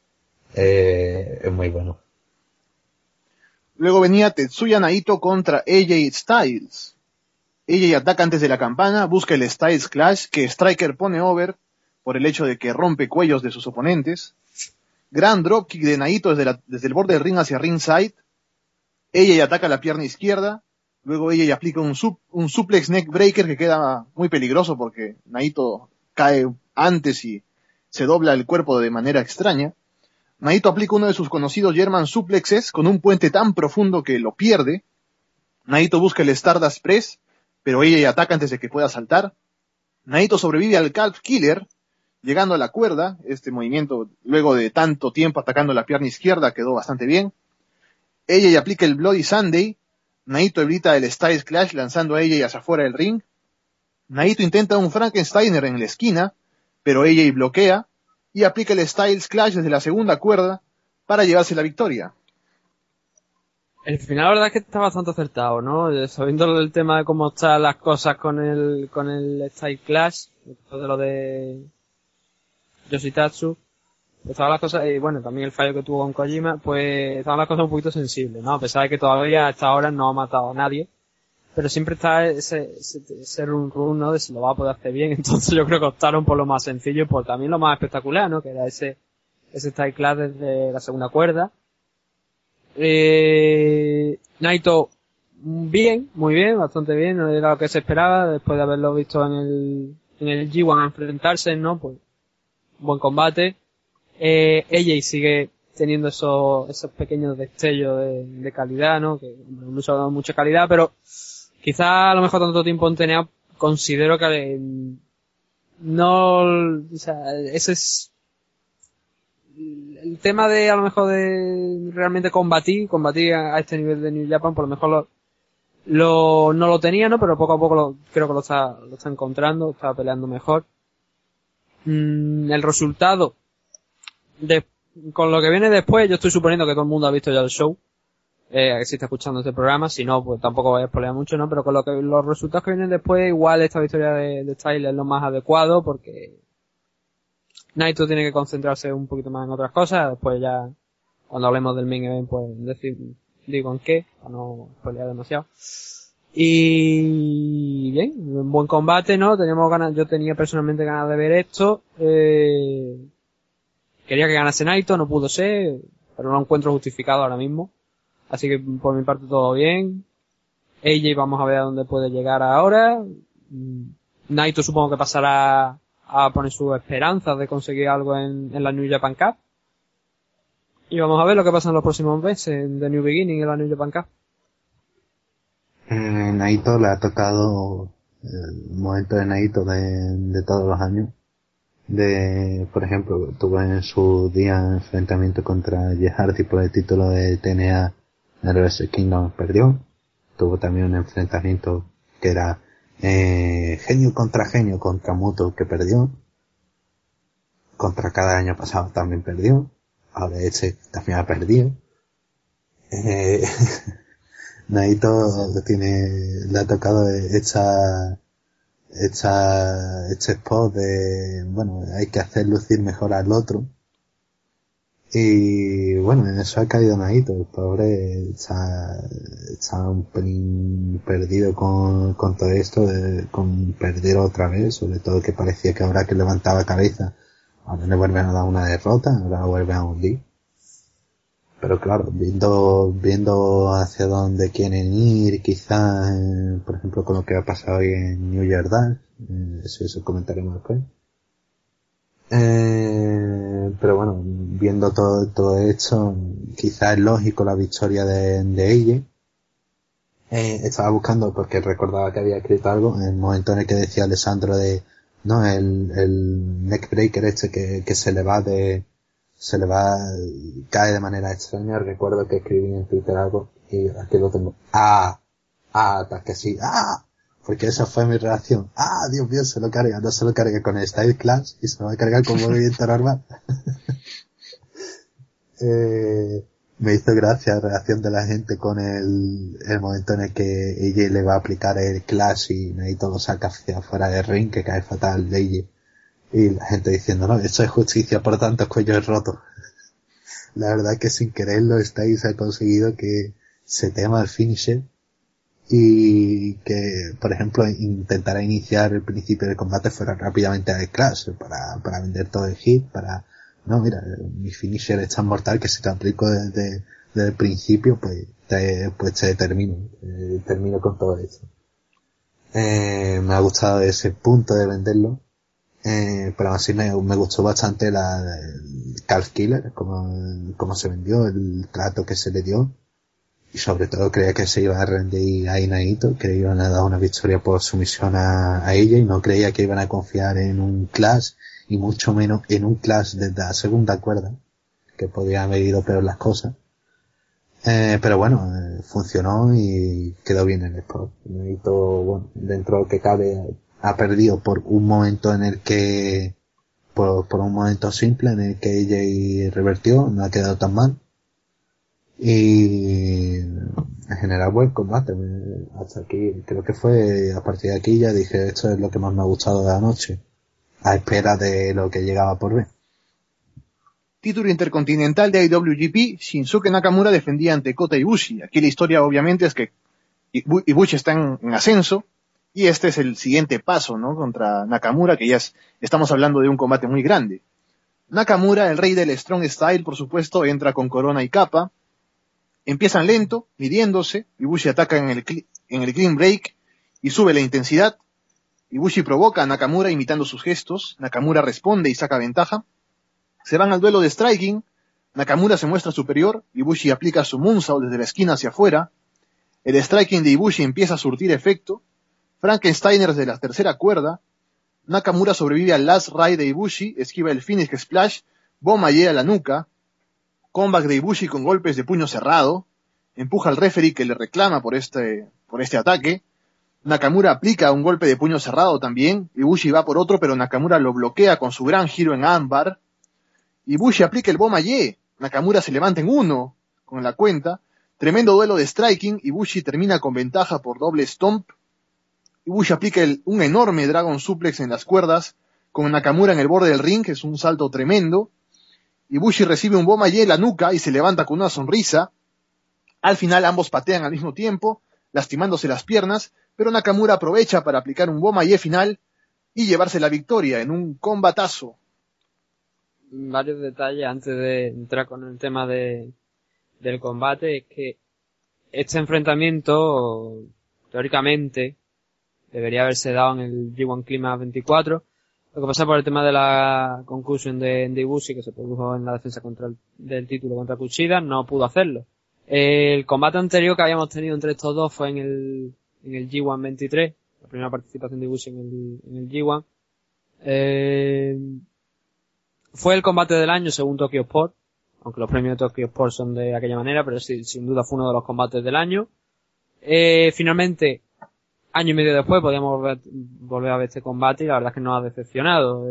Es muy bueno. Luego venía Tetsuya Naito contra AJ Styles. AJ ataca antes de la campana, busca el Styles Clash que Striker pone over por el hecho de que rompe cuellos de sus oponentes. Gran dropkick de Naito desde el borde del ring hacia ringside. AJ ataca la pierna izquierda. Luego AJ aplica un suplex neck breaker que queda muy peligroso porque Naito cae antes y se dobla el cuerpo de manera extraña. Naito aplica uno de sus conocidos German suplexes con un puente tan profundo que lo pierde. Naito busca el Stardust Press, pero AJ ataca antes de que pueda saltar. Naito sobrevive al Calf Killer, llegando a la cuerda. Este movimiento, luego de tanto tiempo atacando la pierna izquierda, quedó bastante bien. AJ aplica el Bloody Sunday. Naito evita el Styles Clash lanzando a AJ hacia afuera del ring. Naito intenta un Frankensteiner en la esquina, pero AJ bloquea y aplica el Styles Clash desde la segunda cuerda para llevarse la victoria. El final la verdad es que está bastante acertado, ¿no? Sabiendo el tema de cómo están las cosas con el Styles Clash, después de lo de Yoshitatsu, pues estaban las cosas, y bueno, también el fallo que tuvo con Kojima, pues estaban las cosas un poquito sensibles, ¿no? A pesar de que todavía hasta ahora no ha matado a nadie, pero siempre está ese run, ¿no? De si lo va a poder hacer bien. Entonces yo creo que optaron por lo más sencillo y por también lo más espectacular, ¿no? Que era ese Style Clash desde la segunda cuerda. Naito, muy bien, bastante bien, no era lo que se esperaba después de haberlo visto en el G1 enfrentarse, ¿no? Pues buen combate. AJ sigue teniendo esos pequeños destellos de calidad, ¿no? Que mucha calidad, pero quizá a lo mejor tanto tiempo en TNA considero que no, o sea, ese es el tema de a lo mejor de realmente combatir a este nivel de New Japan, por lo mejor no lo tenía, ¿no? Pero poco a poco creo que lo está encontrando, está peleando mejor. El resultado con lo que viene después, yo estoy suponiendo que todo el mundo ha visto ya el show, que si está escuchando este programa, si no, pues tampoco voy a spoilear mucho, ¿no? Pero con los resultados que vienen después, igual esta victoria de Style es lo más adecuado, porque Naito tiene que concentrarse un poquito más en otras cosas. Después ya, cuando hablemos del main event, pues digo en qué, para no spoilear demasiado. Y y bien, un buen combate, ¿no? Teníamos ganas, yo tenía personalmente ganas de ver esto. Quería que ganase Naito, no pudo ser, pero no lo encuentro justificado ahora mismo. Así que por mi parte todo bien. AJ vamos a ver a dónde puede llegar ahora. Naito supongo que pasará a poner sus esperanzas de conseguir algo en la New Japan Cup. Y vamos a ver lo que pasa en los próximos meses en The New Beginning en la New Japan Cup. Naito le ha tocado el momento de Naito de todos los años. Por ejemplo, tuvo en su día enfrentamiento contra Jeff Hardy por el título de TNA en el Wrestle Kingdom, perdió. Tuvo también un enfrentamiento que era genio contra Muto, que perdió. Contra cada año pasado también perdió. Ahora también ha perdido. Naito le ha tocado este spot de, bueno, hay que hacer lucir mejor al otro. Y bueno, en eso ha caído Naito, el pobre está un pelín perdido con todo esto, con perder otra vez, sobre todo que parecía que ahora que levantaba cabeza, ahora le vuelven a dar una derrota, ahora vuelve a hundir. Pero claro, viendo hacia dónde quieren ir, quizás, por ejemplo, con lo que ha pasado hoy en New Year's Dash, eso comentaremos después. Pero bueno, viendo todo esto, quizás es lógico la victoria de ella. Estaba buscando porque recordaba que había escrito algo en el momento en el que decía Alessandro el neckbreaker que cae de manera extraña. Recuerdo que escribí en Twitter algo y aquí lo tengo. Que sí, porque esa fue mi reacción. Dios mío, no se lo carga con el Style Clash y se lo va a cargar con movimiento normal. Me hizo gracia la reacción de la gente con el momento en el que ella le va a aplicar el Clash y Naito lo saca hacia afuera del ring, que cae fatal de ella. Y la gente diciendo, no, esto es justicia por tantos cuellos rotos. La verdad que sin quererlo Styles ha conseguido que se tema el finisher y que, por ejemplo, intentará iniciar el principio del combate fuera rápidamente al Clash para vender todo el hit, no, mira, mi finisher es tan mortal que si te aplico desde el principio, pues te termino con todo esto. Me ha gustado ese punto de venderlo. Pero aún así me gustó bastante el Calf Killer, como se vendió, el trato que se le dio, y sobre todo creía que se iba a rendir a Naito, que iban a dar una victoria por sumisión a ella, y no creía que iban a confiar en un Clash, y mucho menos en un Clash desde la segunda cuerda, que podía haber ido peor las cosas. Pero bueno, funcionó y quedó bien el spot. Naito, bueno, dentro de lo que cabe, ha perdido por un momento por un momento simple en el que ella revertió, no ha quedado tan mal. Y en general buen combate. Hasta aquí, creo que fue a partir de aquí ya dije, esto es lo que más me ha gustado de la noche, a espera de lo que llegaba por ver. Título intercontinental de IWGP, Shinsuke Nakamura defendía ante Kota Ibushi. Aquí la historia obviamente es que Ibushi está en ascenso, y este es el siguiente paso, ¿no? Contra Nakamura, que estamos hablando de un combate muy grande. Nakamura, el rey del Strong Style, por supuesto, entra con corona y capa. Empiezan lento, midiéndose. Ibushi ataca en el clean break y sube la intensidad. Ibushi provoca a Nakamura imitando sus gestos. Nakamura responde y saca ventaja. Se van al duelo de striking. Nakamura se muestra superior. Ibushi aplica su moonsault desde la esquina hacia afuera. El striking de Ibushi empieza a surtir efecto. Frankensteiner de la tercera cuerda. Nakamura sobrevive al last ride de Ibushi, esquiva el finish splash, Bomaye a la nuca, comeback de Ibushi con golpes de puño cerrado, empuja al referee que le reclama por este ataque. Nakamura aplica un golpe de puño cerrado también, Ibushi va por otro, pero Nakamura lo bloquea con su gran giro en ámbar. Ibushi aplica el Bomaye, Nakamura se levanta en 1 con la cuenta, tremendo duelo de striking, Ibushi termina con ventaja por doble stomp. Ibushi aplica un enorme Dragon Suplex en las cuerdas, con Nakamura en el borde del ring, que es un salto tremendo. Ibushi recibe un Bomaye en la nuca y se levanta con una sonrisa. Al final ambos patean al mismo tiempo, lastimándose las piernas. pero Nakamura aprovecha para aplicar un Bomaye final y llevarse la victoria en un combatazo. Varios detalles antes de entrar con el tema del combate. Es que este enfrentamiento, teóricamente, debería haberse dado en el G1 Climax 24. Lo que pasa por el tema de la conclusión de Ibushi, que se produjo en la defensa del título contra Kushida, no pudo hacerlo. El combate anterior que habíamos tenido entre estos dos fue en el G1 23, la primera participación de Ibushi en el G1. Fue el combate del año según Tokyo Sport, aunque los premios de Tokyo Sport son de aquella manera, pero sí, sin duda fue uno de los combates del año. Finalmente, año y medio después podíamos volver a ver este combate y la verdad es que nos ha decepcionado.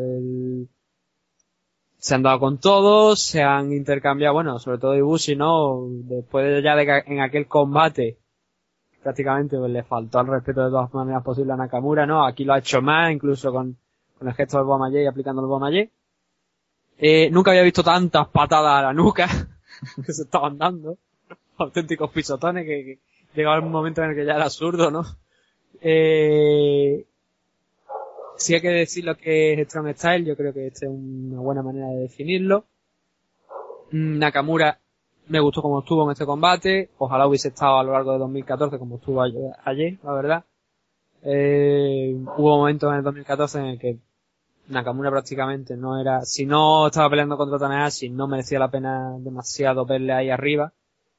Se han dado con todos, se han intercambiado, bueno, sobre todo Ibushi, ¿no? Después de que en aquel combate prácticamente pues, le faltó al respeto de todas maneras posibles a Nakamura, ¿no? Aquí lo ha hecho más, incluso con el gesto del Bomaye y aplicando el Bomaye. Nunca había visto tantas patadas a la nuca que se estaban dando. Auténticos pisotones que llegaba un momento en el que ya era absurdo, ¿no? Si hay que decir lo que es Strong Style, yo creo que esta es una buena manera de definirlo. Nakamura me gustó como estuvo en este combate. Ojalá hubiese estado a lo largo de 2014 como estuvo ayer, la verdad. Hubo momentos en el 2014 en el que Nakamura prácticamente no era, si no estaba peleando contra Tanahashi, no merecía la pena demasiado verle ahí arriba.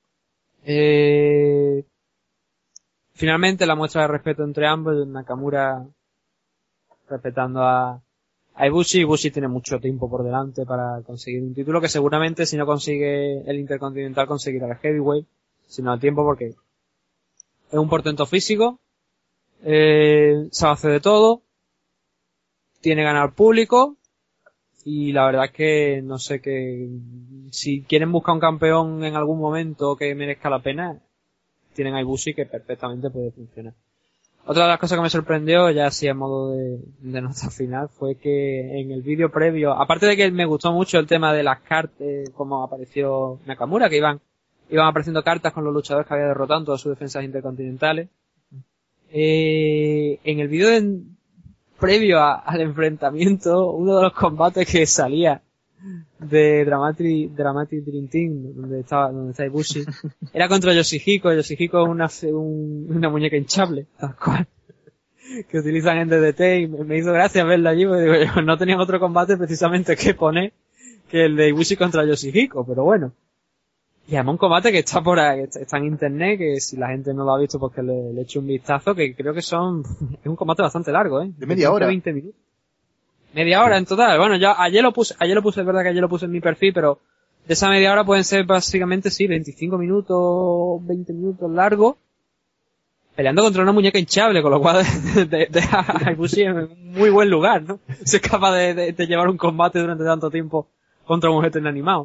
Finalmente la muestra de respeto entre ambos, Nakamura respetando a Ibushi. Ibushi tiene mucho tiempo por delante para conseguir un título que seguramente si no consigue el Intercontinental conseguirá el Heavyweight, si no a tiempo, porque es un portento físico, sabe hacer de todo, tiene ganar público y la verdad es que no sé, que si quieren buscar un campeón en algún momento que merezca la pena, tienen a Ibushi que perfectamente puede funcionar. Otra de las cosas que me sorprendió, ya así a modo de nota final, fue que en el vídeo previo, aparte de que me gustó mucho el tema de las cartas, como apareció Nakamura, que iban apareciendo cartas con los luchadores que había derrotado en todas sus defensas intercontinentales. En el vídeo previo al enfrentamiento, uno de los combates que salía de Dramatic Dream Team, donde está Ibushi, era contra Yoshihiko. Yoshihiko es una muñeca hinchable, tal cual, que utilizan en DDT, y me hizo gracia verla allí, porque digo, yo, no tenían otro combate precisamente que poner que el de Ibushi contra Yoshihiko, pero bueno. Y además un combate que está por ahí, está en internet, que si la gente no lo ha visto, pues que le eche un vistazo, que creo que es un combate bastante largo, de media hora. 20 minutos. Media hora en total. Bueno, yo ayer lo puse, es verdad que ayer lo puse en mi perfil, pero de esa media hora pueden ser básicamente, sí, 25 minutos, 20 minutos largos, peleando contra una muñeca hinchable, con lo cual deja a Ibushi en un muy buen lugar, ¿no? Si es capaz de llevar un combate durante tanto tiempo contra un objeto inanimado.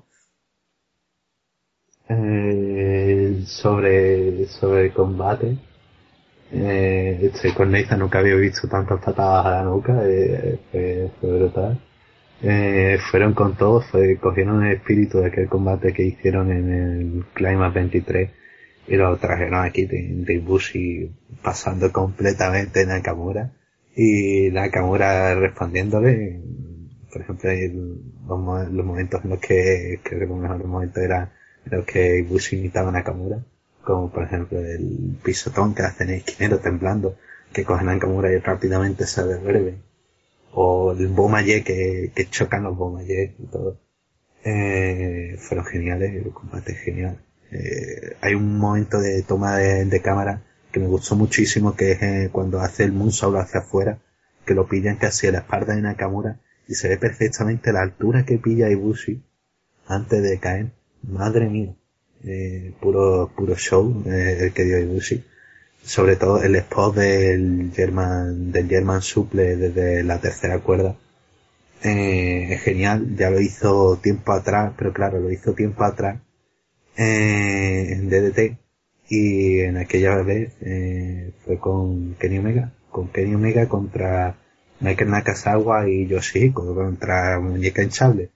Sobre el combate, con Nathan nunca había visto tantas patadas a la nuca, fue brutal. Fueron con todo, cogieron el espíritu de aquel combate que hicieron en el Climax 23 y lo trajeron aquí de Ibushi pasando completamente a Nakamura y Nakamura respondiéndole. Por ejemplo, los momentos en los que creo que los mejores momentos eran los que Ibushi imitaba a Nakamura, como por ejemplo el pisotón que hacen el esquinero temblando, que cogen a Nakamura y rápidamente se devuelve, o el Bomaye que chocan los Bomaye y todo. Fueron geniales, el combate es genial. Hay un momento de toma de cámara que me gustó muchísimo, que es cuando hace el moonsault hacia afuera, que lo pillan casi a la espalda de Nakamura y se ve perfectamente la altura que pilla Ibushi antes de caer. Madre mía, puro show el que dio Ibushi. Sobre todo el spot del German Suplex desde la tercera cuerda. Es genial, ya lo hizo tiempo atrás, pero claro, lo hizo tiempo atrás en DDT, y en aquella vez fue con Kenny Omega contra Michael Nakazawa y Yoshihiko, contra muñeca hinchable.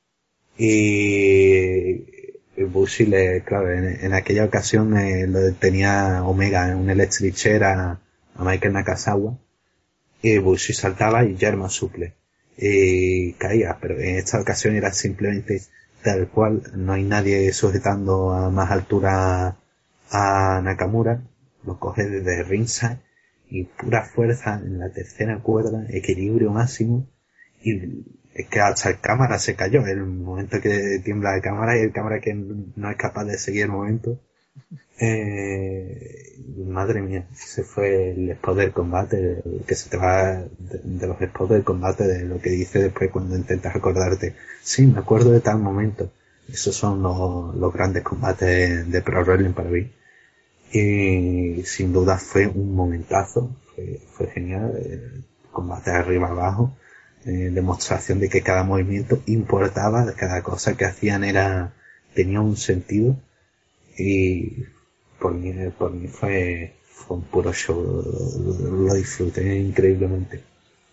Y Ibushi claro, en aquella ocasión tenía Omega en un electric chair a Michael Nakazawa, Bushi saltaba y German suple. Caía, pero en esta ocasión era simplemente tal cual, no hay nadie sujetando a más altura a Nakamura, lo coge desde ringside y pura fuerza en la tercera cuerda, equilibrio máximo, y es que hasta el cámara se cayó, el momento que tiembla la cámara y el cámara que no es capaz de seguir el momento. Madre mía, ese fue el spot del combate, que se te va de los spots del combate, de lo que dice después cuando intentas acordarte. Sí, me acuerdo de tal momento. Esos son los grandes combates de Pro Wrestling para mí. Y sin duda fue un momentazo, fue genial, combate arriba abajo, demostración de que cada movimiento importaba, cada cosa que hacían tenía un sentido, y por mí fue un puro show, lo disfruté increíblemente.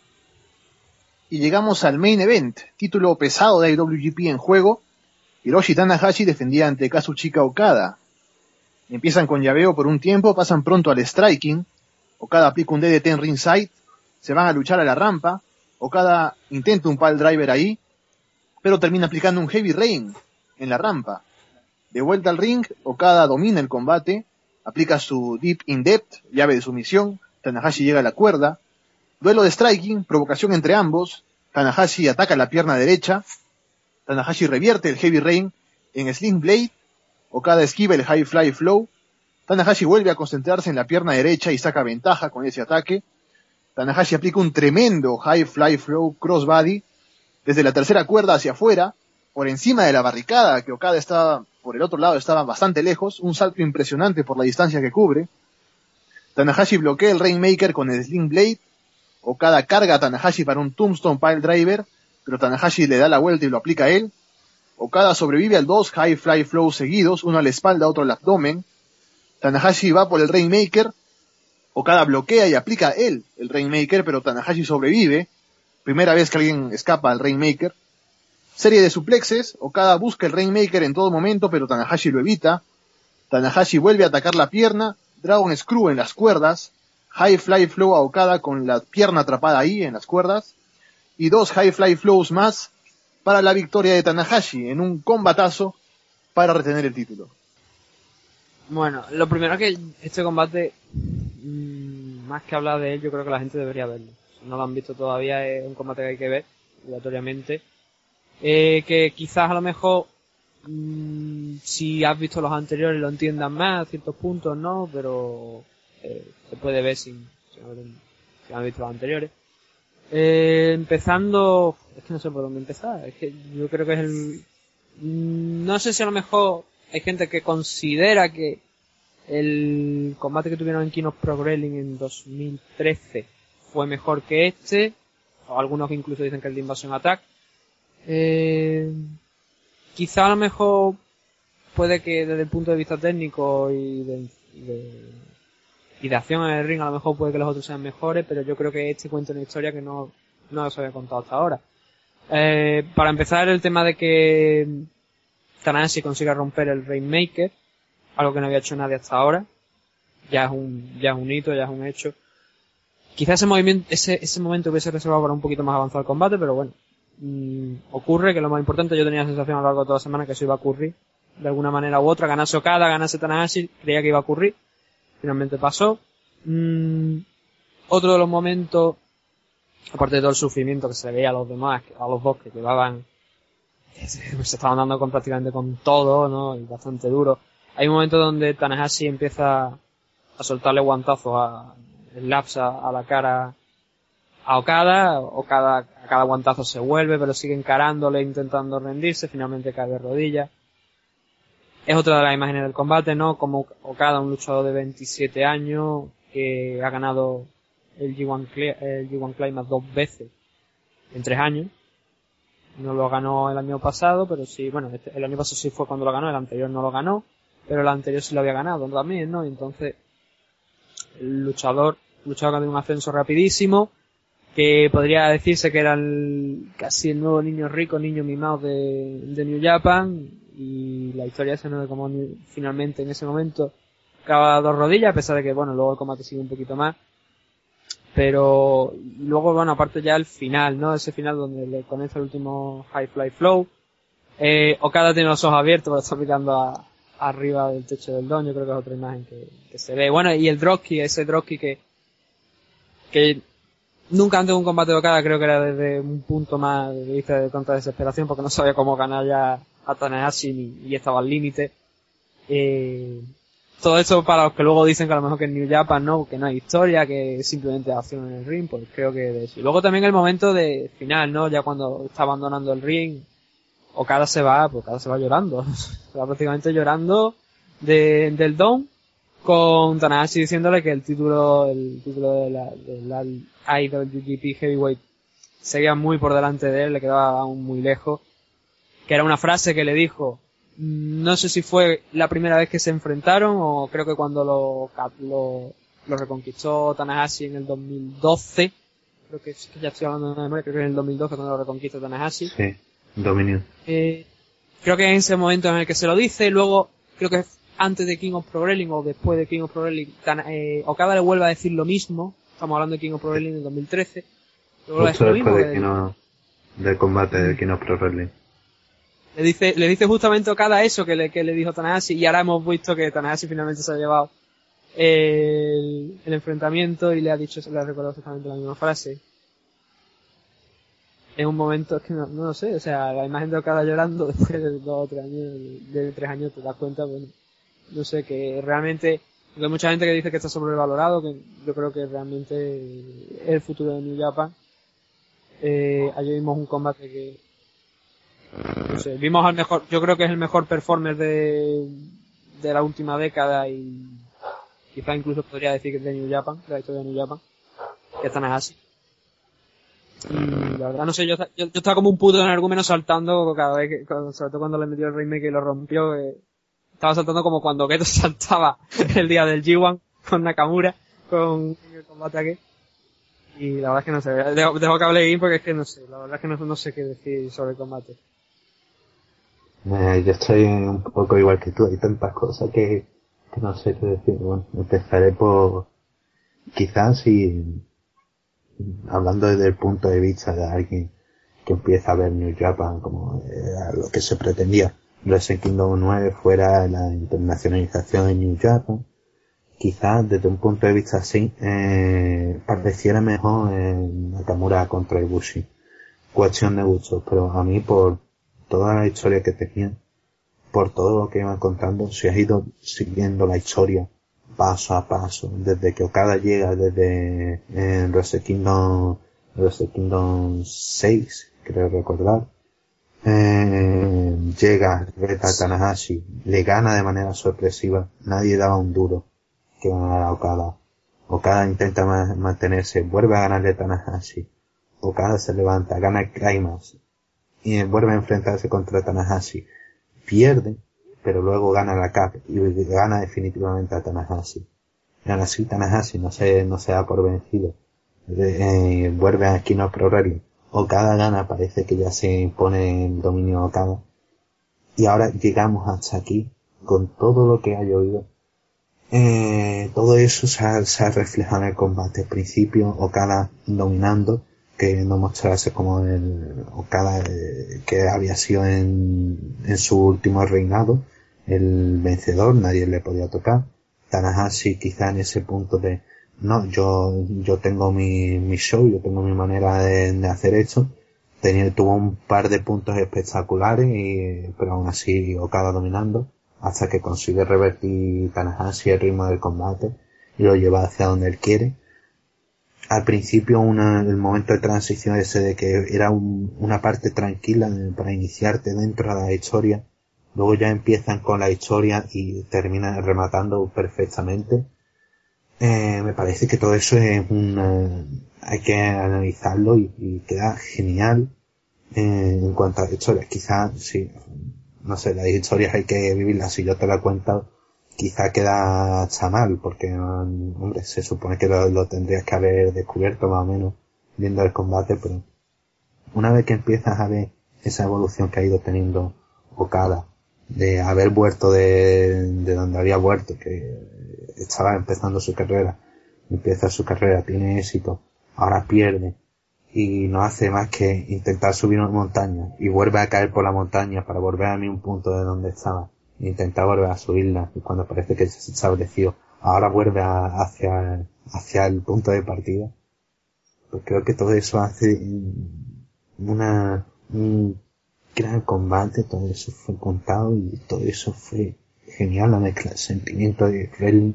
Y llegamos al main event, título pesado de IWGP en juego. Hiroshi Tanahashi defendía ante Kazuchika Okada. Empiezan con llaveo por un tiempo, pasan pronto al striking. Okada aplica un DDT en ringside, se van a luchar a la rampa. Okada intenta un pile driver ahí, pero termina aplicando un heavy rain en la rampa. De vuelta al ring, Okada domina el combate, aplica su deep in depth, llave de sumisión. Tanahashi llega a la cuerda. Duelo de striking, provocación entre ambos. Tanahashi ataca la pierna derecha. Tanahashi revierte el heavy rain en Sling Blade. Okada esquiva el High Fly Flow. Tanahashi vuelve a concentrarse en la pierna derecha y saca ventaja con ese ataque. Tanahashi aplica un tremendo High Fly Flow Crossbody desde la tercera cuerda hacia afuera, por encima de la barricada, que Okada estaba por el otro lado, estaba bastante lejos. Un salto impresionante por la distancia que cubre. Tanahashi bloquea el Rainmaker con el Sling Blade. Okada carga a Tanahashi para un Tombstone Pile Driver, pero Tanahashi le da la vuelta y lo aplica a él. Okada sobrevive al 2 High Fly Flow seguidos, uno a la espalda, otro al abdomen. Tanahashi va por el Rainmaker. Okada bloquea y aplica él el Rainmaker, pero Tanahashi sobrevive. Primera vez que alguien escapa al Rainmaker. Serie de suplexes. Okada busca el Rainmaker en todo momento, pero Tanahashi lo evita. Tanahashi vuelve a atacar la pierna. Dragon Screw en las cuerdas. High Fly Flow a Okada con la pierna atrapada ahí en las cuerdas. Y 2 High Fly Flows más para la victoria de Tanahashi en un combatazo para retener el título. Bueno, lo primero que este combate, más que hablar de él, yo creo que la gente debería verlo. Si no lo han visto todavía, es un combate que hay que ver obligatoriamente. Que quizás a lo mejor, si has visto los anteriores lo entiendan más, a ciertos puntos no, pero se puede ver si han visto los anteriores. Empezando, es que no sé por dónde empezar, es que yo creo que es no sé si a lo mejor hay gente que considera que el combate que tuvieron en King of Pro Wrestling en 2013 fue mejor que este, o algunos que incluso dicen que el de Invasion Attack. Quizá a lo mejor puede que desde el punto de vista técnico y de acción en el ring a lo mejor puede que los otros sean mejores, pero yo creo que este cuenta una historia que no se había contado hasta ahora. Para empezar, el tema de que Tanahashi consiga romper el Rainmaker, algo que no había hecho nadie hasta ahora, ya es un hito, ya es un hecho. Quizás ese momento hubiese reservado para un poquito más avanzado el combate, pero bueno, ocurre, que lo más importante, yo tenía la sensación a lo largo de toda la semana que eso iba a ocurrir de alguna manera u otra, ganase Okada, ganase Tanahashi, creía que iba a ocurrir, finalmente pasó. Otro de los momentos, aparte de todo el sufrimiento que se le veía a los demás, a los dos que llevaban, se estaban dando prácticamente con todo, ¿no? Y bastante duro. Hay un momento donde Tanahashi empieza a soltarle guantazos slaps a la cara a Okada. Okada a cada guantazo se vuelve, pero sigue encarándole, intentando rendirse, finalmente cae de rodillas. Es otra de las imágenes del combate, ¿no? Como Okada, un luchador de 27 años, que ha ganado el G1 Climax 2 veces en 3 años. No lo ganó el año pasado, pero sí, bueno, el año pasado sí fue cuando lo ganó, el anterior no lo ganó, pero el anterior sí lo había ganado también, ¿no? Y entonces, el luchador que tiene un ascenso rapidísimo, que podría decirse que era casi el nuevo niño rico, niño mimado de New Japan, y la historia esa, ¿no? De cómo finalmente en ese momento acaba a 2 rodillas, a pesar de que, bueno, luego el combate sigue un poquito más. Pero luego, bueno, aparte ya el final, ¿no? Ese final donde le comienza el último High Fly Flow. Okada tiene los ojos abiertos, pero está mirando arriba del techo del Dome. Yo creo que es otra imagen que se ve. Bueno, y el dropkick, ese dropkick que nunca antes de un combate de Okada, creo que era desde un punto más de vista de tanta desesperación, porque no sabía cómo ganar ya a Tanahashi y estaba al límite. Todo esto para los que luego dicen que a lo mejor que en New Japan no hay historia, que simplemente acción en el ring, pues creo que de eso. Y luego también el momento de final, ¿no? Ya cuando está abandonando el ring, Okada se va llorando. Se va prácticamente llorando del Dome, con Tanahashi diciéndole que el título de la IWGP Heavyweight seguía muy por delante de él, le quedaba aún muy lejos. Que era una frase que le dijo, no sé si fue la primera vez que se enfrentaron o creo que cuando lo reconquistó Tanahashi en el 2012. Creo que ya estoy hablando de memoria, creo que en el 2012 cuando lo reconquista Tanahashi. Sí, Dominion. Creo que en ese momento en el que se lo dice, luego creo que antes de King of Pro Wrestling o después de King of Pro Wrestling, Okada le vuelve a decir lo mismo. Estamos hablando de King of Pro Wrestling en 2013. Justo después del combate de King of Pro Wrestling. Le dice justamente Okada eso que le dijo Tanahashi, y ahora hemos visto que Tanahashi finalmente se ha llevado el enfrentamiento y le ha recordado exactamente la misma frase. Es un momento, es que no lo sé, o sea, la imagen de Okada llorando después de 2 o 3 años, de 3 años te das cuenta, bueno, no sé, que realmente, hay mucha gente que dice que está sobrevalorado, que yo creo que realmente es el futuro de New Japan. Ayer vimos un combate que, no sé, vimos al mejor, yo creo que es el mejor performer de la última década y quizá incluso podría decir que es de New Japan, de la historia de New Japan, que están así. Y la verdad no sé, yo estaba como un puto en argumento saltando cada vez que, sobre todo cuando le metió el Rainmaker y lo rompió, estaba saltando como cuando Geto saltaba el día del G1 con Nakamura, con el combate aquí. Y la verdad es que no sé, dejo que hable bien porque es que no sé, la verdad es que no sé qué decir sobre el combate. Yo estoy un poco igual que tú, hay tantas cosas que no sé qué decir. Bueno, empezaré por, quizás si, hablando desde el punto de vista de alguien que empieza a ver New Japan como lo que se pretendía, Wrestle Kingdom 9 fuera la internacionalización de New Japan, quizás desde un punto de vista así pareciera mejor en Nakamura contra Ibushi, cuestión de gustos, pero a mí por toda la historia que tenía, por todo lo que iban contando, si has ido siguiendo la historia paso a paso, desde que Okada llega, desde Wrestle Kingdom 6, creo recordar, llega, reta a Tanahashi, le gana de manera sorpresiva, nadie daba un duro que ganara a Okada. Okada intenta mantenerse, vuelve a ganarle a Tanahashi, Okada se levanta, gana el Climax y vuelve a enfrentarse contra Tanahashi, pierde, pero luego gana la Cup y gana definitivamente a Tanahashi. Y aún así Tanahashi no se da por vencido. Vuelve a King of Pro Wrestling. Okada gana, parece que ya se impone el dominio Okada. Y ahora llegamos hasta aquí, con todo lo que ha llovido. Todo eso se ha reflejado en el combate. Al principio, Okada dominando, que no mostrarse como el Okada que había sido en su último reinado, el vencedor, nadie le podía tocar. Tanahashi quizá en ese punto de, no, yo tengo mi show, yo tengo mi manera de hacer esto. Tuvo un par de puntos espectaculares, pero aún así Okada dominando, hasta que consigue revertir Tanahashi el ritmo del combate y lo lleva hacia donde él quiere. Al principio el momento de transición ese de que era una parte tranquila para iniciarte dentro de la historia, luego ya empiezan con la historia y terminan rematando perfectamente. Me parece que todo eso es hay que analizarlo y queda genial en cuanto a la historia. Quizás, sí, no sé, las historias hay que vivirlas. Si yo te la cuento, quizá queda hasta mal, porque, hombre, se supone que lo tendrías que haber descubierto más o menos viendo el combate, pero una vez que empiezas a ver esa evolución que ha ido teniendo Okada, de haber vuelto de donde había vuelto, que estaba empezando su carrera, empieza su carrera, tiene éxito, ahora pierde y no hace más que intentar subir una montaña y vuelve a caer por la montaña para volver a un punto de donde estaba, intentar volver a subirla y cuando parece que se estableció, ahora vuelve hacia el punto de partida. Pues creo que todo eso hace un gran combate, todo eso fue contado y todo eso fue genial, la mezcla de sentimiento de wrestling,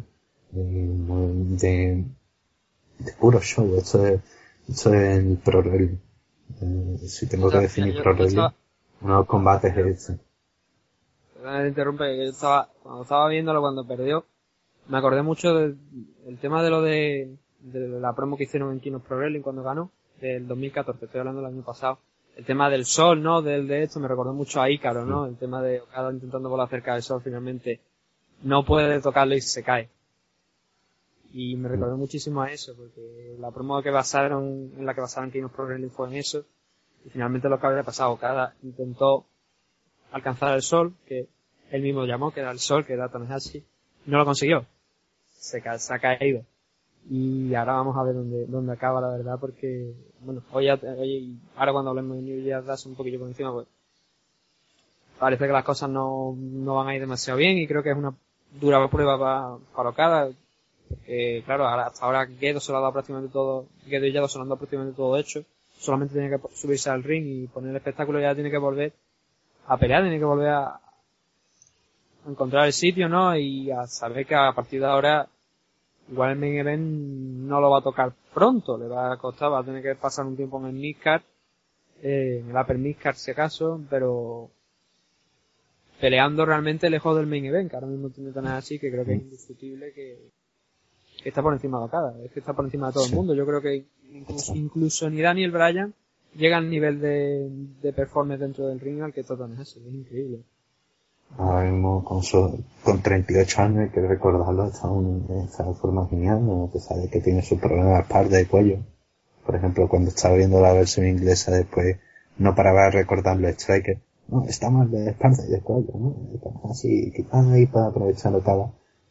de puro show. Esto es el pro wrestling. Si tengo que definir pro wrestling, unos combates es este. Perdón, te interrumpe, cuando estaba viéndolo cuando perdió, me acordé mucho del tema de la promo que hicieron en Kinos Pro Wrestling cuando ganó, del 2014, estoy hablando del año pasado. El tema del sol, ¿no? De esto me recordó mucho a Ícaro, ¿no? El tema de Okada intentando volar cerca del sol, finalmente no puede tocarlo y se cae. Y me recordó muchísimo a eso, porque la promo en la que basaron Kinos Pro Wrestling fue en eso. Y finalmente lo que había pasado, Okada intentó alcanzar el sol, que él mismo llamó, que era el sol, que era Tanahashi. No lo consiguió. Se ha caído. Y ahora vamos a ver dónde acaba, la verdad, porque, bueno, ahora cuando hablemos de New Year's Dash un poquillo por encima, pues, parece que las cosas no van a ir demasiado bien y creo que es una dura prueba para Okada, porque, claro, hasta ahora Gedo se lo ha dado prácticamente todo, Gedo y Yado se lo han dado prácticamente todo hecho, solamente tiene que subirse al ring y poner el espectáculo, ya tiene que volver a pelear, tiene que volver a encontrar el sitio, ¿no? Y a saber que a partir de ahora igual el main event no lo va a tocar pronto, le va a costar, va a tener que pasar un tiempo en el midcard, en el upper midcard si acaso, pero peleando realmente lejos del main event, que ahora mismo tiene tan así que creo que es indiscutible que está por encima de Okada, es que está por encima de todo el mundo. Yo creo que incluso ni Daniel Bryan llega al nivel de performance dentro del ring al que está Tanahashi, es increíble. Ahora mismo con 38 años hay que recordarlo, está de forma genial, ¿no? A pesar de que tiene sus problemas de espalda y cuello. Por ejemplo, cuando estaba viendo la versión inglesa después, no paraba de recordarlo a Striker. No, está mal de espalda y de cuello, ¿no? Así, quizás ahí para aprovecharlo cada.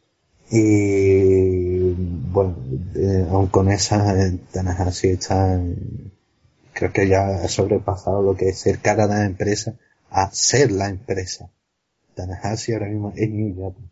Y, bueno, aún con esa, Tanahashi está, creo que ya ha sobrepasado lo que es ser cara de la empresa a ser la empresa. Tanahashi ahora mismo es New Japan.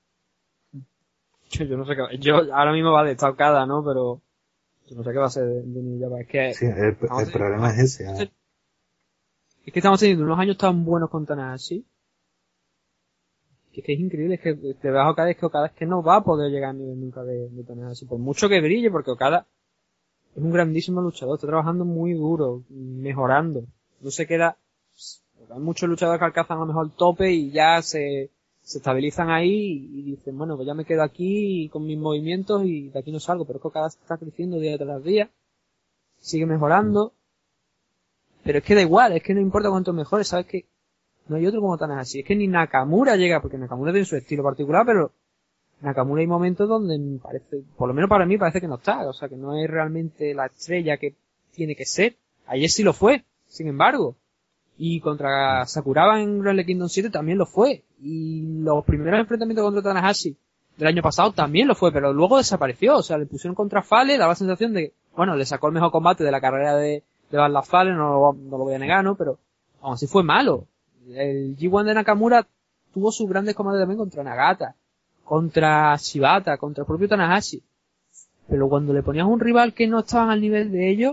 Yo no sé qué, ahora mismo va de esta Okada, ¿no? Pero yo no sé qué va a ser de New Japan. Es que sí, el problema es ese. Es que estamos teniendo unos años tan buenos con Tanahashi. Que es increíble, es que te vas a Okada, es que no va a poder llegar a nivel nunca de Tanahashi. Por mucho que brille, porque Okada es un grandísimo luchador, está trabajando muy duro, mejorando. No se queda. Hay muchos luchadores que alcanzan a lo mejor el tope y ya se estabilizan ahí y dicen, bueno, pues ya me quedo aquí con mis movimientos y de aquí no salgo, pero es que Okada está creciendo día tras día, sigue mejorando, pero es que da igual, es que no importa cuánto mejores, sabes que no hay otro como Tanahashi, es que ni Nakamura llega, porque Nakamura tiene su estilo particular, pero Nakamura hay momentos donde parece, por lo menos para mí parece que no está, o sea que no es realmente la estrella que tiene que ser. Ayer sí lo fue, sin embargo. Y contra Sakuraba en Wrestle Kingdom 7 también lo fue. Y los primeros enfrentamientos contra Tanahashi del año pasado también lo fue, pero luego desapareció. O sea, le pusieron contra Fale, daba la sensación de, bueno, le sacó el mejor combate de la carrera de Bad Luck Fale, no lo voy a negar, ¿no? Pero aún así fue malo. El G1 de Nakamura tuvo sus grandes combates también contra Nagata, contra Shibata, contra el propio Tanahashi. Pero cuando le ponías un rival que no estaban al nivel de ellos,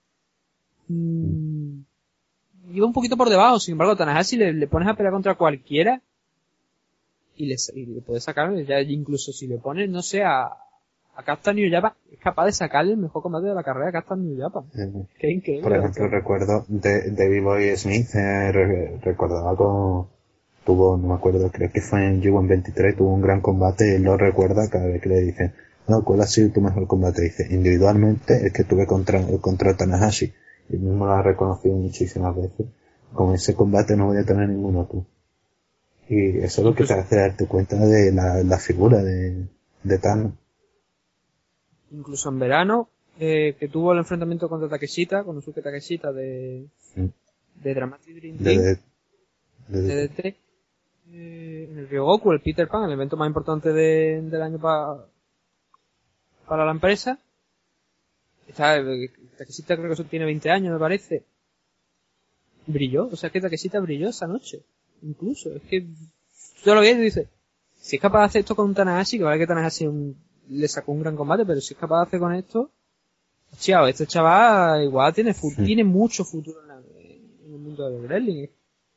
iba un poquito por debajo. Sin embargo, Tanahashi le pones a pelear contra cualquiera y le puedes sacar, ya incluso si le pones, no sé, a Captain New Japan, es capaz de sacarle el mejor combate de la carrera a Captain New Japan. Qué increíble. Por ejemplo, recuerdo de B-Boy Smith, recordaba tuvo, no me acuerdo, creo que fue en G1 23, tuvo un gran combate y él lo recuerda cada vez que le dicen, no, ¿cuál ha sido tu mejor combate? Dice, individualmente, el que tuve contra Tanahashi. Y mismo lo ha reconocido muchísimas veces. Con ese combate no voy a tener ningún otro. Y eso es lo que te hace darte cuenta de la figura de Tana. Incluso en verano, que tuvo el enfrentamiento contra Takeshita, con Usuke Takeshita de Dramatic Dream Team, de DDT, en el Ryogoku, el Peter Pan, el evento más importante del año para la empresa. Takeshita creo que eso tiene 20 años, me parece. Brilló, o sea, que Takeshita brilló esa noche. Incluso, es que yo lo vi y dice, si es capaz de hacer esto con Tanahashi, que vale que Tanahashi le sacó un gran combate, pero si es capaz de hacer con esto, hostia, este chaval igual tiene mucho futuro en el mundo del wrestling.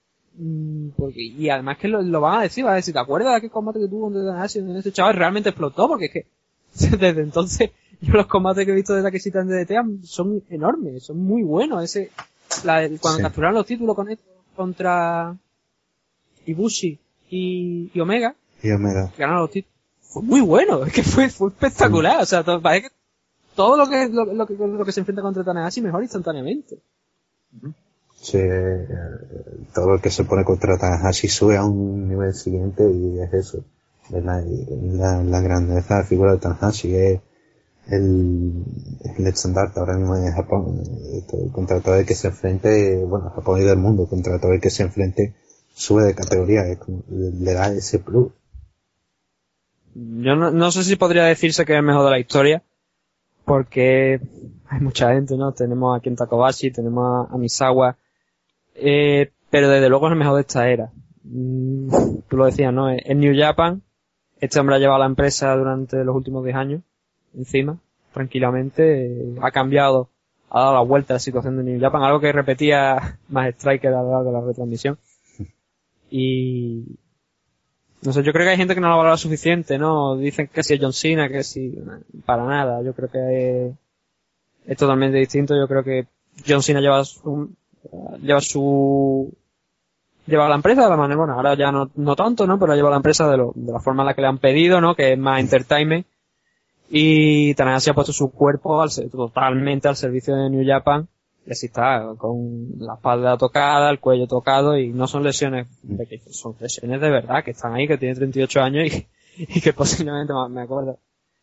Y además que lo van a decir, ¿te acuerdas de aquel combate que tuvo con Tanahashi donde este chaval realmente explotó? Porque es que desde entonces yo los combates que he visto de Takeshita en DDT son enormes, son muy buenos. Cuando capturaron los títulos contra Ibushi y Omega, ganaron los títulos, fue muy bueno, es que fue espectacular. O sea, parece que todo lo que se enfrenta contra Tanahashi mejor instantáneamente. Sí, todo lo que se pone contra Tanahashi sube a un nivel siguiente, y es eso. Es la grandeza de la figura de Tanahashi, es el estandarte ahora mismo en Japón. Contra todo el que se enfrente, bueno, Japón y del mundo, contra todo el que se enfrente sube de categoría, le da ese plus. Yo no sé si podría decirse que es el mejor de la historia, porque hay mucha gente, ¿no? Tenemos a Kenta Kobashi, tenemos a Misawa, pero desde luego es el mejor de esta era. Tú lo decías, ¿no? En New Japan, este hombre ha llevado la empresa durante los últimos 10 años, encima, tranquilamente, ha cambiado, ha dado la vuelta a la situación de New Japan, algo que repetía más Striker a lo largo de la retransmisión. Y no sé, yo creo que hay gente que no lo valora suficiente, ¿no? Dicen que si es John Cena, que si... Para nada, yo creo que es totalmente distinto. Yo creo que John Cena lleva la empresa de la manera, bueno, ahora ya no tanto, ¿no? Pero lleva la empresa de la forma en la que le han pedido, ¿no? Que es más entertainment. Y Tanahashi ha puesto su cuerpo totalmente al servicio de New Japan. Y así está, con la espalda tocada, el cuello tocado, y no son lesiones son lesiones de verdad, que están ahí, que tiene 38 años y que posiblemente, me acuerdo,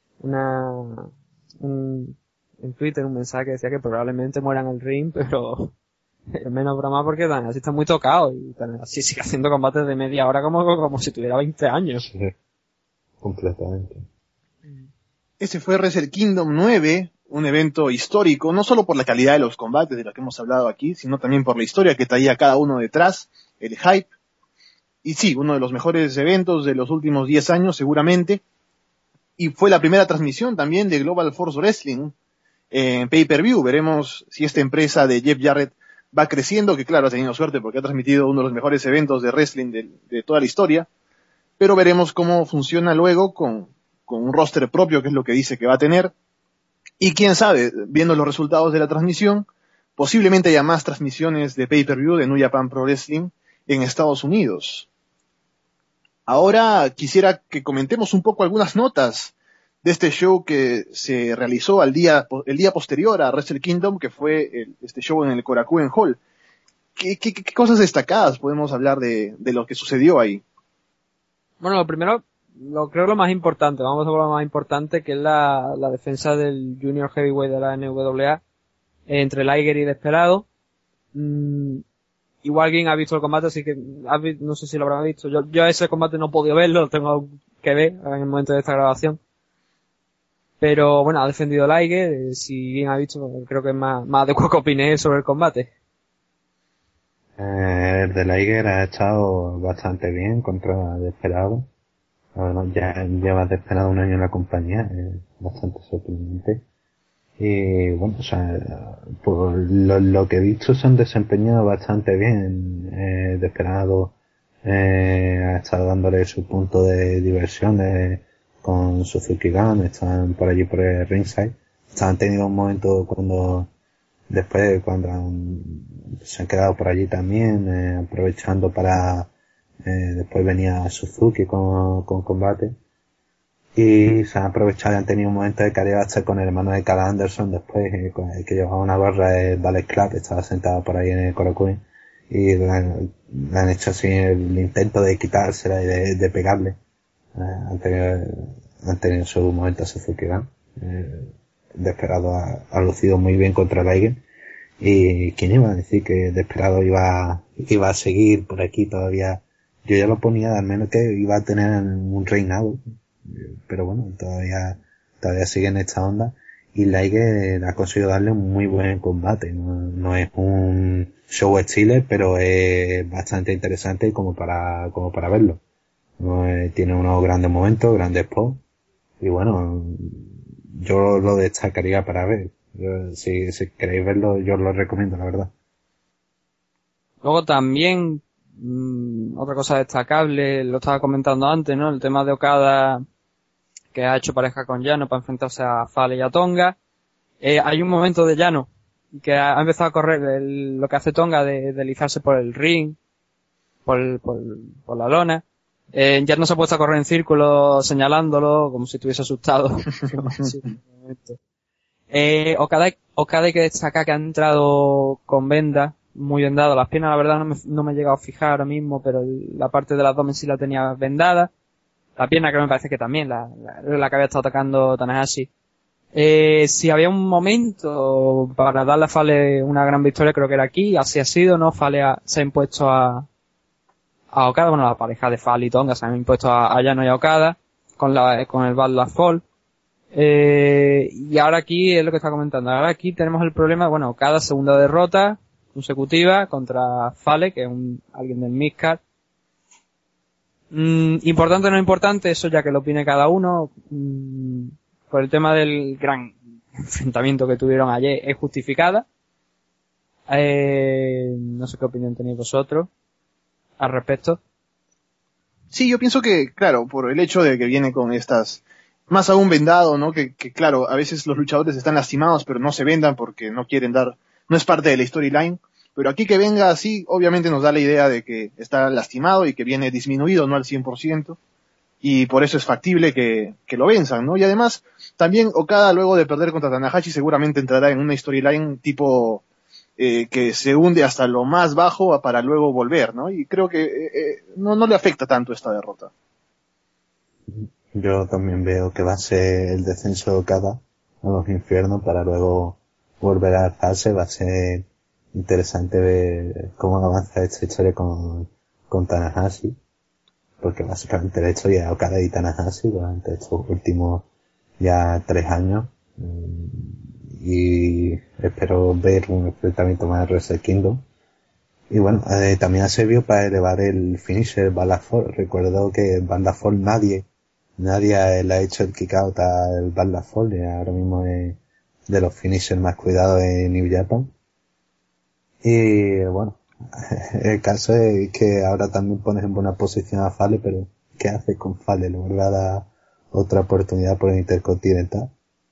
en Twitter un mensaje que decía que probablemente muera en el ring, pero es menos broma porque Tanahashi está muy tocado y Tanahashi sigue haciendo combates de media hora como si tuviera 20 años. Sí, completamente. Este fue Wrestle Kingdom 9, un evento histórico, no solo por la calidad de los combates de los que hemos hablado aquí, sino también por la historia que traía cada uno detrás, el hype. Y sí, uno de los mejores eventos de los últimos 10 años seguramente. Y fue la primera transmisión también de Global Force Wrestling en pay-per-view. Veremos si esta empresa de Jeff Jarrett va creciendo, que claro, ha tenido suerte porque ha transmitido uno de los mejores eventos de wrestling de toda la historia. Pero veremos cómo funciona luego con un roster propio, que es lo que dice que va a tener. Y quién sabe, viendo los resultados de la transmisión, posiblemente haya más transmisiones de pay-per-view de New Japan Pro Wrestling en Estados Unidos. Ahora quisiera que comentemos un poco algunas notas de este show que se realizó el día posterior a Wrestle Kingdom, que fue este show en el Korakuen Hall. ¿Qué cosas destacadas podemos hablar de lo que sucedió ahí? Bueno, lo primero, creo lo más importante, vamos a ver lo más importante, que es la defensa del Junior Heavyweight de la NWA entre Liger y Desperado. Igual alguien ha visto el combate, así que no sé si lo habrá visto. Yo ese combate no he podido verlo, lo tengo que ver en el momento de esta grabación. Pero bueno, ha defendido Liger, si bien ha visto, creo que es más adecuado que opine sobre el combate. El de Liger ha estado bastante bien contra Desperado. Bueno, ya lleva Desperado un año en la compañía, es bastante sorprendente. Y bueno, o sea, por lo que he visto se han desempeñado bastante bien. Desperado ha estado dándole su punto de diversión con Suzuki Gun, están por allí por el ringside. Han tenido un momento cuando se han quedado por allí también, aprovechando para después venía Suzuki con combate, y se han aprovechado y han tenido un momento de cariño con el hermano de Carl Anderson después, que llevaba una gorra de Ballet Club, estaba sentado por ahí en el Korakuen, y le han hecho así el intento de quitársela y de pegarle. Han tenido su momento Suzuki Gun. Desperado ha lucido muy bien contra Liger, y quién iba a decir que Desperado iba a seguir por aquí todavía. Yo ya lo ponía al menos que iba a tener un reinado, pero bueno, todavía todavía sigue en esta onda, y Liger ha conseguido darle un muy buen combate. No es un show stealer, pero es bastante interesante como para verlo. Tiene unos grandes momentos, grandes spots, y bueno, yo lo destacaría para ver. Si queréis verlo, yo lo recomiendo, la verdad. Luego también, otra cosa destacable, lo estaba comentando antes, ¿no? El tema de Okada, que ha hecho pareja con Yano para enfrentarse a Fale y a Tonga. Hay un momento de Yano que ha empezado a correr lo que hace Tonga de deslizarse por el ring, por la lona. Yano se ha puesto a correr en círculo señalándolo como si estuviese asustado. Okada hay que destacar que ha entrado con venda, muy vendado. Las piernas, la verdad, no me he llegado a fijar ahora mismo, pero la parte del abdomen sí la tenía vendada. La pierna creo me parece que también, la que había estado atacando Tanahashi. Si había un momento para darle a Fale una gran victoria, creo que era aquí. Así ha sido, ¿no? Fale se ha impuesto a Okada, bueno, la pareja de Fale y Tonga se han impuesto a Yano y a Okada con el Bad Luck Fall. Y ahora aquí es lo que está comentando. Ahora aquí tenemos el problema, bueno, Okada segunda derrota consecutiva contra Fale, que es alguien del Midcard. Importante o no importante, eso ya que lo opine cada uno. Por el tema del gran enfrentamiento que tuvieron ayer, es justificada. No sé qué opinión tenéis vosotros al respecto. Sí, yo pienso que, claro, por el hecho de que viene con estas, más aún vendado, ¿no? Que claro, a veces los luchadores están lastimados, pero no se vendan porque no quieren no es parte de la storyline. Pero aquí que venga así, obviamente nos da la idea de que está lastimado y que viene disminuido, no al 100%. Y por eso es factible que lo venzan, ¿no? Y además, también Okada, luego de perder contra Tanahashi, seguramente entrará en una storyline tipo que se hunde hasta lo más bajo para luego volver, ¿no? Y creo que no le afecta tanto esta derrota. Yo también veo que va a ser el descenso de Okada a los infiernos para luego volver a alzarse. Va a ser interesante ver cómo avanza esta historia con Tanahashi, porque básicamente la historia de Okada y Tanahashi durante estos últimos ya 3 años, y espero ver un enfrentamiento más de Wrestle Kingdom. Y bueno, también ha servido para elevar el finisher Bad Luck Fall. Recuerdo que Bad Luck Fall nadie le ha hecho el kick out al Bad Luck Fall, y ahora mismo es de los finishers más cuidados en New Japan. Y bueno, el caso es que ahora también pones en buena posición a Fale, pero ¿qué haces con Fale? ¿Le vuelve a dar otra oportunidad por el Intercontinental?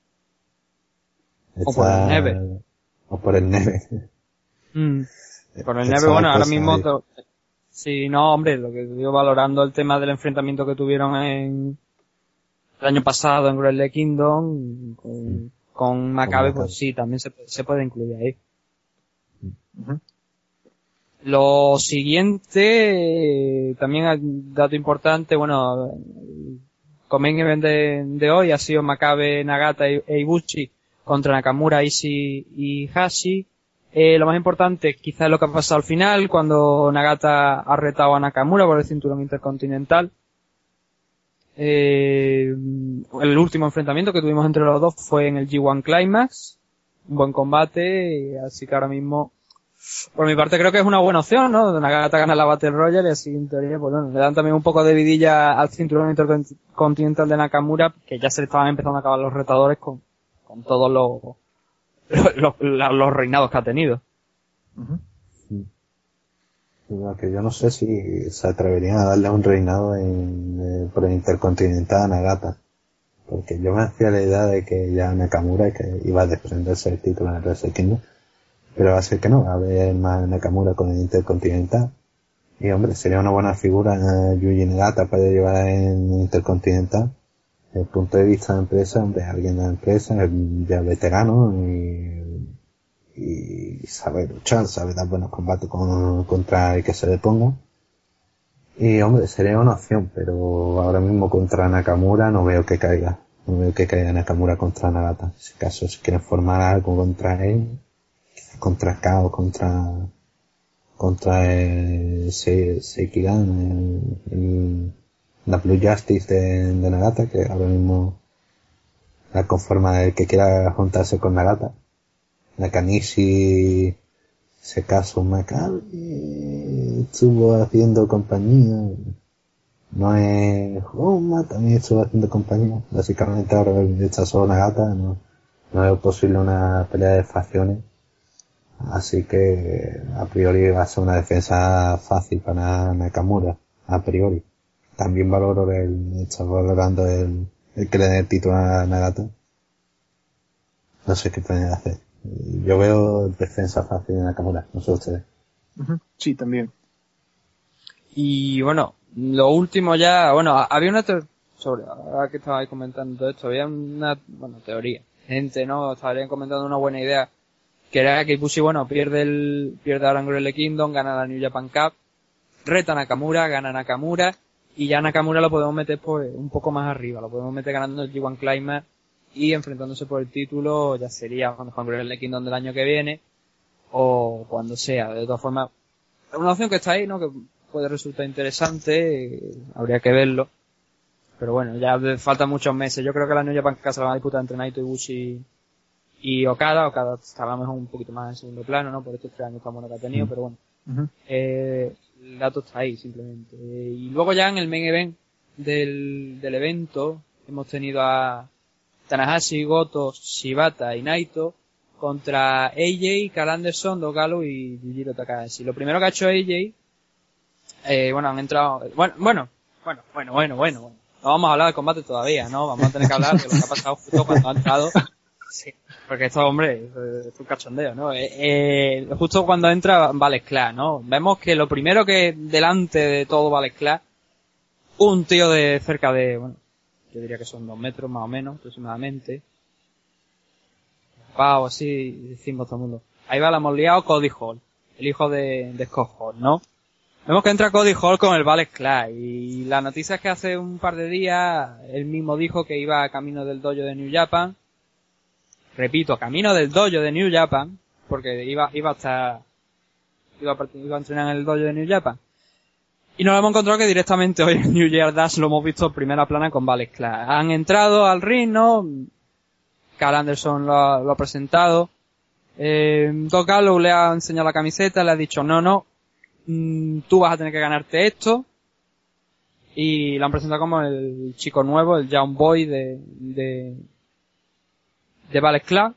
O por el Neve. O por el Neve. Por el Neve, bueno, ahora mismo... Sí, no, hombre, lo que digo, valorando el tema del enfrentamiento que tuvieron el año pasado en Wrestle Kingdom con Makabe, pues sí, también se puede incluir ahí. Uh-huh. Lo siguiente, también dato importante, bueno, el main event de hoy ha sido Makabe, Nagata e Ibushi contra Nakamura, Ishii y Hashi. Lo más importante quizás es lo que ha pasado al final, cuando Nagata ha retado a Nakamura por el cinturón intercontinental. El último enfrentamiento que tuvimos entre los dos fue en el G1 Climax. Un buen combate, así que ahora mismo, por mi parte, creo que es una buena opción, ¿no? Nagata gana la Battle Royale y así, en teoría, pues bueno, le dan también un poco de vidilla al cinturón intercontinental de Nakamura, que ya se le estaban empezando a acabar los retadores con todos los reinados que ha tenido. Lo que yo no sé si se atreverían a darle un reinado por el Intercontinental a Nagata, porque yo me hacía la idea de que ya Nakamura que iba a desprenderse el título en el Wrestle Kingdom, pero va a ser que no, va a haber más Nakamura con el Intercontinental. Y hombre, sería una buena figura Yuji Nagata para llevar en el Intercontinental. Desde el punto de vista de empresa, hombre, alguien de la empresa, ya veterano y sabe luchar, sabe dar buenos combates contra el que se le ponga. Y hombre, sería una opción, pero ahora mismo contra Nakamura no veo que caiga. No veo que caiga Nakamura contra Nagata. En ese caso, si quieren formar algo contra él, contra Kao, contra Seikiran, la Blue Justice de Nagata, que ahora mismo con forma de que quiera juntarse con Nagata. Nakanishi se casó en Maccabi, estuvo haciendo compañía. No es Honma, también estuvo haciendo compañía. Básicamente ahora está solo Nagata, no es posible una pelea de facciones. Así que a priori va a ser una defensa fácil para Nakamura, a priori. También está valorando el que le dé el título a Nagata. No sé qué pueden hacer. Yo veo defensa fácil de Nakamura, no sé ustedes. Sí, también. Y bueno, lo último ya, bueno, había una ahora que estabais comentando todo esto, había una, teoría. Gente, ¿no? Estarían comentando una buena idea. Que era que Ibushi, bueno, pierde ahora en Wrestle Kingdom, gana la New Japan Cup, reta a Nakamura, gana Nakamura, y ya Nakamura lo podemos meter pues un poco más arriba, lo podemos meter ganando el G1 Climax y enfrentándose por el título, ya sería cuando juegue Wrestle Kingdom del año que viene, o cuando sea. De todas formas, es una opción que está ahí, ¿no? Que puede resultar interesante, habría que verlo. Pero bueno, ya faltan muchos meses. Yo creo que la New Japan Cup se la van a disputar entre Naito, Ibushi y Okada estará a lo mejor un poquito más en segundo plano, ¿no? Por estos 3 años tan buenos que ha tenido, pero bueno. El dato está ahí, simplemente. Y luego ya en el main event del evento, hemos tenido a Tanahashi, Goto, Shibata y Naito contra AJ, Karl Anderson, Doug Gallows y Yujiro Takahashi. Lo primero que ha hecho AJ, han entrado, bueno. No vamos a hablar de combate todavía, ¿no? Vamos a tener que hablar de lo que ha pasado justo cuando ha entrado. Sí, porque esto, hombre, es un cachondeo, ¿no? Justo cuando entra Balor Club, ¿no? Vemos que lo primero que delante de todo Balor Club, un tío de cerca de, bueno, yo diría que son 2 metros más o menos, aproximadamente. Wow, así decimos todo el mundo. Ahí va el amoliado Cody Hall, el hijo de Scott Hall, ¿no? Vemos que entra Cody Hall con el Balor Club y la noticia es que hace un par de días él mismo dijo que iba a camino del dojo de New Japan. Repito, camino del dojo de New Japan, porque iba a entrenar en el dojo de New Japan. Y nos hemos encontrado que directamente hoy en New Year Dash lo hemos visto en primera plana con Balor Club. Han entrado al ring, ¿no? Karl Anderson lo ha presentado. Doug Gallows le ha enseñado la camiseta, le ha dicho, no, tú vas a tener que ganarte esto. Y lo han presentado como el chico nuevo, el Young Boy de Balor Club.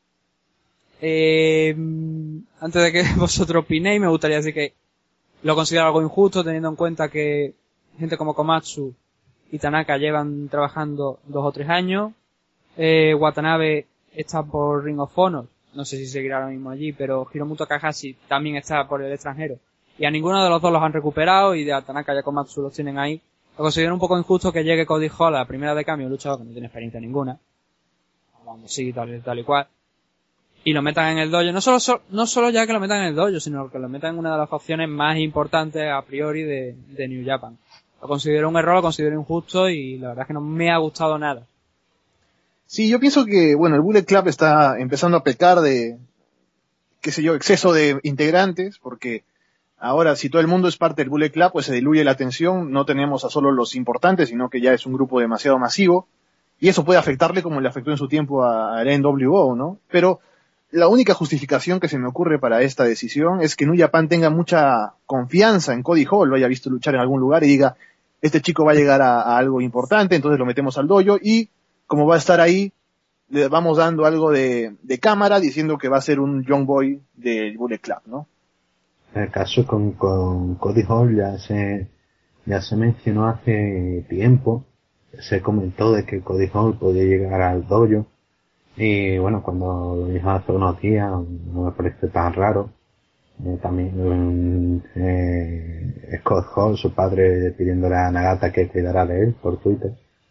Antes de que vosotros opinéis, me gustaría decir que lo considero algo injusto, teniendo en cuenta que gente como Komatsu y Tanaka llevan trabajando 2 o 3 años. Watanabe está por Ring of Honor, no sé si seguirá ahora mismo allí, pero Hiromu Takahashi también está por el extranjero. Y a ninguno de los dos los han recuperado, y de Tanaka y a Komatsu los tienen ahí. Lo considero un poco injusto que llegue Cody Hall a la primera de cambio, un luchador que no tiene experiencia ninguna. Sí, tal y cual. Y lo metan en el dojo. No solo ya que lo metan en el dojo, sino que lo metan en una de las opciones más importantes a priori de New Japan. Lo considero un error, lo considero injusto y la verdad es que no me ha gustado nada. Sí, yo pienso que, bueno, el Bullet Club está empezando a pecar de, exceso de integrantes, porque ahora si todo el mundo es parte del Bullet Club, pues se diluye la atención, no tenemos a solo los importantes, sino que ya es un grupo demasiado masivo. Y eso puede afectarle como le afectó en su tiempo al NWO, ¿no? Pero la única justificación que se me ocurre para esta decisión es que New Japan tenga mucha confianza en Cody Hall, lo haya visto luchar en algún lugar y diga, este chico va a llegar a algo importante, entonces lo metemos al dojo y como va a estar ahí, le vamos dando algo de cámara diciendo que va a ser un young boy del Bullet Club, ¿no? En el caso con Cody Hall ya se mencionó hace tiempo. Se comentó de que Cody Hall podía llegar al dojo y bueno, cuando lo dijo hace unos días no me parece tan raro. También Scott Hall, su padre, pidiéndole a Nagata que cuidara de él por Twitter.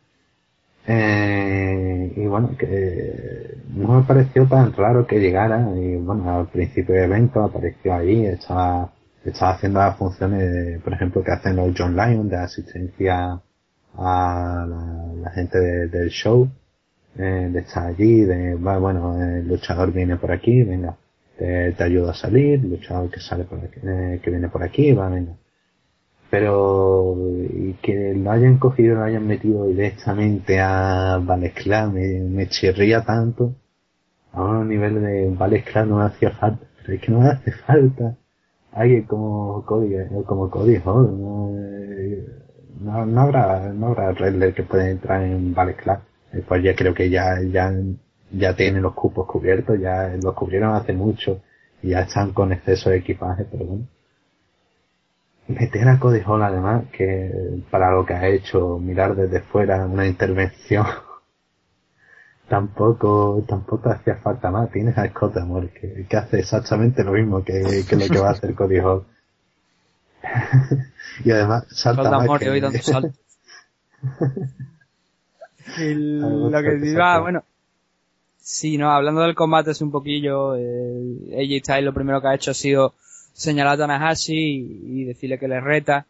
Y bueno, que no me pareció tan raro que llegara y bueno, al principio del evento apareció ahí, estaba haciendo las funciones, por ejemplo, que hacen los John Lions de asistencia a la gente del show, de estar allí, bueno, el luchador viene por aquí, venga, te ayudo a salir, el luchador que sale por aquí, que viene por aquí, va, venga. Pero, y que lo hayan cogido, lo hayan metido directamente a Valescla, me chirría tanto. A un nivel de Valescla no me hacía falta, pero es que no me hace falta alguien como Cody Hall. No habrá wrestler que pueda entrar en Valescla. Pues ya creo que ya tienen los cupos cubiertos, ya los cubrieron hace mucho y ya están con exceso de equipaje, pero bueno. Meter a Cody Hall, además, que para lo que ha hecho, mirar desde fuera una intervención, tampoco hacía falta más. Tienes a Scott D'Amore, que hace exactamente lo mismo que lo que va a hacer Cody Hall. Y además salta Scott más D'Amore, que... hoy dando saltos. Lo que iba, bueno, sí, no, hablando del combate es un poquillo, AJ Styles lo primero que ha hecho ha sido señalar a Tanahashi y decirle que le reta.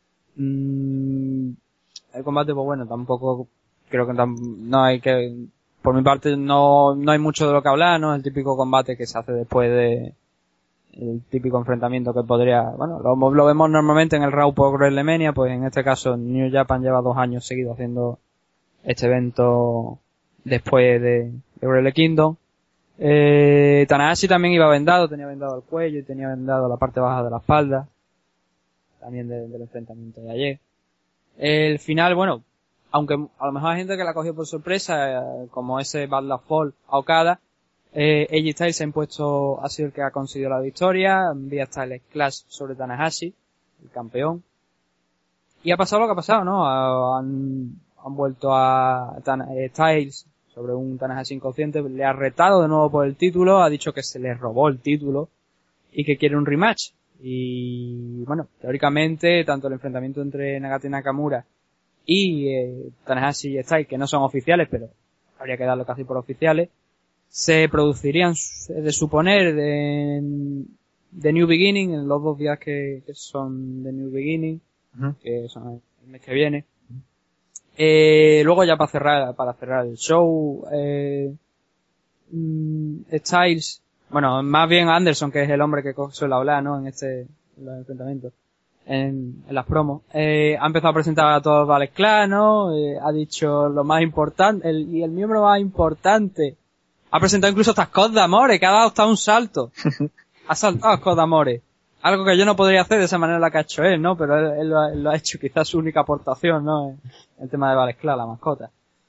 El combate, pues bueno, tampoco creo que no hay que, por mi parte no hay mucho de lo que hablar, ¿no? El típico combate que se hace después de el típico enfrentamiento que podría, bueno, lo vemos normalmente en el Raw por WrestleMania, pues en este caso New Japan lleva 2 años seguidos haciendo este evento después de Wrestle Kingdom. Tanahashi también iba vendado, tenía vendado el cuello y tenía vendado la parte baja de la espalda, también del enfrentamiento de ayer. El final, bueno, aunque a lo mejor hay gente que la cogió por sorpresa, como ese Bad Luck Fall a Okada, AJ Styles ha sido el que ha conseguido la victoria, vía Styles Clash sobre Tanahashi, el campeón. Y ha pasado lo que ha pasado, ¿no? Han vuelto a Styles sobre un Tanahashi inconsciente, le ha retado de nuevo por el título, ha dicho que se le robó el título y que quiere un rematch. Y bueno, teóricamente, tanto el enfrentamiento entre Nagata y Nakamura y Tanahashi y Styles, que no son oficiales, pero habría que darlo casi por oficiales, se producirían, de suponer, de New Beginning, en los 2 días que son de New Beginning, que son el mes que viene. Luego ya para cerrar el show, Styles, bueno, más bien Anderson, que es el hombre que suele hablar, ¿no? En los enfrentamientos, en las promos, ha empezado a presentar a todos Valescla, ¿no? Ha dicho lo más importante, y el miembro más importante, ha presentado incluso hasta Scott D'Amore, que ha dado hasta un salto. Ha saltado a Scott D'Amore. Algo que yo no podría hacer de esa manera la que ha hecho él, ¿no? Pero él lo ha hecho, quizás su única aportación, ¿no? El tema de Valescla, la mascota.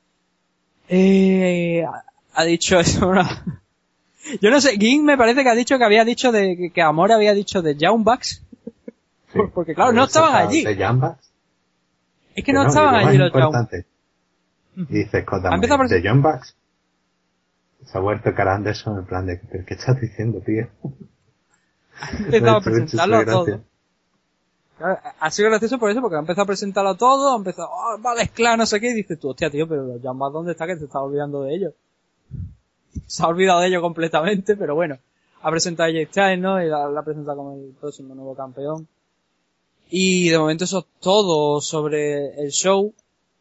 Ha dicho eso, ¿no? Yo no sé, Ging me parece que ha dicho que había dicho que Amore había dicho de Young Bucks. Sí, porque claro, no estaban allí. ¿De Young Bucks? Es que no estaban allí los Young Bucks. Y dice Scott D'Amore, ¿de Young Bucks? Se ha vuelto cara Anderson en plan de, ¿qué estás diciendo, tío? Ha empezado a presentarlo todo. Claro, ha sido gracioso por eso, porque ha empezado a presentarlo todo, ha empezado, Valescla, no sé qué, y dices tú, hostia, tío, pero los Young Bucks, ¿dónde está? Que te estás olvidando de ellos. Se ha olvidado de ellos completamente, pero bueno. Ha presentado a AJ Styles, ¿no? Y la ha presentado como el próximo nuevo campeón. Y de momento eso es todo sobre el show.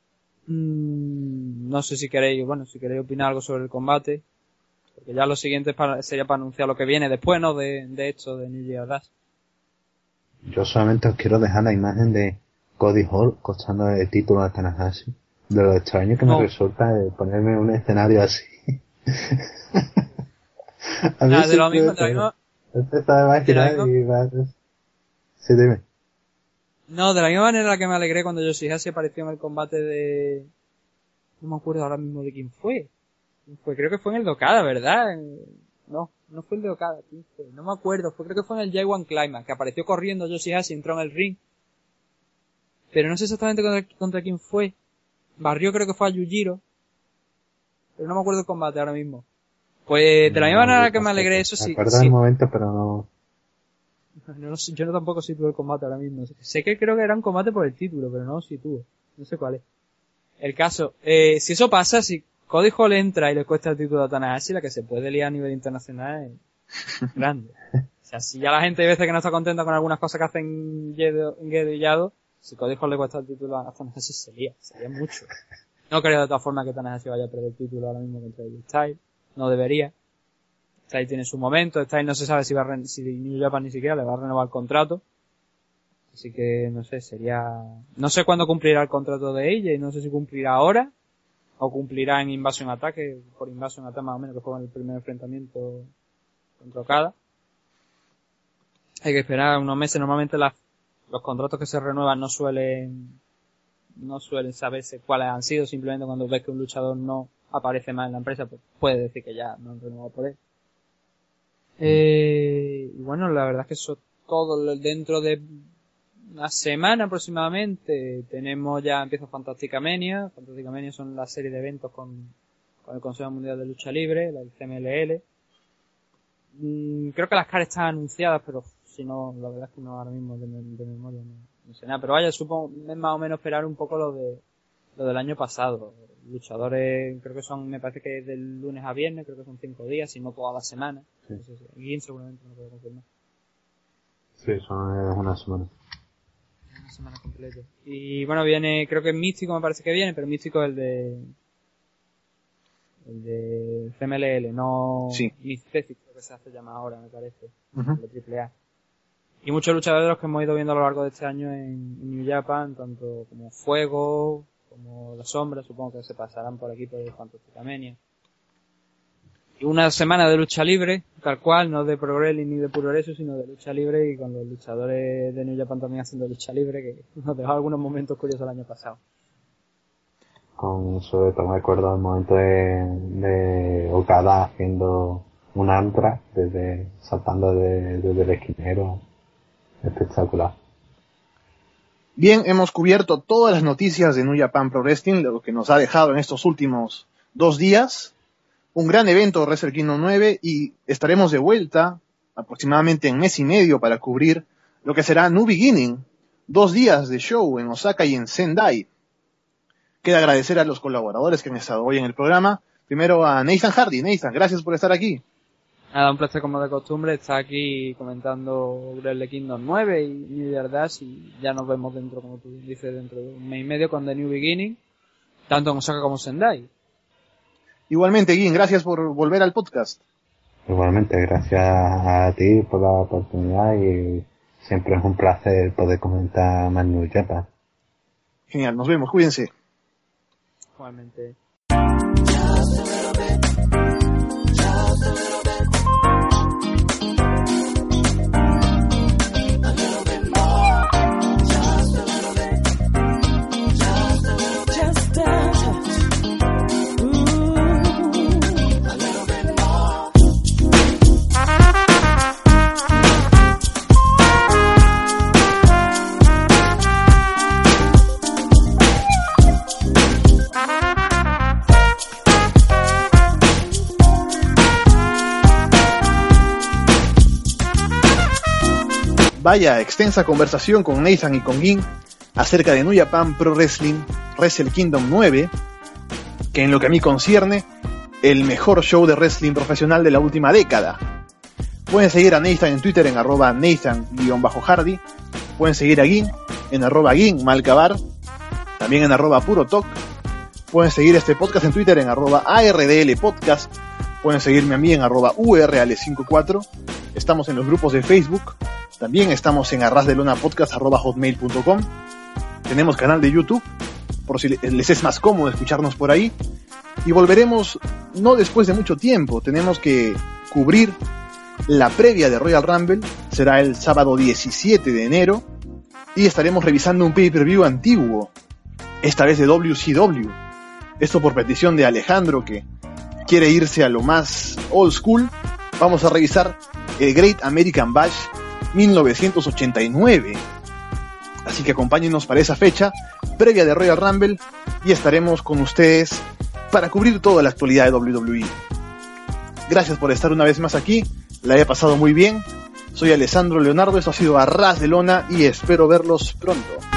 No sé si queréis opinar algo sobre el combate. Porque ya lo siguiente sería para anunciar lo que viene después, ¿no? De esto, de New Year's Dash. Yo solamente os quiero dejar la imagen de Cody Hall costando el título a Tanahashi. De lo extraño que me resulta ponerme en un escenario así. A mí de lo mismo, Sí, dime. No, de la misma manera que me alegré cuando Yoshihashi apareció en el combate de... No me acuerdo ahora mismo de quién fue. Creo que fue en el de Okada, ¿verdad? No fue el de Okada. ¿Quién fue? No me acuerdo. Creo que fue en el J1 Climax, que apareció corriendo Yoshihashi, entró en el ring. Pero no sé exactamente contra quién fue. Barrió, creo que fue a Yujiro. Pero no me acuerdo el combate ahora mismo. Pues de la misma manera que me alegré, eso sí. Me acuerdo del momento, pero no... Yo no tampoco sitúo el combate ahora mismo. Sé que creo que era un combate por el título, pero no lo sitúo. No sé cuál es. El caso, si eso pasa, si Cody Hall entra y le cuesta el título a Tanahashi, la que se puede liar a nivel internacional es grande. O sea, si ya la gente hay veces que no está contenta con algunas cosas que hacen Gedo y Yado, si Cody Hall le cuesta el título a Tanahashi, sería mucho. No creo de todas formas que Tanahashi vaya a perder el título ahora mismo contra Styles. No debería. Styles tiene su momento. Styles no se sabe si New Japan ni siquiera le va a renovar el contrato. Así que, no sé, no sé cuándo cumplirá el contrato de ella y no sé si cumplirá ahora o cumplirá en Invasion Attack, por Invasion Attack más o menos, que fue en el primer enfrentamiento contra Okada. Hay que esperar unos meses. Normalmente los contratos que se renuevan no suelen saberse cuáles han sido. Simplemente cuando ves que un luchador no aparece más en la empresa, pues puedes decir que ya no han renovado por él. Y bueno, la verdad es que eso todo dentro de una semana aproximadamente empieza Fantastica Mania. Fantastica Mania son la serie de eventos con el Consejo Mundial de Lucha Libre, el CMLL. Creo que las caras están anunciadas, pero si no, la verdad es que no ahora mismo de memoria no sé nada. Pero vaya, supongo es más o menos esperar un poco lo del año pasado. Luchadores, creo que me parece que del lunes a viernes, creo que son 5 días, si no toda la semana. Sí. No sé si, Guin seguramente no puedo confirmar. Sí, son una semana. Una semana completa. Y bueno, viene, creo que Místico me parece que viene, pero Místico es el de CMLL, no sí. Mystific, creo que se hace llamar ahora, me parece, el de AAA. Y muchos luchadores de los que hemos ido viendo a lo largo de este año en New Japan, tanto como Fuego, como La Sombra, supongo que se pasarán por aquí por el Fantastica Mania. Y una semana de lucha libre, tal cual, no de Pro Wrestling ni de Puro Wrestling, sino de lucha libre, y con los luchadores de New Japan también haciendo lucha libre, que nos dejó algunos momentos curiosos el año pasado. Sobre todo me acuerdo del momento de Okada haciendo un antra saltando desde el esquinero. Espectacular. Bien, hemos cubierto todas las noticias de New Japan Pro Wrestling, lo que nos ha dejado en estos últimos 2 días. Un gran evento Wrestle Kingdom 9 y estaremos de vuelta aproximadamente en mes y medio para cubrir lo que será New Beginning. 2 días de show en Osaka y en Sendai. Queda agradecer a los colaboradores que han estado hoy en el programa. Primero a Nathan Hardy. Nathan, gracias por estar aquí. Nada, un placer como de costumbre estar aquí comentando Wrestle Kingdom 9 y New Year Dash, y ya nos vemos como tú dices, dentro de un mes y medio con The New Beginning, tanto en Osaka como en Sendai. Igualmente, Guin, gracias por volver al podcast. Igualmente, gracias a ti por la oportunidad y siempre es un placer poder comentar más New Japan. Genial, nos vemos, cuídense. Igualmente. Vaya extensa conversación con Nathan y con Guin acerca de New Japan Pro Wrestling Wrestle Kingdom 9, que en lo que a mí concierne, el mejor show de wrestling profesional de la última década. Pueden seguir a Nathan en Twitter en @Nathan_Hardy, pueden seguir a Guin en @GuinMalcabar, también en @PuroTalk, pueden seguir este podcast en Twitter en @ARDLPodcast, pueden seguirme a mí en @URL54, estamos en los grupos de Facebook. También estamos en arrasdelonapodcast@hotmail.com. Tenemos canal de YouTube, por si les es más cómodo escucharnos por ahí. Y volveremos no después de mucho tiempo. Tenemos que cubrir la previa de Royal Rumble. Será el sábado 17 de enero. Y estaremos revisando un pay-per-view antiguo. Esta vez de WCW. Esto por petición de Alejandro, que quiere irse a lo más old school. Vamos a revisar el Great American Bash 1989. Así que acompáñenos para esa fecha previa de Royal Rumble y estaremos con ustedes para cubrir toda la actualidad de WWE. Gracias por estar una vez más aquí, la he pasado muy bien. Soy Alessandro Leonardo, esto ha sido Arras de Lona y espero verlos pronto.